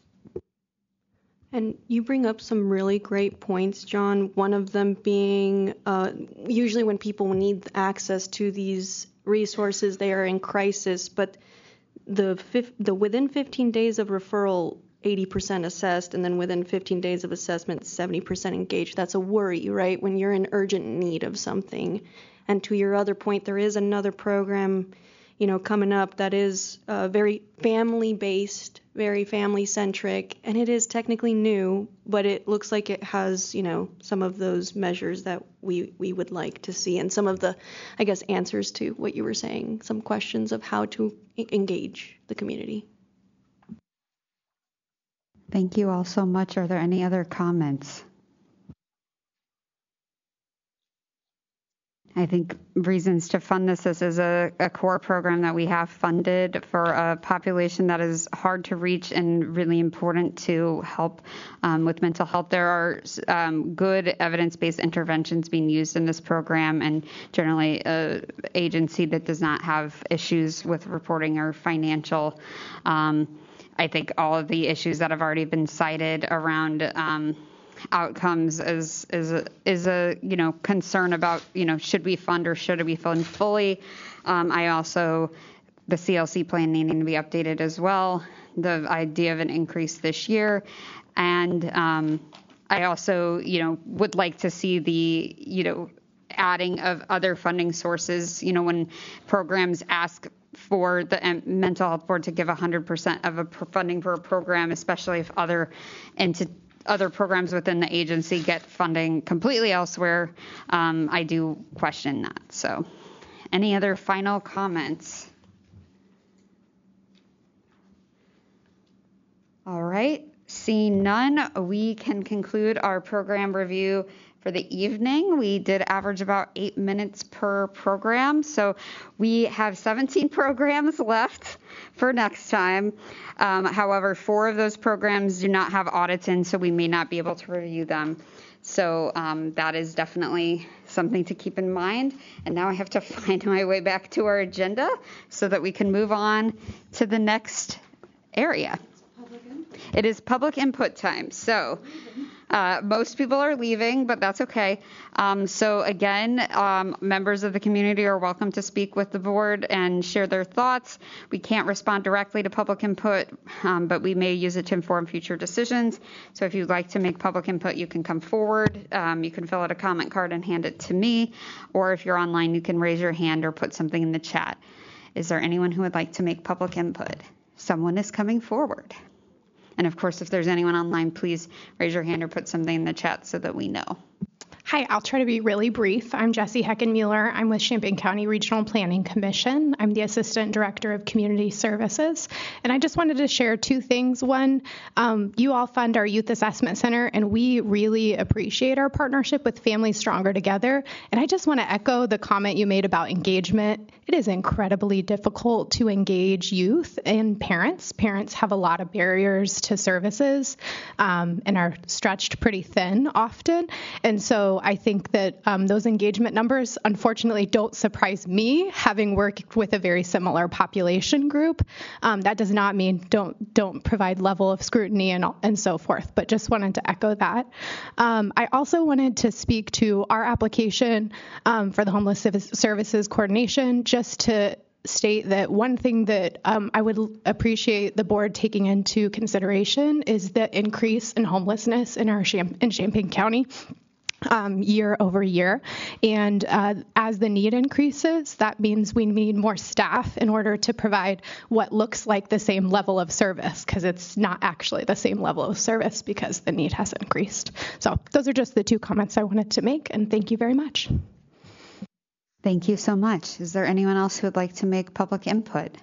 And you bring up some really great points, John. One of them being usually when people need access to these resources, they are in crisis, but the within 15 days of referral, 80% assessed, and then within 15 days of assessment, 70% engaged. That's a worry, right? When you're in urgent need of something. And to your other point, there is another program, coming up that is very family-based, very family-centric, and it is technically new, but it looks like it has, some of those measures that we would like to see, and some of the, I guess, answers to what you were saying, some questions of how to engage the community. Thank you all so much. Are there any other comments? I think reasons to fund this is a core program that we have funded for a population that is hard to reach and really important to help with mental health. There are good evidence-based interventions being used in this program, and generally an agency that does not have issues with reporting or financial. I think all of the issues that have already been cited around outcomes is a concern about should we fund or should we fund fully. I also the CLC plan needing to be updated as well. The idea of an increase this year, and I also would like to see the adding of other funding sources. When programs ask for the mental health board to give 100% of a funding for a program, especially if other programs within the agency get funding completely elsewhere, I do question that. So, any other final comments? All right, seeing none, we can conclude our program review for the evening. We did average about 8 minutes per program, so we have 17 programs left for next time. However, 4 of those programs do not have audits in, so we may not be able to review them. So that is definitely something to keep in mind. And now I have to find my way back to our agenda so that we can move on to the next area. It is public input time. So most people are leaving, but that's okay. So again, members of the community are welcome to speak with the board and share their thoughts. We can't respond directly to public input, but we may use it to inform future decisions. So if you'd like to make public input, you can come forward. You can fill out a comment card and hand it to me. Or if you're online, you can raise your hand or put something in the chat. Is there anyone who would like to make public input? Someone is coming forward. And of course, if there's anyone online, please raise your hand or put something in the chat so that we know. Hi, I'll try to be really brief. I'm Jessie Heckenmueller. I'm with Champaign County Regional Planning Commission. I'm the Assistant Director of Community Services. And I just wanted to share 2 things. One, you all fund our Youth Assessment Center, and we really appreciate our partnership with Families Stronger Together. And I just want to echo the comment you made about engagement. It is incredibly difficult to engage youth and parents. Parents have a lot of barriers to services and are stretched pretty thin often. And so I think that those engagement numbers, unfortunately, don't surprise me, having worked with a very similar population group. That does not mean don't provide level of scrutiny and so forth, but just wanted to echo that. I also wanted to speak to our application for the Homeless Services Coordination, just to state that one thing that I would appreciate the board taking into consideration is the increase in homelessness in Champaign County. Year over year. And as the need increases, that means we need more staff in order to provide what looks like the same level of service, because it's not actually the same level of service because the need has increased. So those are just the 2 comments I wanted to make, and thank you very much. Thank you so much. Is there anyone else who would like to make public input?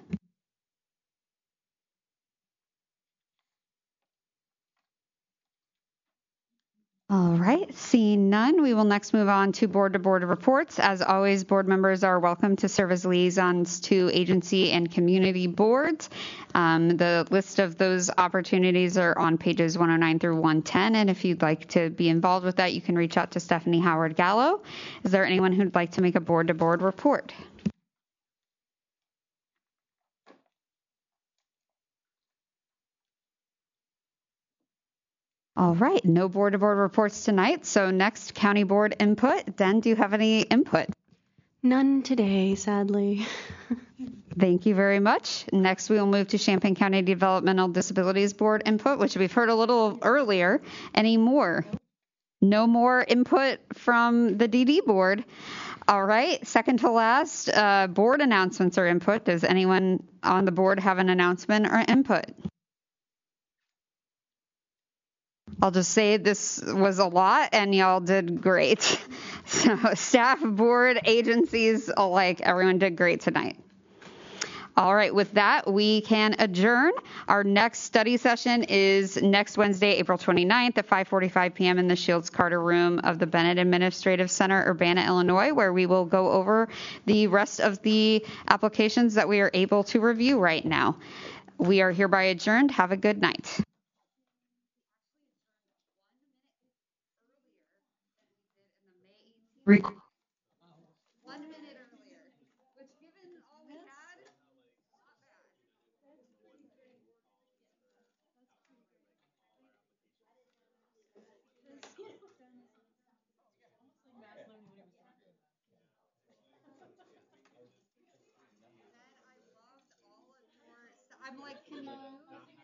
All right, seeing none, we will next move on to board-to-board reports. As always, board members are welcome to serve as liaisons to agency and community boards. The list of those opportunities are on pages 109 through 110, and if you'd like to be involved with that, you can reach out to Stephanie Howard Gallo. Is there anyone who'd like to make a board-to-board report? All right, no board-to-board reports tonight. So next, county board input. Den, do you have any input? None today, sadly. Thank you very much. Next, we will move to Champaign County Developmental Disabilities Board input, which we've heard a little earlier. Any more? No more input from the DD board. All right, second to last, board announcements or input. Does anyone on the board have an announcement or input? I'll just say this was a lot and y'all did great. So staff, board, agencies alike, everyone did great tonight. All right, with that, we can adjourn. Our next study session is next Wednesday, April 29th at 5:45 p.m. in the Shields Carter Room of the Bennett Administrative Center, Urbana, Illinois, where we will go over the rest of the applications that we are able to review right now. We are hereby adjourned. Have a good night. Record. 1 minute earlier, which given all we had, not bad. I'm like, can you